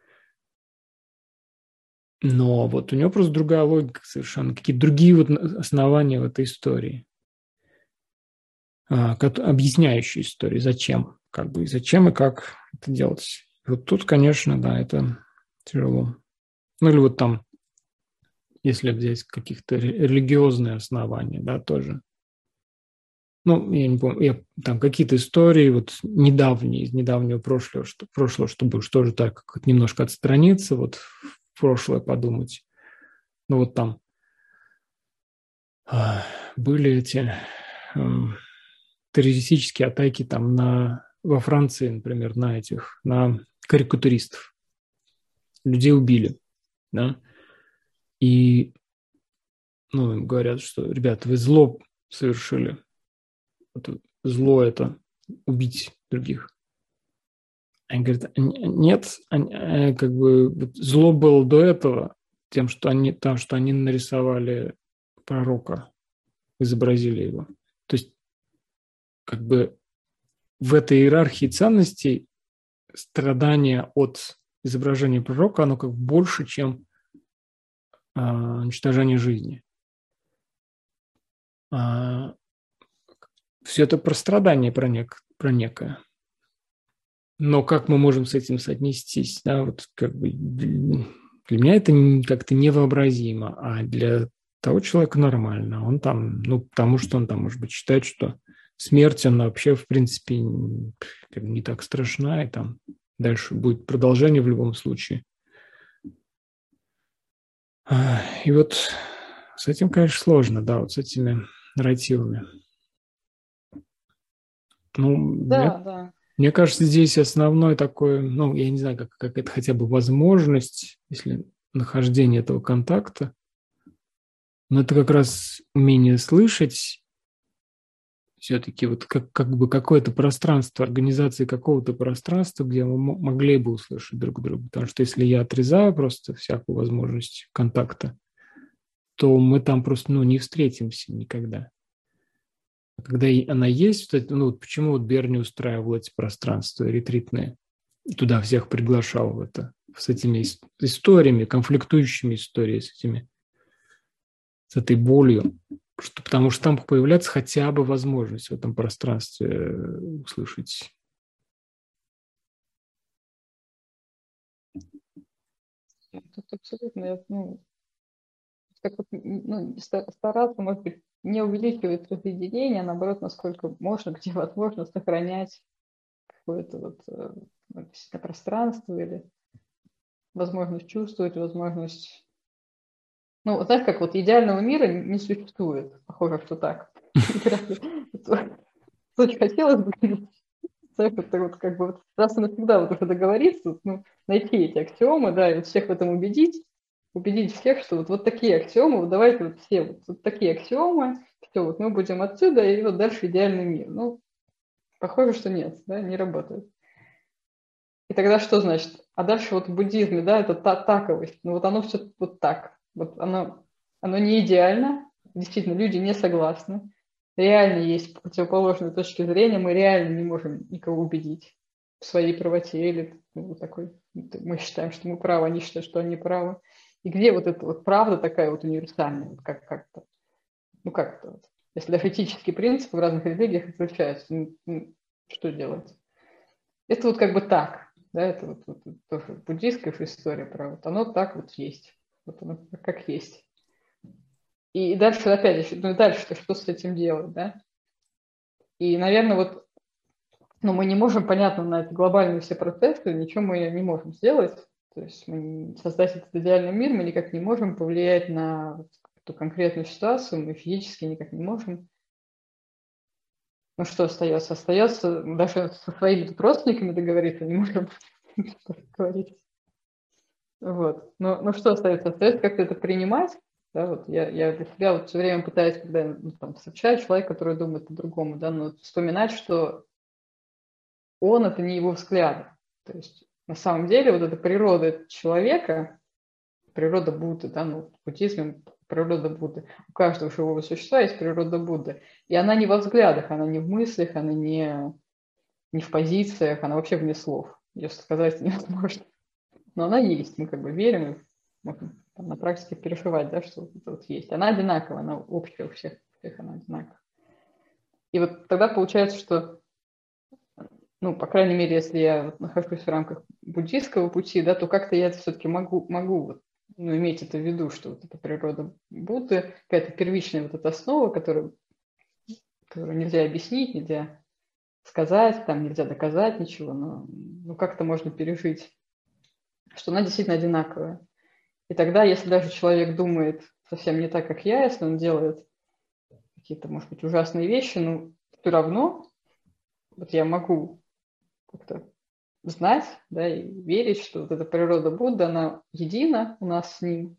Но вот у него просто другая логика совершенно, какие-то другие вот основания в этой истории, объясняющие историю, зачем. как бы и зачем, и как это делать. Вот тут, конечно, да, это тяжело. Ну или вот там, если взять каких-то религиозные основания, да, тоже. Ну, я не помню, там какие-то истории вот недавние, из недавнего прошлого, чтобы уж тоже так как немножко отстраниться, вот в прошлое подумать. Ну вот там были эти террористические атаки там во Франции, например, на карикатуристов. Людей убили, да, и им говорят, что, ребята, вы зло совершили. Зло – это убить других. Они говорят, нет, как бы зло было до этого тем, что они нарисовали пророка, изобразили его. То есть как бы в этой иерархии ценностей страдание от изображения пророка, оно как бы больше, чем уничтожение жизни. Все это про страдание, про некое. Но как мы можем с этим соотнестись? Да, вот как бы для меня это как-то невообразимо, а для того человека нормально. Он там, потому что он там, может быть, считает, что смерть, она вообще, в принципе, не так страшна, и там дальше будет продолжение в любом случае. И вот с этим, конечно, сложно, да, вот с этими нарративами. Да. Мне кажется, здесь основной такой, я не знаю, как это хотя бы возможность, если нахождение этого контакта, но это как раз умение слышать все-таки вот как бы какое-то пространство, организации какого-то пространства, где мы могли бы услышать друг друга. Потому что если я отрезаю просто всякую возможность контакта, то мы там просто не встретимся никогда. Когда она есть, почему вот Берни устраивал эти пространства ретритные, туда всех приглашал с этими историями, конфликтующими историями, с этой болью, потому что там появляется хотя бы возможность в этом пространстве услышать. Тут абсолютно, стараться, может быть, не увеличивать разъединение, а наоборот, насколько можно, где возможно, сохранять какое-то пространство или возможность чувствовать, возможность... знаешь, как идеального мира не существует. Похоже, что так. Очень хотелось бы, раз и навсегда уже договориться, найти эти аксиомы, да, и всех в этом убедить всех, что вот такие аксиомы, давайте все вот такие аксиомы, все, мы будем отсюда, и дальше идеальный мир. Похоже, что нет, да, не работает. И тогда что значит? А дальше в буддизме, да, это таковость. Оно все вот так. Оно не идеально. Действительно, люди не согласны. Реально есть противоположные точки зрения. Мы реально не можем никого убедить в своей правоте. Или мы считаем, что мы правы, они считают, что они правы. И где эта правда такая универсальная? Как-то. Как-то. Если даже этические принципы в разных религиях отличаются, что делать? Это как бы так. Да, это тоже буддийская история про оно так есть. Оно как есть. И дальше опять еще, дальше-то что с этим делать, да? И, наверное, мы не можем, понятно, на эти глобальные все процессы, ничего мы не можем сделать. То есть создать этот идеальный мир мы никак не можем повлиять на эту конкретную ситуацию, мы физически никак не можем. Что остается? Остается даже со своими родственниками договориться не можем говорить. Но что остается? Остается как-то это принимать. Да, я для себя все время пытаюсь, когда встречаю человека, который думает по-другому, да, вспоминать, что он – это не его взгляд. То есть на самом деле эта природа человека, природа Будды, да, в буддизме природа Будды. У каждого живого существа есть природа Будды. И она не во взглядах, она не в мыслях, она не в позициях, она вообще вне слов. Ее сказать невозможно. Но она есть, мы верим, и можем на практике переживать, да, что это есть. Она одинаковая, она общая у всех она одинаковая. И тогда получается, что ну, по крайней мере, если я вот нахожусь в рамках буддийского пути, да, то как-то я это все-таки могу вот, ну, иметь это в виду, что вот эта природа Будды, какая-то первичная вот эта основа, которую нельзя объяснить, нельзя сказать, там нельзя доказать ничего, но ну, как-то можно пережить, что она действительно одинаковая. И тогда, если даже человек думает совсем не так, как я, если он делает какие-то, может быть, ужасные вещи, ну, все равно вот я могу как-то знать, да, и верить, что вот эта природа Будды, она едина у нас с ним.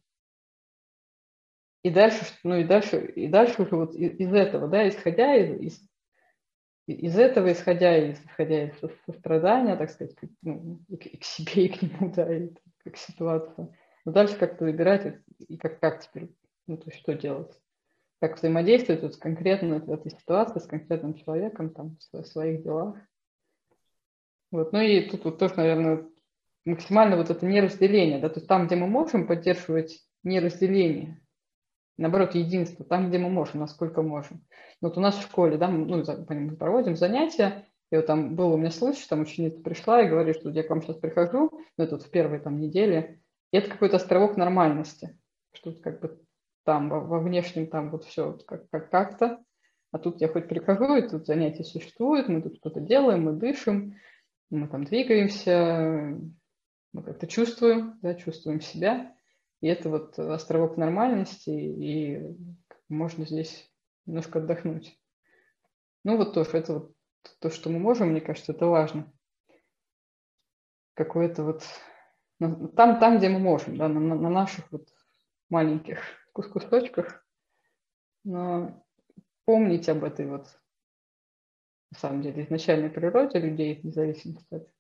И дальше, ну и дальше уже вот из этого, да, исходя из этого, исходя из сострадания, так сказать, ну, и к себе, и к нему, да, и к ситуации. Но дальше как-то выбирать, и как теперь, ну, то есть что делать. Как взаимодействовать вот конкретно в этой ситуации с конкретным человеком, там, в своих делах. Вот. Ну и тут вот тоже, наверное, максимально вот это неразделение, да, то есть там, где мы можем поддерживать неразделение, наоборот, единство, там, где мы можем, насколько можем. Вот у нас в школе, да, мы проводим занятия, и вот там был у меня случай, там ученица пришла и говорит, что я к вам сейчас прихожу, ну, это вот в первой там неделе, и это какой-то островок нормальности, что как бы там во внешнем там вот все вот как-то, а тут я хоть прихожу, и тут занятия существуют, мы тут что-то делаем, мы дышим, мы там двигаемся, мы как-то чувствуем, да, чувствуем себя, и это вот островок нормальности, и можно здесь немножко отдохнуть. Ну вот тоже, это вот то, что мы можем, мне кажется, это важно. Какое-то вот там, где мы можем, да, на наших вот маленьких кусочках, но помнить об этой вот, на самом деле, изначальной природе людей, вне зависимости от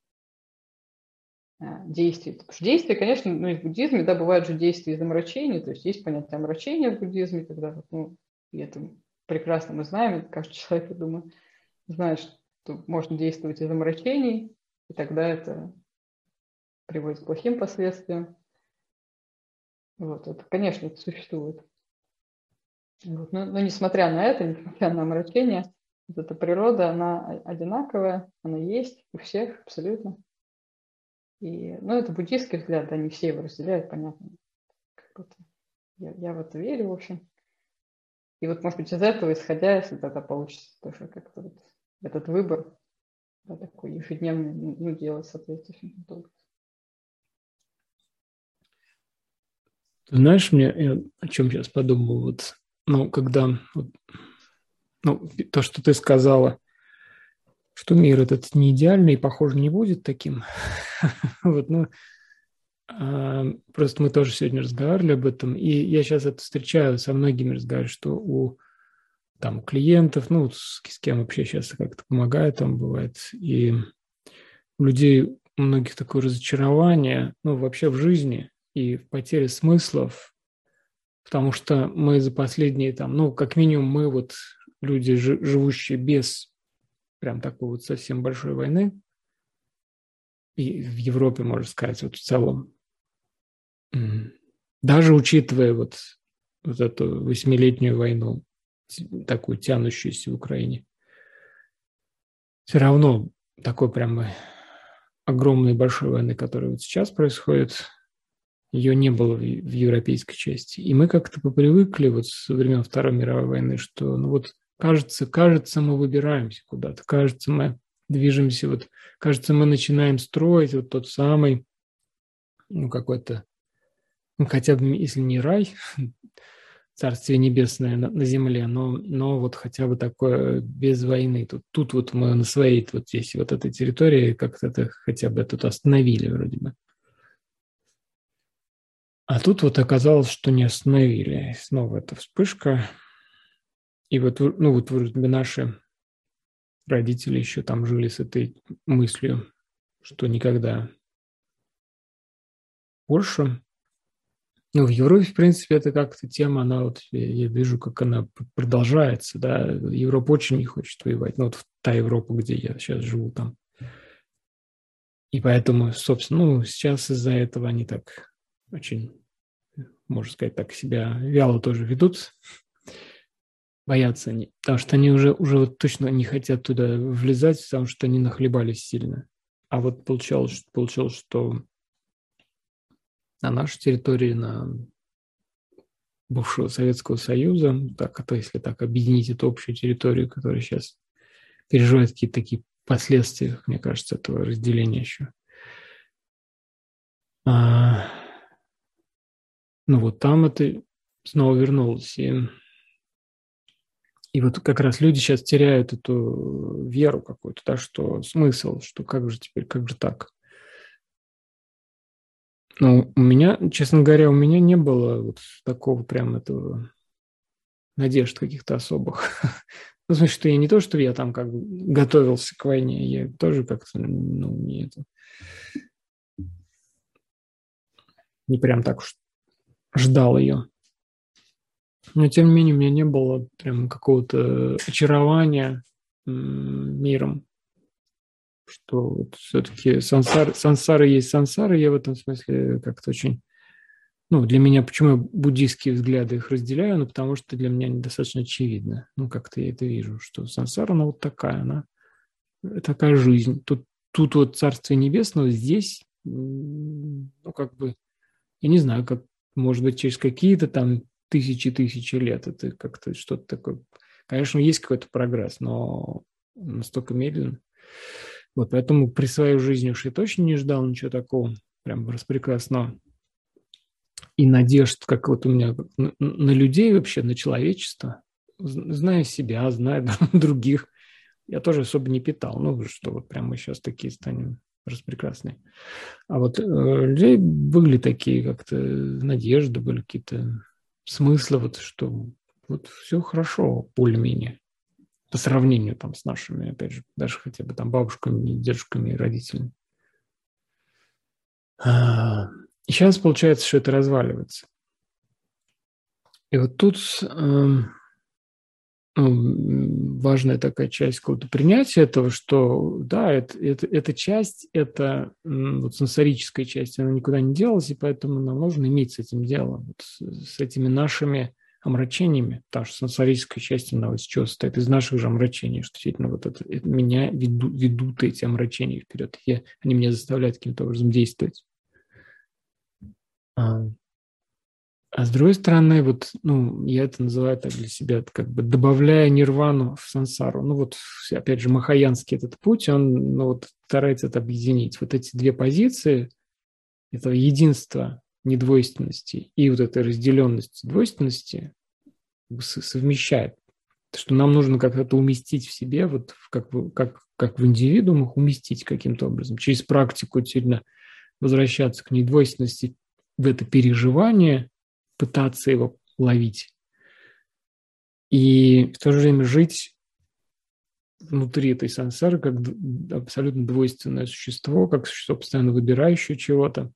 действий. Потому что действия, конечно, ну, и в буддизме, да, бывают же действия из омрачения, то есть есть понятие омрачения в буддизме, когда, ну, и это прекрасно мы знаем, каждый человек, я думаю, знает, что можно действовать из омрачений, и тогда это приводит к плохим последствиям. Вот, это, конечно, это существует. Вот. Но несмотря на это, несмотря на омрачение, вот эта природа, она одинаковая, она есть у всех абсолютно. И, ну, это буддийский взгляд, да, не все его разделяют, понятно. Я в это верю, в общем. И вот, может быть, из этого, исходя, если тогда получится тоже как-то вот этот выбор, да, такой ежедневный, ну, делать соответствующим образом. Ты знаешь, я о чем сейчас подумал, вот, ну, когда, вот, ну, то, что ты сказала, что мир этот не идеальный и, похоже, не будет таким, вот, ну, просто мы тоже сегодня разговаривали об этом, и я сейчас это встречаю со многими, разговариваю, что у там клиентов, ну, с кем вообще сейчас как-то помогает, там бывает, и у людей, у многих такое разочарование, ну, вообще в жизни и в потере смыслов, потому что мы за последние там, ну, как минимум мы вот люди, живущие без прям такой вот совсем большой войны, и в Европе, можно сказать, вот в целом, даже учитывая вот эту 8-летнюю войну, такую тянущуюся в Украине, все равно такой прям огромной большой войны, которая вот сейчас происходит, ее не было в европейской части. И мы как-то попривыкли вот со времен Второй мировой войны, что ну вот кажется, мы выбираемся куда-то, кажется, мы движемся, вот кажется, мы начинаем строить вот тот самый, ну какой-то, ну хотя бы если не рай, Царствие Небесное на земле, но вот хотя бы такое без войны. Тут вот мы на своей вот здесь, вот этой территории как-то это хотя бы тут остановили вроде бы. А тут вот оказалось, что не остановили. Снова эта вспышка. И вот, ну вот вроде бы наши родители еще там жили с этой мыслью, что никогда больше. Ну, в Европе, в принципе, это как-то тема, она вот, я вижу, как она продолжается, да, Европа очень не хочет воевать, ну, вот та Европа, где я сейчас живу там. И поэтому, собственно, ну, сейчас из-за этого они так очень, можно сказать, так себя вяло тоже ведут. Боятся они, потому что они уже вот точно не хотят туда влезать, потому что они нахлебались сильно. А вот получалось, что на нашей территории, на бывшего Советского Союза, так, а то если так объединить эту общую территорию, которая сейчас переживает какие-то такие последствия, мне кажется, этого разделения еще. Ну вот там это снова вернулось. И вот как раз люди сейчас теряют эту веру какую-то, да, что смысл, что как же теперь, как же так? Ну, у меня, честно говоря, у меня не было вот такого прям этого надежд каких-то особых. Ну, в смысле, что я не то, что я там как бы готовился к войне, я тоже как-то, ну, не прям так уж ждал ее. Но, тем не менее, у меня не было прям какого-то очарования миром, что вот все-таки сансара есть сансара. Я в этом смысле как-то очень... Ну, для меня, почему я буддийские взгляды их разделяю? Ну, потому что для меня они достаточно очевидны. Ну, как-то я это вижу, что сансара, она вот такая, она такая жизнь. Тут вот Царствие Небесное, здесь, ну, как бы, я не знаю, как, может быть, через какие-то там тысячи лет это как-то что-то такое. Конечно, есть какой-то прогресс, но настолько медленно. Вот, поэтому при своей жизни уж я точно не ждал ничего такого прям распрекрасного. И надежд, как вот у меня на людей вообще, на человечество, зная себя, зная других, я тоже особо не питал. Ну, что вот прям мы сейчас такие станем распрекрасные. А вот людей были такие как-то надежды, были какие-то смыслы, вот что вот все хорошо, более-менее, по сравнению там с нашими, опять же, даже хотя бы там бабушками, дедушками и родителями. И сейчас получается, что это разваливается. И вот тут важная такая часть какого-то принятия этого, что да, эта часть, это вот сенсорическая часть, она никуда не делась, и поэтому нам нужно иметь с этим дело, вот с этими нашими омрачениями, потому что сенсорическая часть, она вот из чего состоит? Из наших же омрачений, что действительно вот это меня ведут эти омрачения вперед, они меня заставляют каким-то образом действовать. А с другой стороны, вот, ну, я это называю так для себя, как бы добавляя нирвану в сансару. Ну, вот, опять же, махаянский этот путь, он, ну, вот, старается это объединить. Вот эти две позиции, этого единства недвойственности и вот этой разделенности двойственности совмещает. Что нам нужно как-то уместить в себе, вот как в индивидуумах уместить каким-то образом, через практику сильно возвращаться к недвойственности в это переживание, пытаться его ловить. И в то же время жить внутри этой сансары как абсолютно двойственное существо, как существо, постоянно выбирающее чего-то.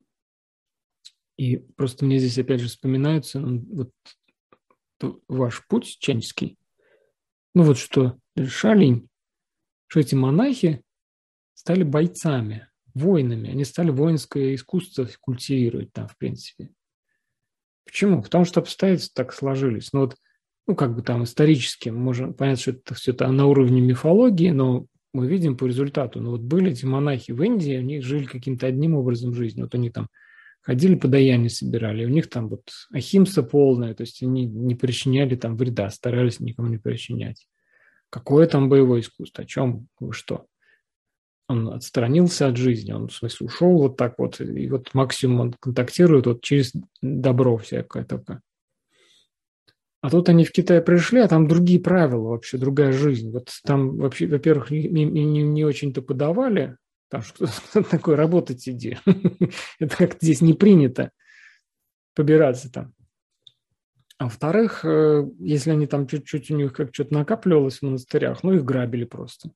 И просто мне здесь опять же вспоминается вот ваш путь чанский. Ну вот что Шалинь, что эти монахи стали бойцами, воинами. Они стали воинское искусство культивировать там, в принципе. Почему? Потому что обстоятельства так сложились. Ну вот, ну как бы там исторически, можно понять, что это все это на уровне мифологии, но мы видим по результату. Ну вот были эти монахи в Индии, у них жили каким-то одним образом жизни. Вот они там ходили, подаяние собирали, у них там вот ахимса полная, то есть они не причиняли там вреда, старались никому не причинять. Какое там боевое искусство? О чем вы что? Он отстранился от жизни, он, в смысле, ушел вот так вот, и вот максимум он контактирует вот через добро всякое такое. А тут они в Китай пришли, а там другие правила вообще, другая жизнь. Вот там вообще, во-первых, не очень-то подавали, потому что кто такой, работать иди. Это как-то здесь не принято побираться там. А во-вторых, если они там чуть-чуть у них как что-то накапливалось в монастырях, ну их грабили просто.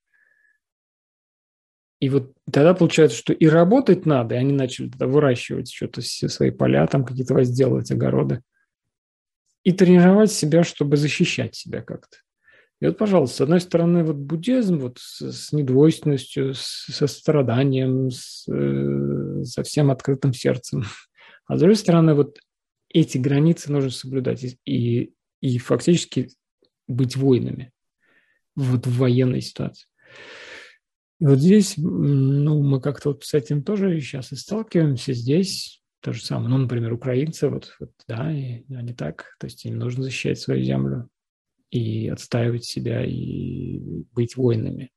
И вот тогда получается, что и работать надо, и они начали тогда выращивать что-то, все свои поля, там какие-то возделывать, огороды, и тренировать себя, чтобы защищать себя как-то. И вот, пожалуйста, с одной стороны, вот буддизм вот с недвойственностью, со страданием, со всем открытым сердцем. А с другой стороны, вот эти границы нужно соблюдать. И фактически быть воинами вот в военной ситуации. И вот здесь, ну, мы как-то вот с этим тоже сейчас и сталкиваемся. Здесь то же самое. Ну, например, украинцы, да, и они так, то есть им нужно защищать свою землю и отстаивать себя, и быть воинами.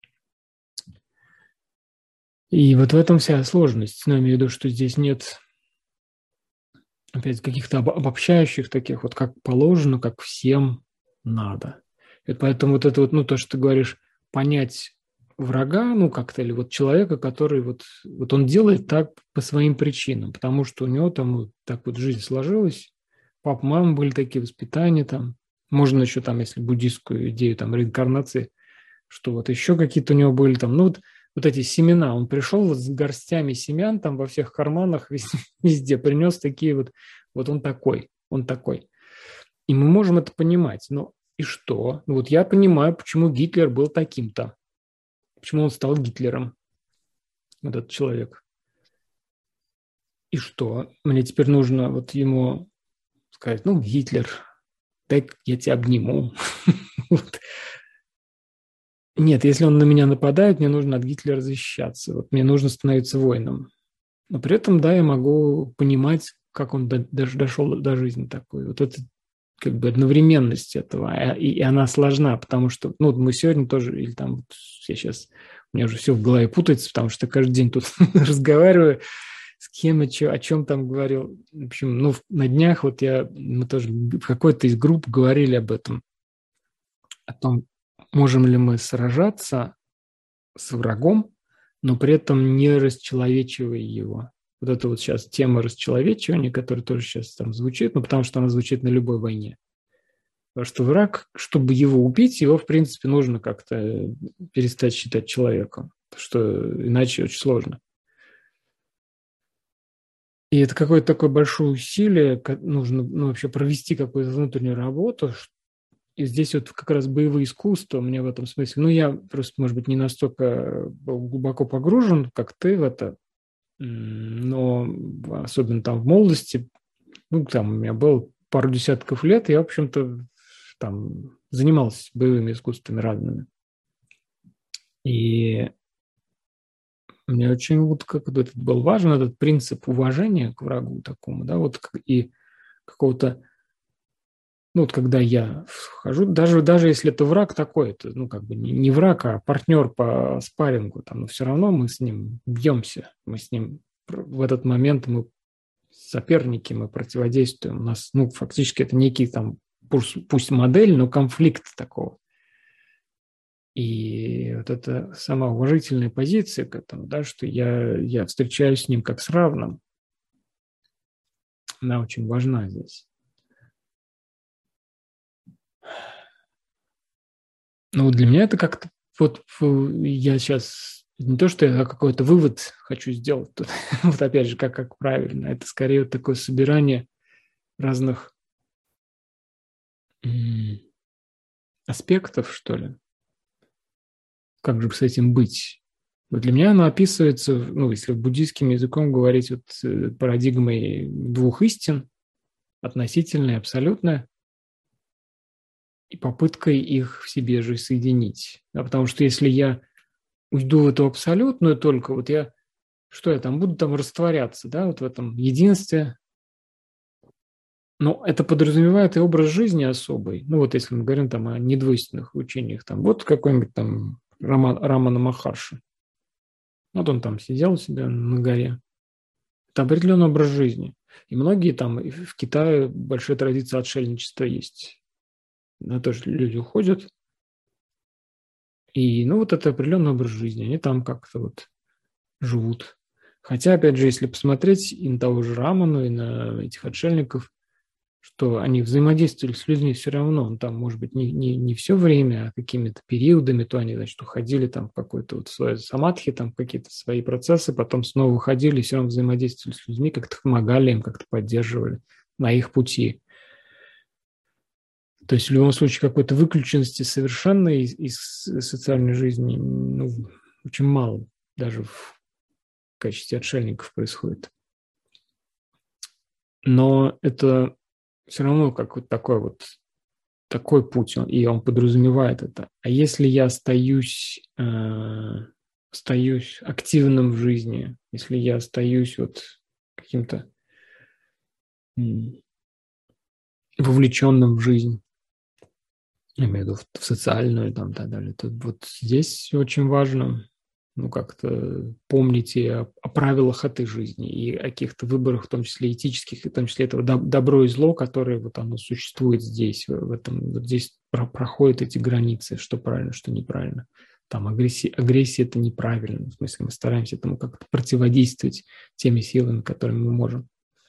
И вот в этом вся сложность. Но я имею в виду, что здесь нет, опять, каких-то обобщающих таких, вот как положено, как всем надо. И поэтому вот это вот, ну, то, что ты говоришь, понять врага, ну, как-то, или вот человека, который вот он делает так по своим причинам, потому что у него там вот так вот жизнь сложилась, папа, мама были такие, воспитания там, можно еще там, если буддистскую идею там реинкарнации, что вот еще какие-то у него были там, ну, вот эти семена, он пришел вот с горстями семян там во всех карманах, везде принес такие вот он такой, он такой. И мы можем это понимать, но и что? Ну, вот я понимаю, почему Гитлер был таким-то, почему он стал Гитлером, этот человек. И что? Мне теперь нужно вот ему сказать, ну, Гитлер, дай я тебя обниму. Нет, если он на меня нападает, мне нужно от Гитлера защищаться. Вот мне нужно становиться воином. Но при этом, да, я могу понимать, как он даже дошел до жизни такой. Вот это как бы одновременность этого, и она сложна, потому что, ну, мы сегодня тоже, или там, я сейчас, у меня уже все в голове путается, потому что каждый день тут разговариваю, с кем, о чем там говорил. В общем, ну, на днях вот мы тоже в какой-то из групп говорили об этом, о том, можем ли мы сражаться с врагом, но при этом не расчеловечивая его. Вот это вот сейчас тема расчеловечивания, которая тоже сейчас там звучит, ну, потому что она звучит на любой войне. Потому что враг, чтобы его убить, его, в принципе, нужно как-то перестать считать человеком, что иначе очень сложно. И это какое-то такое большое усилие, нужно, ну, вообще провести какую-то внутреннюю работу. И здесь вот как раз боевые искусства мне в этом смысле. Ну, я просто, может быть, не настолько был глубоко погружен, как ты в это, но особенно там в молодости, ну, там у меня было пару десятков лет, я, в общем-то, там занимался боевыми искусствами разными. И мне очень вот как вот этот был важен этот принцип уважения к врагу такому, да, вот и какого-то, ну, вот когда я вхожу, даже если это враг такой, это, ну, как бы не враг, а партнер по спаррингу, там, но все равно мы с ним бьемся, мы с ним в этот момент мы соперники, мы противодействуем, у нас, ну, фактически это некий там, пусть модель, но конфликт такого. И вот эта сама уважительная позиция к этому, да, что я встречаюсь с ним как с равным, она очень важна здесь. Ну, для меня это как-то, вот я сейчас, не то, что я какой-то вывод хочу сделать, тут, вот опять же, как правильно, это скорее вот такое собирание разных аспектов, что ли, как же с этим быть. Вот для меня оно описывается, ну, если буддийским языком говорить, вот парадигмой двух истин, относительная и абсолютная, и попыткой их в себе же соединить. Да, потому что если я уйду в эту абсолютную только, вот что я там буду там растворяться, да, вот в этом единстве. Но это подразумевает и образ жизни особый. Ну вот если мы говорим там о недвойственных учениях, там вот какой-нибудь там Рамана Махарши. Вот он там сидел у себя на горе. Это определенный образ жизни. И многие там, и в Китае большая традиция отшельничества есть. На то, что люди уходят. И, ну, вот это определенный образ жизни. Они там как-то вот живут. Хотя, опять же, если посмотреть и на того же Раману, и на этих отшельников, что они взаимодействовали с людьми все равно. Он там, может быть, не все время, а какими-то периодами, то они, значит, уходили там в какой-то вот свой самадхи, там какие-то свои процессы, потом снова уходили, все равно взаимодействовали с людьми, как-то помогали им, как-то поддерживали на их пути. То есть в любом случае какой-то выключенности совершенно из социальной жизни, ну, очень мало даже в качестве отшельников происходит. Но это все равно как вот такое вот такой путь, и он подразумевает это. А если я остаюсь активным в жизни, если я остаюсь вот каким-то вовлеченным в жизнь, я имею в виду в социальную и так далее, то вот здесь очень важно как-то помнить и о правилах этой жизни, и о каких-то выборах, в том числе этических, и в том числе этого добро и зло, которое вот оно существует здесь, в этом, вот здесь проходят эти границы, что правильно, что неправильно. Там агрессия – это неправильно, в смысле мы стараемся этому как-то противодействовать теми силами, которыми мы можем.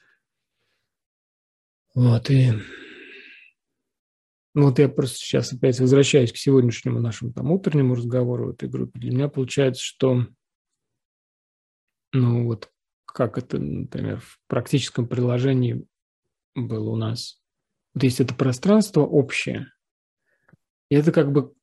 Вот, и вот я просто сейчас опять возвращаюсь к сегодняшнему нашему там утреннему разговору в этой группе. Для меня получается, что вот как это, например, в практическом приложении было у нас. Вот есть это пространство общее, и это как бы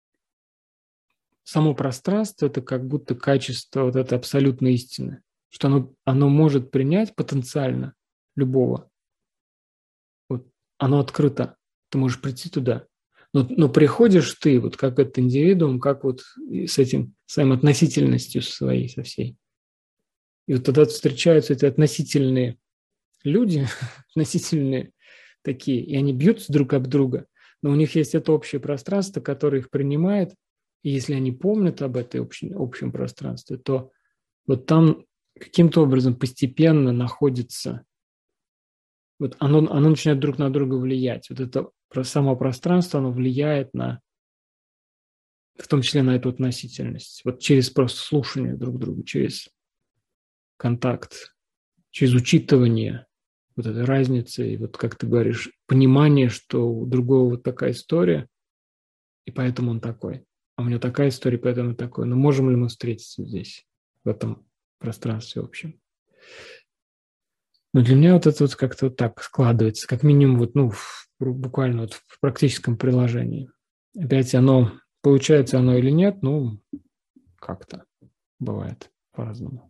само пространство, это как будто качество вот этой абсолютной истины, что оно может принять потенциально любого. Вот оно открыто, ты можешь прийти туда. Но приходишь ты, вот как этот индивидуум, как вот с этим, своей относительностью своей, со всей. И вот тогда встречаются эти относительные люди, относительные такие, и они бьются друг об друга, но у них есть это общее пространство, которое их принимает, и если они помнят об этой общем пространстве, то вот там каким-то образом постепенно находится, вот оно начинает друг на друга влиять. Вот это само пространство, оно влияет в том числе на эту относительность, вот через просто слушание друг друга, через контакт, через учитывание вот этой разницы, и вот как ты говоришь, понимание, что у другого вот такая история, и поэтому он такой. А у него такая история, поэтому он такой. Но можем ли мы встретиться здесь, в этом пространстве общем? Но для меня вот это вот как-то вот так складывается, как минимум вот, буквально вот в практическом приложении. Опять получается оно или нет, как-то бывает по-разному.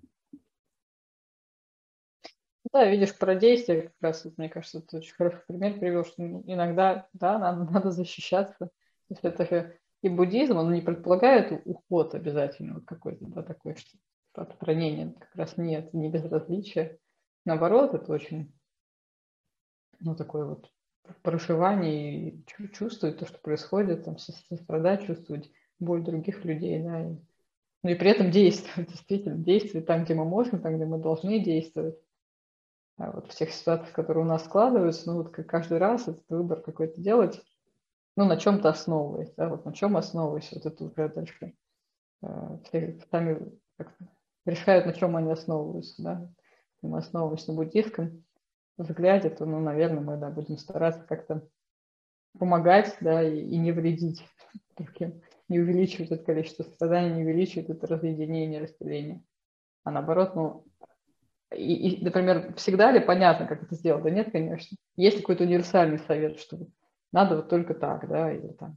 Да, видишь, про действие как раз, мне кажется, ты очень хороший пример привел, что иногда, да, надо защищаться. То есть это же и буддизм, он не предполагает уход обязательно, вот какой-то, да, такой, что отстранение как раз нет, не безразличие. Наоборот, это очень, такое вот прошивание и чувствовать то, что происходит, там, сострадать, чувствовать боль других людей, да, и при этом действовать, действительно, действовать там, где мы можем, там, где мы должны действовать. А вот в тех ситуациях, которые у нас складываются, вот как каждый раз этот выбор какой-то делать, на чем-то основываясь, да, вот на чем основываясь, вот это уже дальше все сами решают, на чем они основываются, да. Если мы основываемся на буддийском взгляде, то, наверное, мы, да, будем стараться как-то помогать, да, и не вредить другим, не увеличивать это количество страданий, не увеличивать это разъединение, расселение, а наоборот, например, всегда ли понятно, как это сделать? Да нет, конечно. Есть какой-то универсальный совет, что надо вот только так, да, или там.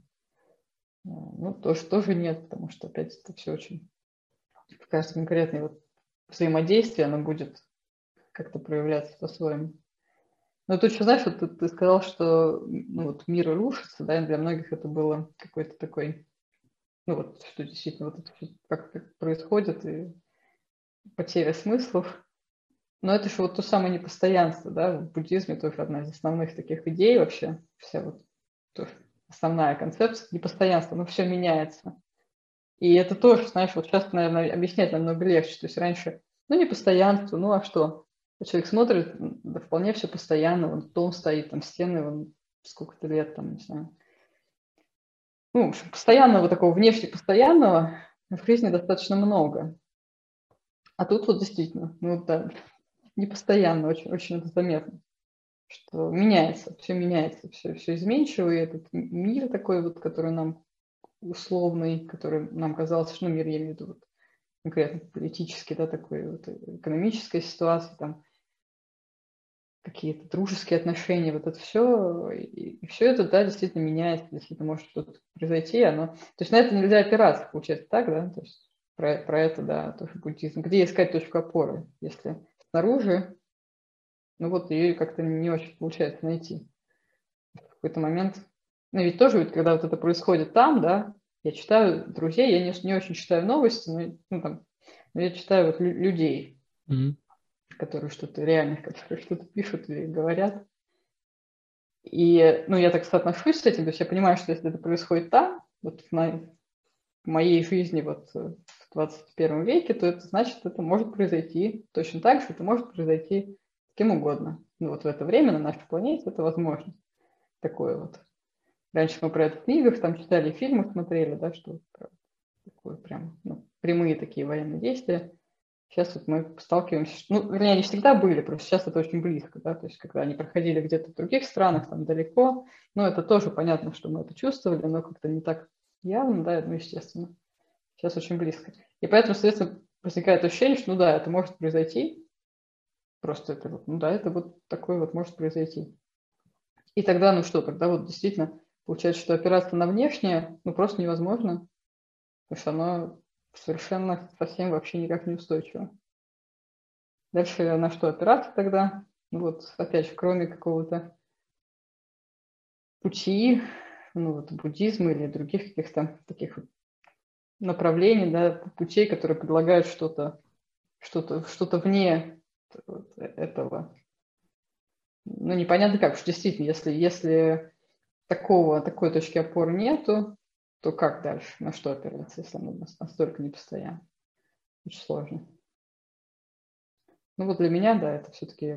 Тоже нет, потому что опять это все очень, кажется, конкретное вот взаимодействие, оно будет как-то проявляться по-своему. Но тут еще, знаешь, вот ты сказал, что мир рушится, да, и для многих это было какой-то такой, что действительно вот это как происходит, и потеря смыслов. Но это же вот то самое непостоянство, да, в буддизме тоже одна из основных таких идей вообще, вся вот тоже основная концепция непостоянства, все меняется. И это тоже, знаешь, вот сейчас, наверное, объяснять намного легче. То есть раньше, непостоянство, а что? Человек смотрит, да вполне все постоянно, вон дом стоит, там стены, вон сколько-то лет, там, не знаю. В общем, постоянного такого, внешне постоянного в жизни достаточно много. А тут вот действительно, да, непостоянно, очень, очень это заметно, что меняется, все изменчиво, и этот мир такой вот, который нам условный, который нам казался, что мир, я имею в виду, вот, конкретно политический, да, такой вот экономическая ситуация, там какие-то дружеские отношения, вот это все, и все это, да, действительно меняется, действительно может что-то произойти, то есть на это нельзя опираться, получается так, да, то есть про это, да, тоже буддизм. Где искать точку опоры, если снаружи, ее как-то не очень получается найти. В какой-то момент Ну, ведь тоже, ведь, когда вот это происходит там, да, я читаю друзей, я не очень читаю новости, но я читаю вот людей, которые что-то реальных, которые что-то пишут и говорят. И, ну, я так соотношусь с этим, то есть я понимаю, что если это происходит там, вот в моей жизни вот в 21 веке, то это значит, это может произойти точно так же, это может произойти с кем угодно. Ну, вот в это время на нашей планете это возможно. Такое вот. Раньше мы про это в книгах там читали, фильмы смотрели, да, что такое прям, ну, прямые такие военные действия. Сейчас вот мы сталкиваемся, ну, вернее, они всегда были, просто сейчас это очень близко, да, то есть когда они проходили где-то в других странах, там далеко, ну, это тоже понятно, что мы это чувствовали, но как-то не так явно, да, ну, естественно. Сейчас очень близко. И поэтому, соответственно, возникает ощущение, что, ну да, это может произойти, просто это вот, ну да, это вот такое вот может произойти. И тогда, ну что, тогда вот действительно получается, что опираться на внешнее, ну, просто невозможно, потому что оно совершенно совсем вообще никак не устойчиво. Дальше на что опираться тогда? Ну вот, опять же, кроме какого-то пути, ну вот буддизма или других каких-то таких вот направлений, да, путей, которые предлагают что-то вне этого. Ну, непонятно как, что действительно, если такой точки опоры нету, то как дальше? На что опираться, если оно настолько непостоянно? Очень сложно. Ну вот для меня, да, это все-таки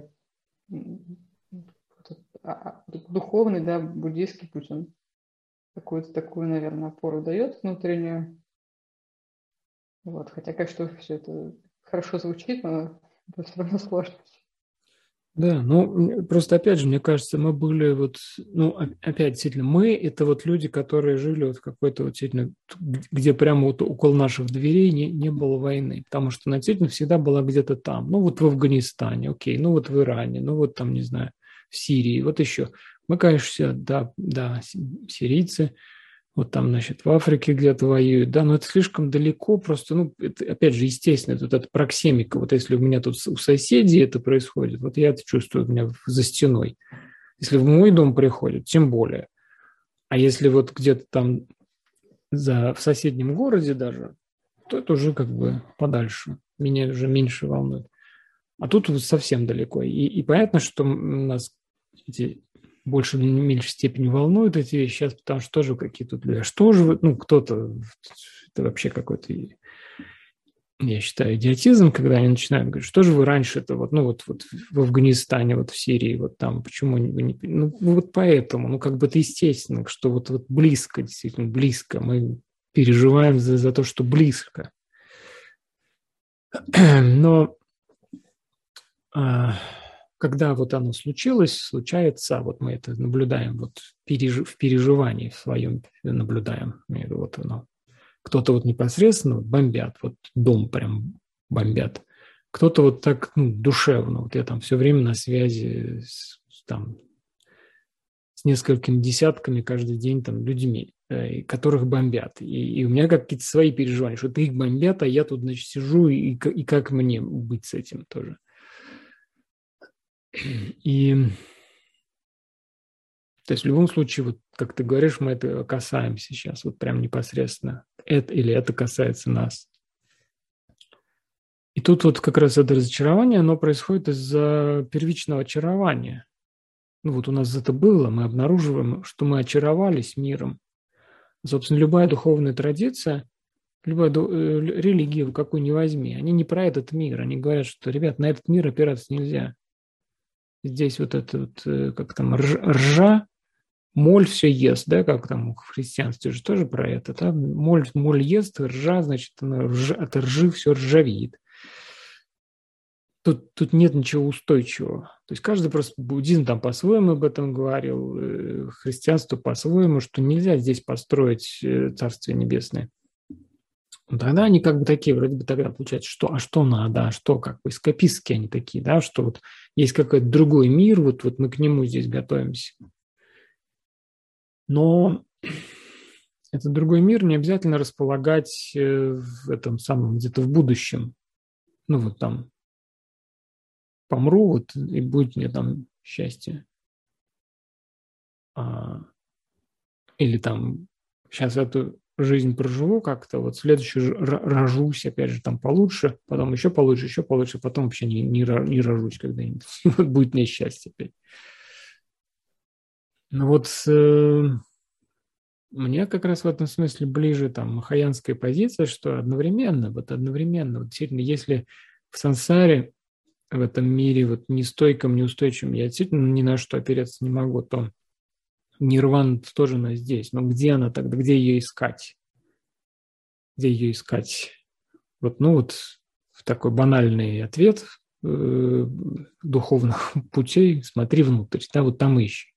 духовный, да, буддийский путь, он какую-то такую, наверное, опору дает внутреннюю. Вот, хотя, конечно, все это хорошо звучит, но это все равно сложно. Да, ну, просто, опять же, мне кажется, мы были вот, ну, опять, действительно, мы – это вот люди, которые жили вот в какой-то вот, действительно, где прямо вот около наших дверей не было войны, потому что она действительно всегда была где-то там, ну, вот в Афганистане, окей, ну, вот в Иране, ну, вот там, не знаю, в Сирии, вот еще. Мы, конечно, все, да, сирийцы, вот там, значит, в Африке где-то воюют, да, но это слишком далеко, просто, ну, это, опять же, естественно, тут это проксемика, вот если у меня тут у соседей это происходит, вот я это чувствую у меня за стеной. Если в мой дом приходит, тем более. А если вот где-то там в соседнем городе даже, то это уже как бы подальше, меня уже меньше волнует. А тут вот совсем далеко. И понятно, что нас эти больше или меньшей степени волнуют эти вещи сейчас, потому что тоже какие-то люди. Что же вы, ну, кто-то, это вообще какой-то, я считаю, идиотизм, когда они начинают говорить, что же вы раньше это вот, ну, вот в Афганистане, вот в Сирии, вот там, почему вы не... Ну, вот поэтому, ну, как бы это естественно, что вот близко, действительно близко, мы переживаем за то, что близко. Но когда вот оно случается, вот мы это наблюдаем, вот в переживании в своем наблюдаем, вот оно. Кто-то вот непосредственно бомбят, вот дом прям бомбят. Кто-то вот так, ну, душевно, вот я там все время на связи с несколькими десятками каждый день там людьми, которых бомбят. И у меня какие-то свои переживания, что их бомбят, а я тут, значит, сижу, и как мне быть с этим тоже. И то есть в любом случае, вот как ты говоришь, мы это касаемся сейчас, вот прям непосредственно. Это касается нас. И тут вот как раз это разочарование, оно происходит из-за первичного очарования. Ну вот у нас это было, мы обнаруживаем, что мы очаровались миром. Собственно, любая духовная традиция, любая религия, какую ни возьми, они не про этот мир. Они говорят, что, ребят, на этот мир опираться нельзя. Здесь вот это вот, как там, ржа, моль все ест, да, как там в христианстве же тоже про это, да? Моль ест, ржа, значит, от ржи все ржавеет. Тут нет ничего устойчивого. То есть каждый просто, буддизм там по-своему об этом говорил, христианство по-своему, что нельзя здесь построить Царствие Небесное. Ну, тогда они как бы такие, вроде бы тогда получается, что надо, а что как бы эскапистские они такие, да, что вот есть какой-то другой мир, вот мы к нему здесь готовимся. Но этот другой мир не обязательно располагать в этом самом, где-то в будущем. Ну вот там помру, вот и будет мне там счастье. или там сейчас эту жизнь проживу как-то, вот следующую рожусь, опять же, там получше, потом еще получше, потом вообще не рожусь когда-нибудь. Вот будет мне счастье опять. Ну вот мне как раз в этом смысле ближе там махаянская позиция, что одновременно, вот действительно, если в сансаре, в этом мире вот нестойком, неустойчивым, я действительно ни на что опереться не могу, то нирвана тоже она здесь. Но где она тогда? Где ее искать? Где ее искать? Вот, ну вот в такой банальный ответ духовных путей, смотри внутрь, да, вот там ищи.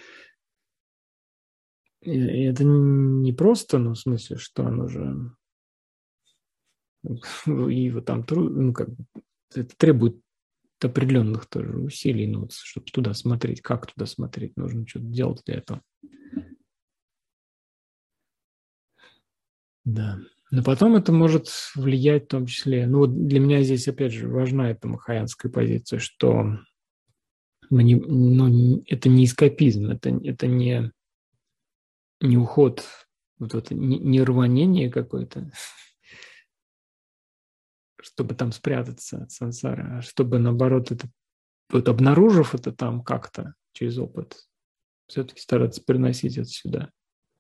И это не просто, ну, в смысле, что оно же и вот там ну, как бы, это требует определенных тоже усилий, ну, вот, чтобы туда смотреть. Как туда смотреть? Нужно что-то делать для этого. Да. Но потом это может влиять в том числе, ну вот для меня здесь опять же важна эта махаянская позиция, что ну, это не эскапизм, это не уход, вот это не рванение какое-то, чтобы там спрятаться от сансары, а чтобы наоборот, это, вот обнаружив это там как-то через опыт, все-таки стараться переносить это сюда.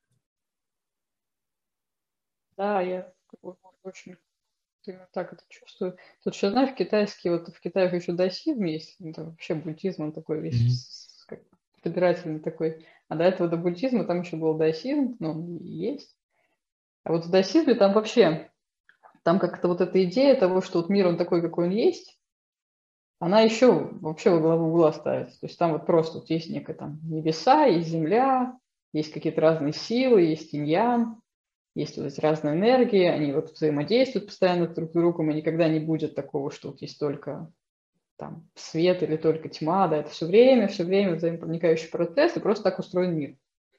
Да, я очень именно так это чувствую. Тут еще, знаешь, китайский, вот в Китае еще даосизм есть, это вообще буддизм, он такой весь как собирательный такой. А до этого, до буддизма, там еще был даосизм, но он и есть. А вот в даосизме там вообще, там как-то вот эта идея того, что вот мир, он такой, какой он есть, она еще вообще во главу угла ставится. То есть там вот просто вот есть некая там небеса, есть земля, есть какие-то разные силы, есть инь-ян, есть вот эти разные энергии, они вот взаимодействуют постоянно друг с другом, и никогда не будет такого, что вот есть только там свет или только тьма, да, это все время взаимопроникающий процесс, и просто так устроен мир.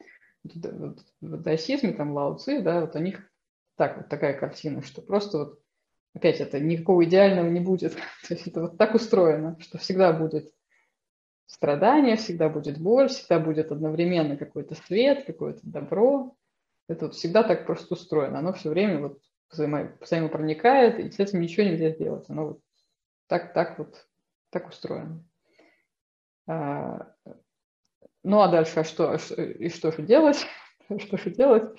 В даосизме, там, Лао Цзи, да, вот у них так, вот такая картина, что просто вот, опять это никакого идеального не будет. То есть это вот так устроено, что всегда будет страдание, всегда будет боль, всегда будет одновременно какой-то свет, какое-то добро. Это вот всегда так просто устроено. Оно все время вот взаимопроникает, и с этим ничего нельзя сделать. Оно вот так устроено. Ну а дальше, и что же делать? Что же делать?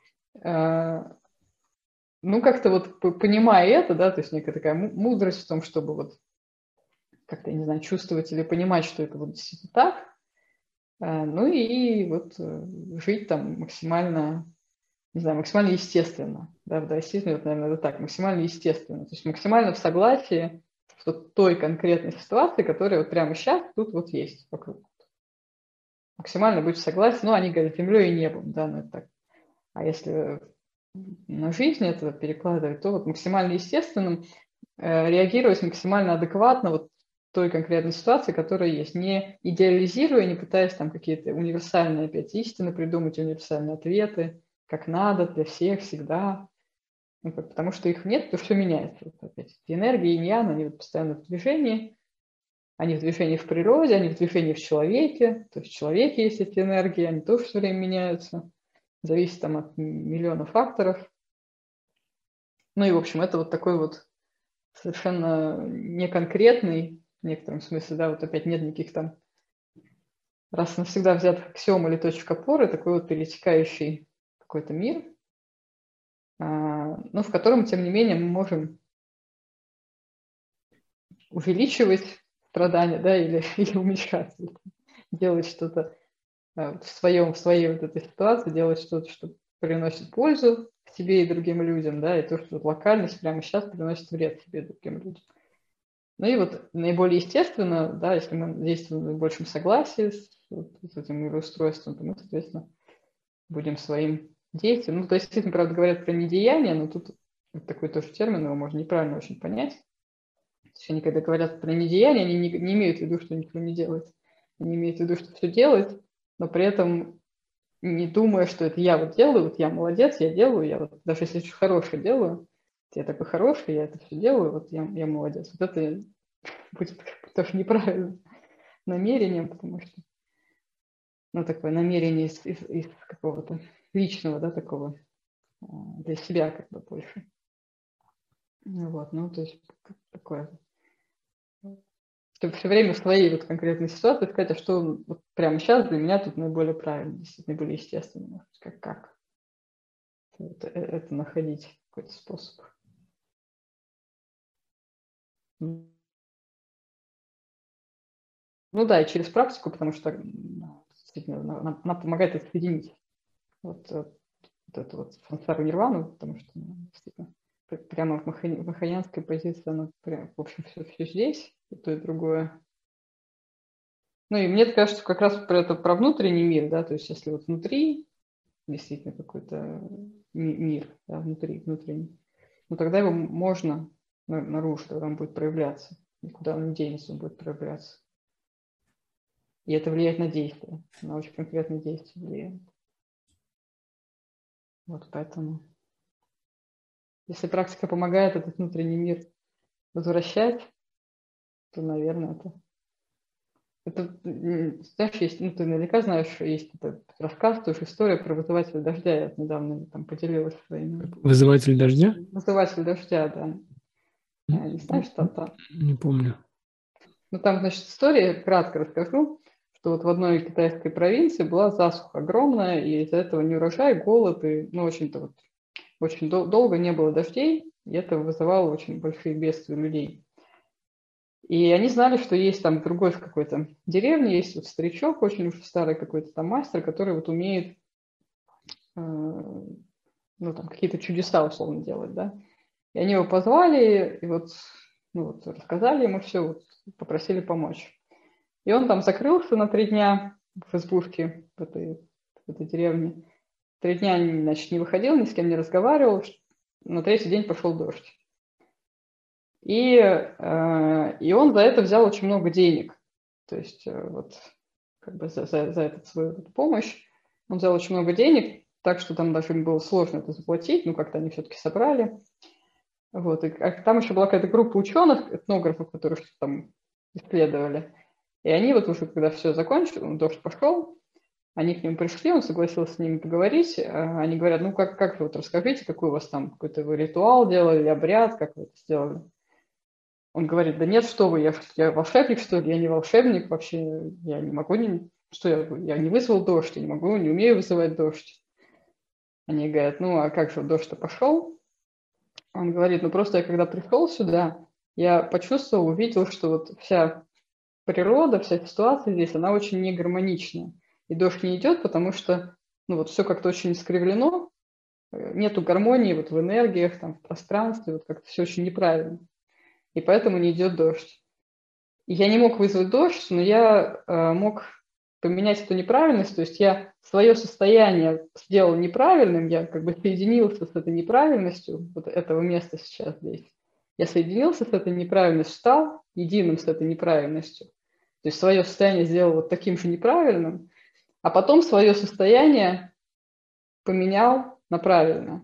Ну, как-то вот понимая это, да, то есть некая такая мудрость в том, чтобы вот как-то, я не знаю, чувствовать или понимать, что это вот действительно так, ну и вот жить там максимально, не знаю, максимально естественно, да, в даосизме, вот, наверное, это так, максимально естественно, то есть максимально в согласии с той конкретной ситуацией, которая вот прямо сейчас тут вот есть вокруг. Максимально быть в согласии, ну, они говорят, землей и небом, да, ну, это так. А если на жизнь это перекладывать, то вот максимально естественным, реагировать максимально адекватно вот той конкретной ситуации, которая есть, не идеализируя, не пытаясь там какие-то универсальные опять истины придумать, универсальные ответы, как надо, для всех, всегда. Ну, потому что их нет, то все меняется. Вот опять. Эти энергии инь-ян, они вот постоянно в движении, они в движении в природе, они в движении в человеке, то есть в человеке есть эти энергии, они тоже все время меняются, зависит там от миллиона факторов. Ну и, в общем, это вот такой вот совершенно неконкретный, в некотором смысле, да, вот опять нет никаких там раз навсегда взятых аксиом или точек опоры, такой вот перетекающий какой-то мир, но в котором, тем не менее, мы можем увеличивать страдания, да, или уменьшать, делать что-то в своей вот этой ситуации, делать что-то, что приносит пользу себе и другим людям, да, и то, что вот локальность прямо сейчас приносит вред себе и другим людям. Ну и вот наиболее естественно, да, если мы действуем в большем согласии с этим мироустройством, то мы, соответственно, будем своим действием. Ну, то есть, действительно, правда, говорят про недеяние, но тут вот такой тоже термин, его можно неправильно очень понять. То есть они, когда говорят про недеяние, они не имеют в виду, что никто не делает. Они имеют в виду, что все делает, но при этом не думая, что это я вот делаю, вот я молодец, я делаю, я вот даже если что хорошее делаю, я такой хороший, я это все делаю, вот я молодец. Вот это будет тоже неправильным намерением, потому что ну, такое намерение из какого-то личного, да, такого для себя как бы больше. Вот, ну, то есть такое. Чтобы все время в своей вот конкретной ситуации сказать, а что вот прямо сейчас для меня тут наиболее правильно, действительно, наиболее естественно. Как это находить, какой-то способ. Ну да, и через практику, потому что действительно она помогает это соединить. Вот эту вот сансару нирвану, потому что действительно прямо в махаянской позиции она прям, в общем, все здесь, и то, и другое. Ну и мне кажется, как раз про внутренний мир, да, то есть если вот внутри действительно какой-то мир, да, внутренний, ну тогда его можно наружу, тогда он будет проявляться, никуда он не денется, он будет проявляться. И это влияет на действие, на очень конкретные действия влияет. Вот поэтому, если практика помогает этот внутренний мир возвращать, то, наверное, это знаешь, есть, ну, ты наверняка знаешь, что есть этот рассказ, тоже история про вызывателя дождя. Я недавно там поделилась своими. Вызыватель дождя? Вызыватель дождя, да. Не знаешь, что-то? Не помню. Ну, там, значит, история, кратко расскажу, что вот в одной китайской провинции была засуха огромная, и из-за этого неурожай, голод, и, ну, очень-то вот очень долго не было дождей, и это вызывало очень большие бедствия людей. И они знали, что есть там в другой в какой-то деревне, есть вот старичок, очень уж старый какой-то там мастер, который вот умеет, ну, там, какие-то чудеса условно делать, да. И они его позвали, и вот, ну, вот рассказали ему все, вот, попросили помочь. И он там закрылся на 3 дня в избушке в этой деревне. 3 дня, значит, не выходил, ни с кем не разговаривал. На 3-й день пошел дождь. И он за это взял очень много денег. То есть вот как бы за эту свою помощь он взял очень много денег, так что там даже им было сложно это заплатить, но как-то они все-таки собрали. Вот. И там еще была какая-то группа ученых, этнографов, которые что-то там исследовали. И они вот уже, когда все закончилось, дождь пошел, они к нему пришли, он согласился с ними поговорить. Они говорят, ну как вы вот расскажите, какой у вас там какой-то вы ритуал делали, обряд, как вы это сделали? Он говорит, да нет, что вы, я волшебник, что ли? Я не волшебник вообще, я не могу, я не вызвал дождь, я не могу, не умею вызывать дождь. Они говорят, ну а как же дождь-то пошел? Он говорит, ну просто я когда пришел сюда, я почувствовал, увидел, что вот вся природа, вся ситуация здесь, она очень негармоничная. И дождь не идет, потому что, ну вот все как-то очень искривлено, нету гармонии вот в энергиях, там, в пространстве, вот как-то все очень неправильно. И поэтому не идет дождь. И я не мог вызвать дождь, но я мог поменять эту неправильность, то есть я свое состояние сделал неправильным, я как бы соединился с этой неправильностью вот этого места сейчас здесь. Я соединился с этой неправильностью, стал единым с этой неправильностью. То есть свое состояние сделал вот таким же неправильным, а потом свое состояние поменял на правильное.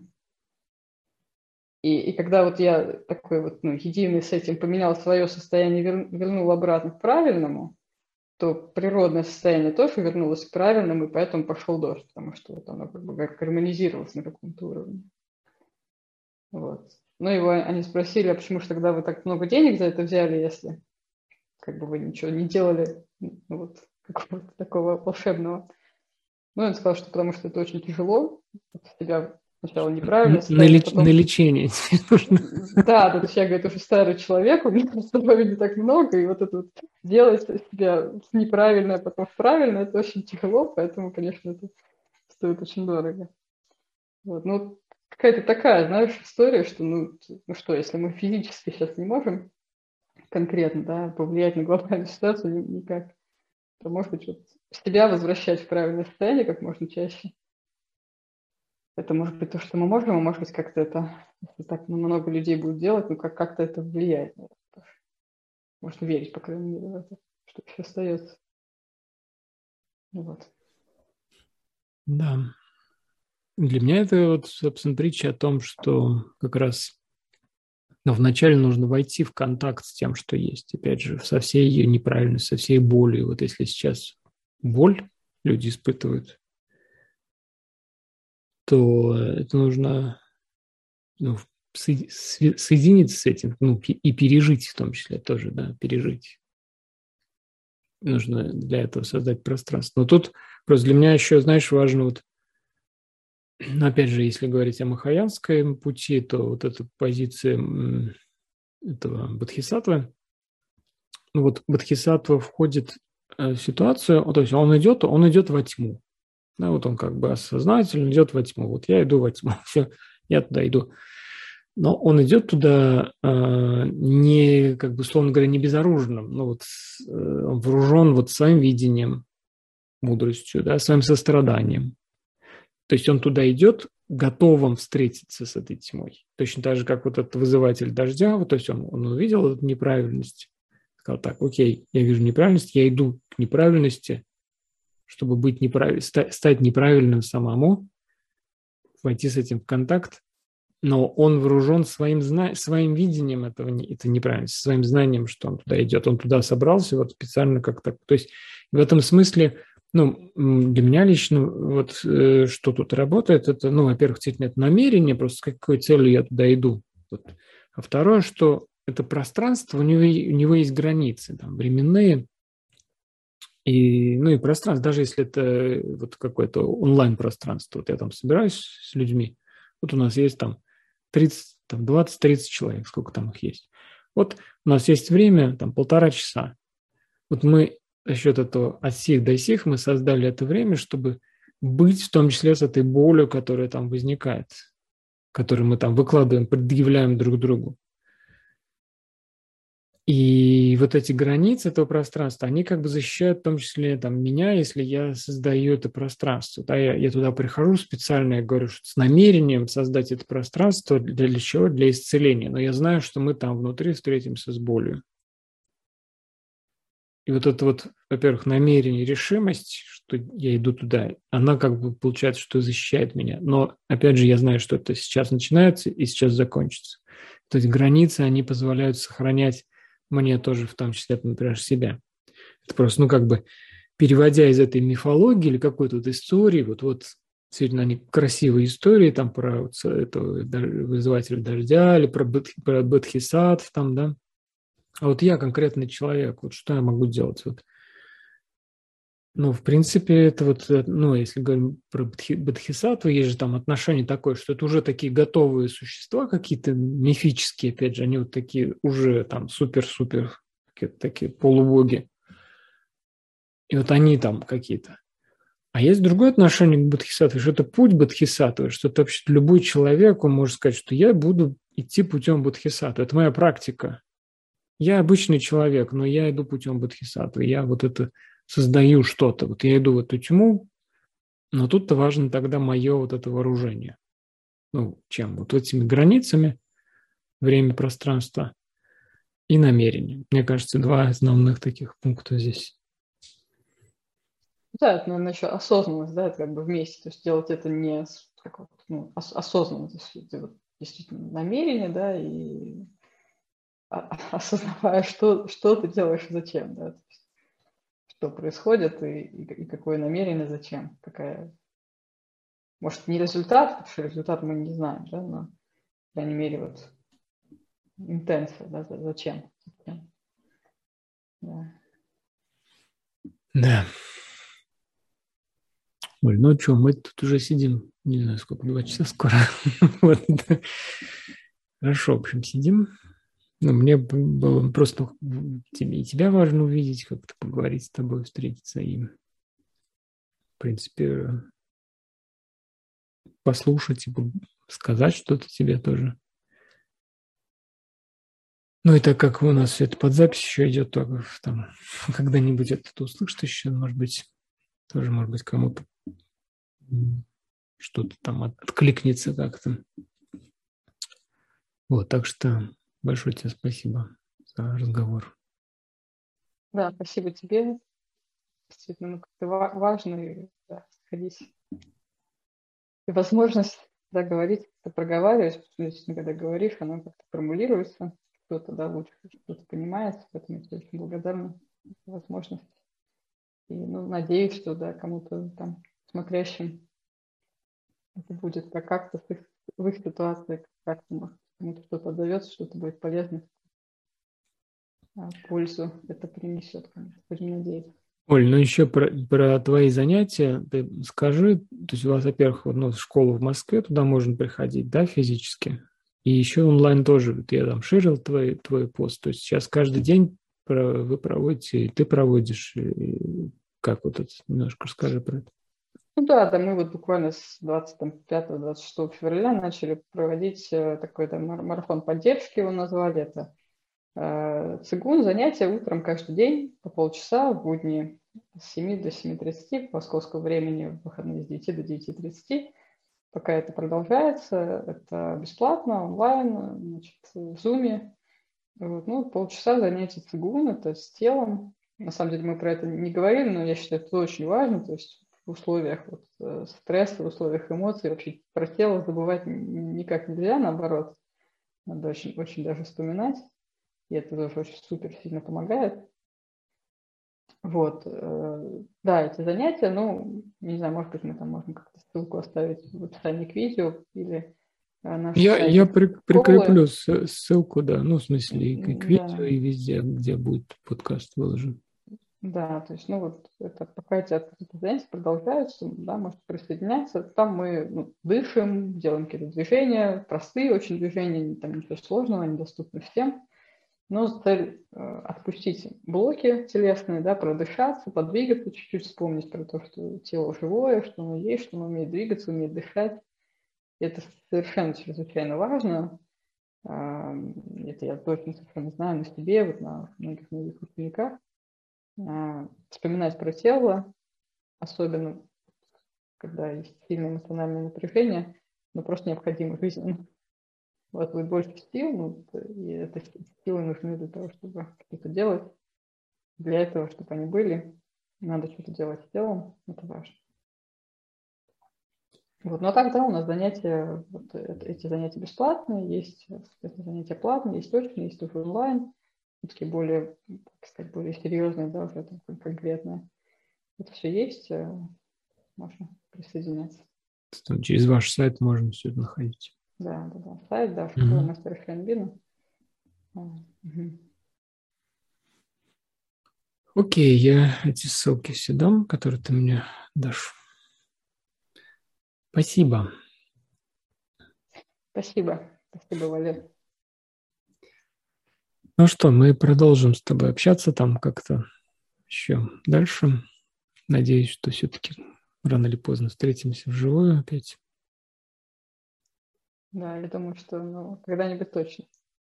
И когда вот я такой вот, ну, единый с этим поменял свое состояние, вернул обратно к правильному, то природное состояние тоже вернулось к правильному, и поэтому пошел дождь, потому что вот оно как бы гармонизировалось на каком-то уровне. Вот. Ну, они спросили, а почему же тогда вы так много денег за это взяли, если как бы вы ничего не делали, ну, вот, какого-то такого волшебного. Ну, он сказал, что потому что это очень тяжело, себя сначала неправильное состояние, потом... На лечение. Да, то есть я, говорит, уже старый человек, у меня здоровья не так много, и вот это вот делать себя неправильное, потом в правильное, это очень тяжело, поэтому, конечно, это стоит очень дорого. Вот. Ну, какая-то такая, знаешь, история, что, ну что, если мы физически сейчас не можем конкретно, да, повлиять на глобальную ситуацию никак, то, может быть, вот себя возвращать в правильное состояние как можно чаще. Это может быть то, что мы можем, а может быть как-то это, если так много людей будет делать, ну как-то это влияет на это тоже. Можно верить, по крайней мере, в это, что еще остается. Вот. Да. Для меня это вот, собственно, притча о том, что как раз вначале нужно войти в контакт с тем, что есть. Опять же, со всей ее неправильностью, со всей болью. Вот если сейчас боль, люди испытывают, то это нужно ну, соединиться с этим, ну, и пережить в том числе тоже, да, пережить. Нужно для этого создать пространство. Но тут просто для меня еще, знаешь, важно вот, опять же, если говорить о махаянском пути, то вот эта позиция этого бодхисаттвы, ну вот бодхисаттва входит в ситуацию, то есть он идет во тьму. Да, вот он как бы осознательно идет во тьму. Вот я иду во тьму, все, я туда иду. Но он идет туда не, как бы, условно говоря, не безоружным, но вот он вооружен вот своим видением, мудростью, да, своим состраданием. То есть он туда идет готовым встретиться с этой тьмой. Точно так же, как вот этот вызыватель дождя, вот, то есть он увидел эту неправильность, сказал так, окей, я вижу неправильность, я иду к неправильности, чтобы быть стать неправильным самому, войти с этим в контакт, но он вооружен своим видением это неправильно, своим знанием, что он туда идет. Он туда собрался вот специально как-то. То есть в этом смысле, ну, для меня лично вот что тут работает, это, ну, во-первых, действительно, это намерение, просто с какой целью я туда иду. Вот. А второе, что это пространство, у него есть границы, там, временные, ну и пространство, даже если это вот какое-то онлайн-пространство, вот я там собираюсь с людьми, вот у нас есть там 30, там 20-30 человек, сколько там их есть. Вот у нас есть время, там 1,5 часа. Вот мы за счет этого от сих до сих мы создали это время, чтобы быть в том числе с этой болью, которая там возникает, которую мы там выкладываем, предъявляем друг другу. И вот эти границы этого пространства, они как бы защищают в том числе там, меня, если я создаю это пространство. Да, я туда прихожу специально, я говорю, что с намерением создать это пространство для чего? Для исцеления. Но я знаю, что мы там внутри встретимся с болью. И вот это вот, во-первых, намерение, решимость, что я иду туда, она как бы получается, что защищает меня. Но, опять же, я знаю, что это сейчас начинается и сейчас закончится. То есть границы, они позволяют сохранять мне тоже, в том числе, например, себя. Это просто, ну, как бы, переводя из этой мифологии или какой-то вот истории, вот действительно они красивые истории, там про вот этого вызывателя дождя или про бодхисаттв, там, да. А вот я конкретный человек, вот что я могу делать? Вот, ну, в принципе, это вот, ну, если говорим про бодхисаттву, есть же там отношение такое, что это уже такие готовые существа какие-то мифические, опять же, они вот такие уже там супер-супер, такие полубоги. И вот они там какие-то. А есть другое отношение к бодхисаттве, что это путь бодхисаттвы, что это вообще любой человек, он может сказать, что я буду идти путем бодхисаттвы. Это моя практика. Я обычный человек, но я иду путем бодхисаттвы. Я вот это создаю что-то. Вот я иду в эту тьму, но тут-то важно тогда мое вот это вооружение. Ну, чем? Вот этими границами, время, пространство и намерение. Мне кажется, два основных таких пункта здесь. Да, это, наверное, еще осознанность, да, это как бы вместе, то есть делать это не как вот, ну, осознанно, то есть это вот действительно намерение, да, и осознавая, что ты делаешь и зачем, да, то есть, что происходит и какое намерение, зачем, какая, может, не результат, потому что результат мы не знаем, да, но, по крайней мере, вот интенция, да, зачем. Да. Да. Оль, ну что, мы тут уже сидим, не знаю, сколько, 2 часа скоро. Вот. Хорошо, в общем, сидим. Ну, мне было просто и тебя важно увидеть, как-то поговорить с тобой, встретиться и, в принципе, послушать и сказать что-то тебе тоже. Ну и так как у нас все это под запись еще идет, то там когда-нибудь это услышит еще, может быть, тоже, может быть, кому-то что-то там откликнется как-то. Вот, так что большое тебе спасибо за разговор. Да, спасибо тебе. Действительно, как-то важно и, да, сходить. И возможность, да, говорить, как-то проговаривать, потому что когда говоришь, оно как-то формулируется, кто-то, да, лучше что-то понимает, поэтому я тебе очень благодарна за возможность. И, ну, надеюсь, что, да, кому-то там смотрящим это будет как-то в их ситуации, как-то, может, кому-то что-то отзовется, что-то будет полезно, пользу это принесет, конечно, будем надеяться. Оль, ну еще про твои занятия ты скажи. То есть у вас, во-первых, вот, ну, школа в Москве, туда можно приходить, да, физически. И еще онлайн тоже. Вот я там ширил твой пост. То есть сейчас каждый день вы проводите, и ты проводишь. И как вот это? Немножко расскажи про это. Ну да, да, мы вот буквально с 25-26 февраля начали проводить такой там марафон поддержки, его назвали это. Цигун, занятия утром каждый день по полчаса в будни с 7 до 7:30 по московскому времени, в выходные с 9 до 9:30. Пока это продолжается, это бесплатно, онлайн, значит, в Zoom. Вот, ну, полчаса занятий цигун, это с телом. На самом деле мы про это не говорили, но я считаю, это очень важно. То есть в условиях вот, стресса, в условиях эмоций вообще про тело забывать никак нельзя, наоборот. Надо очень, очень даже вспоминать. И это тоже очень супер сильно помогает. Вот, да, эти занятия, ну, не знаю, может быть, мы там можем как-то ссылку оставить в описании к видео или наш Я сайт школы. прикреплю ссылку, да, ну, в смысле, и к видео, Да, и везде, где будет подкаст выложен. да, то есть, ну, вот это пока эти открытые занятия продолжаются, да, можете присоединяться. Там мы дышим, делаем какие-то движения, простые очень движения, там ничего сложного, они доступны всем. Но цель отпустить блоки телесные, да, продышаться, подвигаться, чуть-чуть вспомнить про то, что тело живое, что оно есть, что оно умеет двигаться, умеет дышать. И это совершенно чрезвычайно важно. Это я точно совершенно знаю на себе, вот на многих учениках. Вспоминать про тело, особенно когда есть сильное эмоциональное напряжение, но просто необходимо жизненно. У вас будет больше сил, и это силы нужны для того, чтобы что-то делать. Для этого, чтобы они были, надо что-то делать с телом, это важно. Вот, но тогда у нас занятия, вот эти занятия бесплатные, есть занятия платные, есть очные, есть тоже онлайн, такие более, так сказать, более серьезные, да, уже там конкретные. Это все есть, можно присоединяться. Там через ваш сайт можно все это находить. Да, да, да. Сайт, да, школа Угу. мастера Шенбина. Угу. Окей, я эти ссылки все дам, которые ты мне дашь. Спасибо. Спасибо. Спасибо, Валер. Ну что, мы продолжим с тобой общаться там как-то еще дальше. Надеюсь, что все-таки рано или поздно встретимся вживую опять. Да, я думаю, что когда-нибудь точно.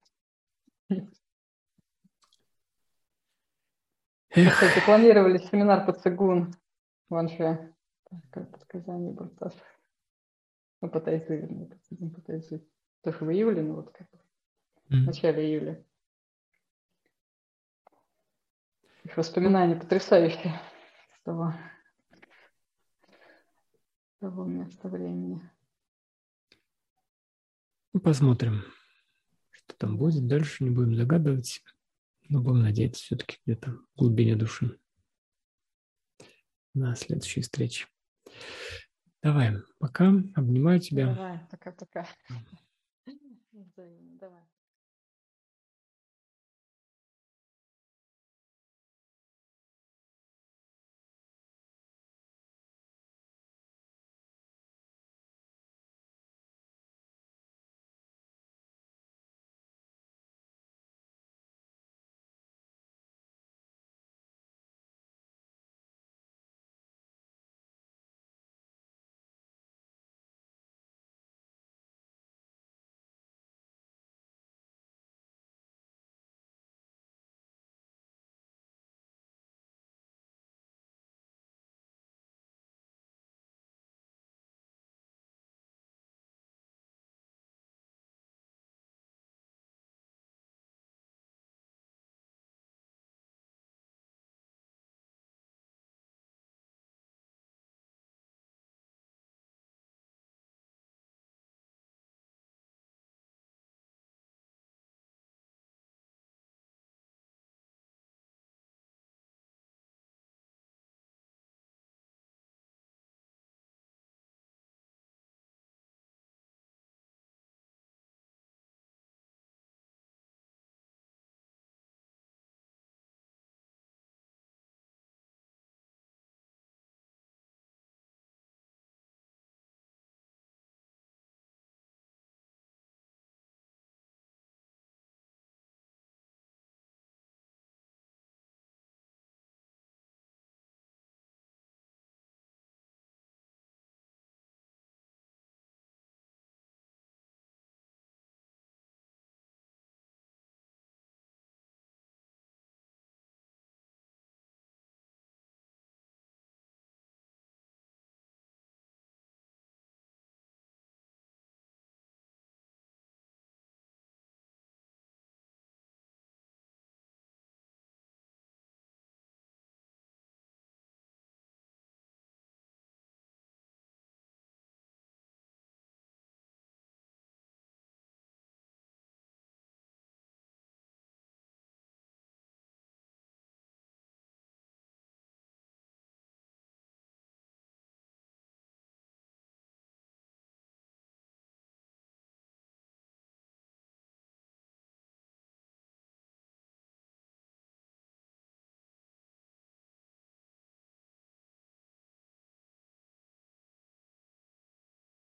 Мы, Эх, кстати, планировали семинар по цигун в Анше. Как подсказание был тоже. Ну, по тайцзи, вернее, по цигун, по тайцзи. Тоже в июле, ну вот как бы в начале июля. Их воспоминания потрясающие с того места времени. Посмотрим, что там Да. будет. Дальше не будем загадывать, но будем надеяться все-таки где-то в глубине души на следующей встрече. Давай, пока. Обнимаю тебя. Давай, пока-пока. Давай.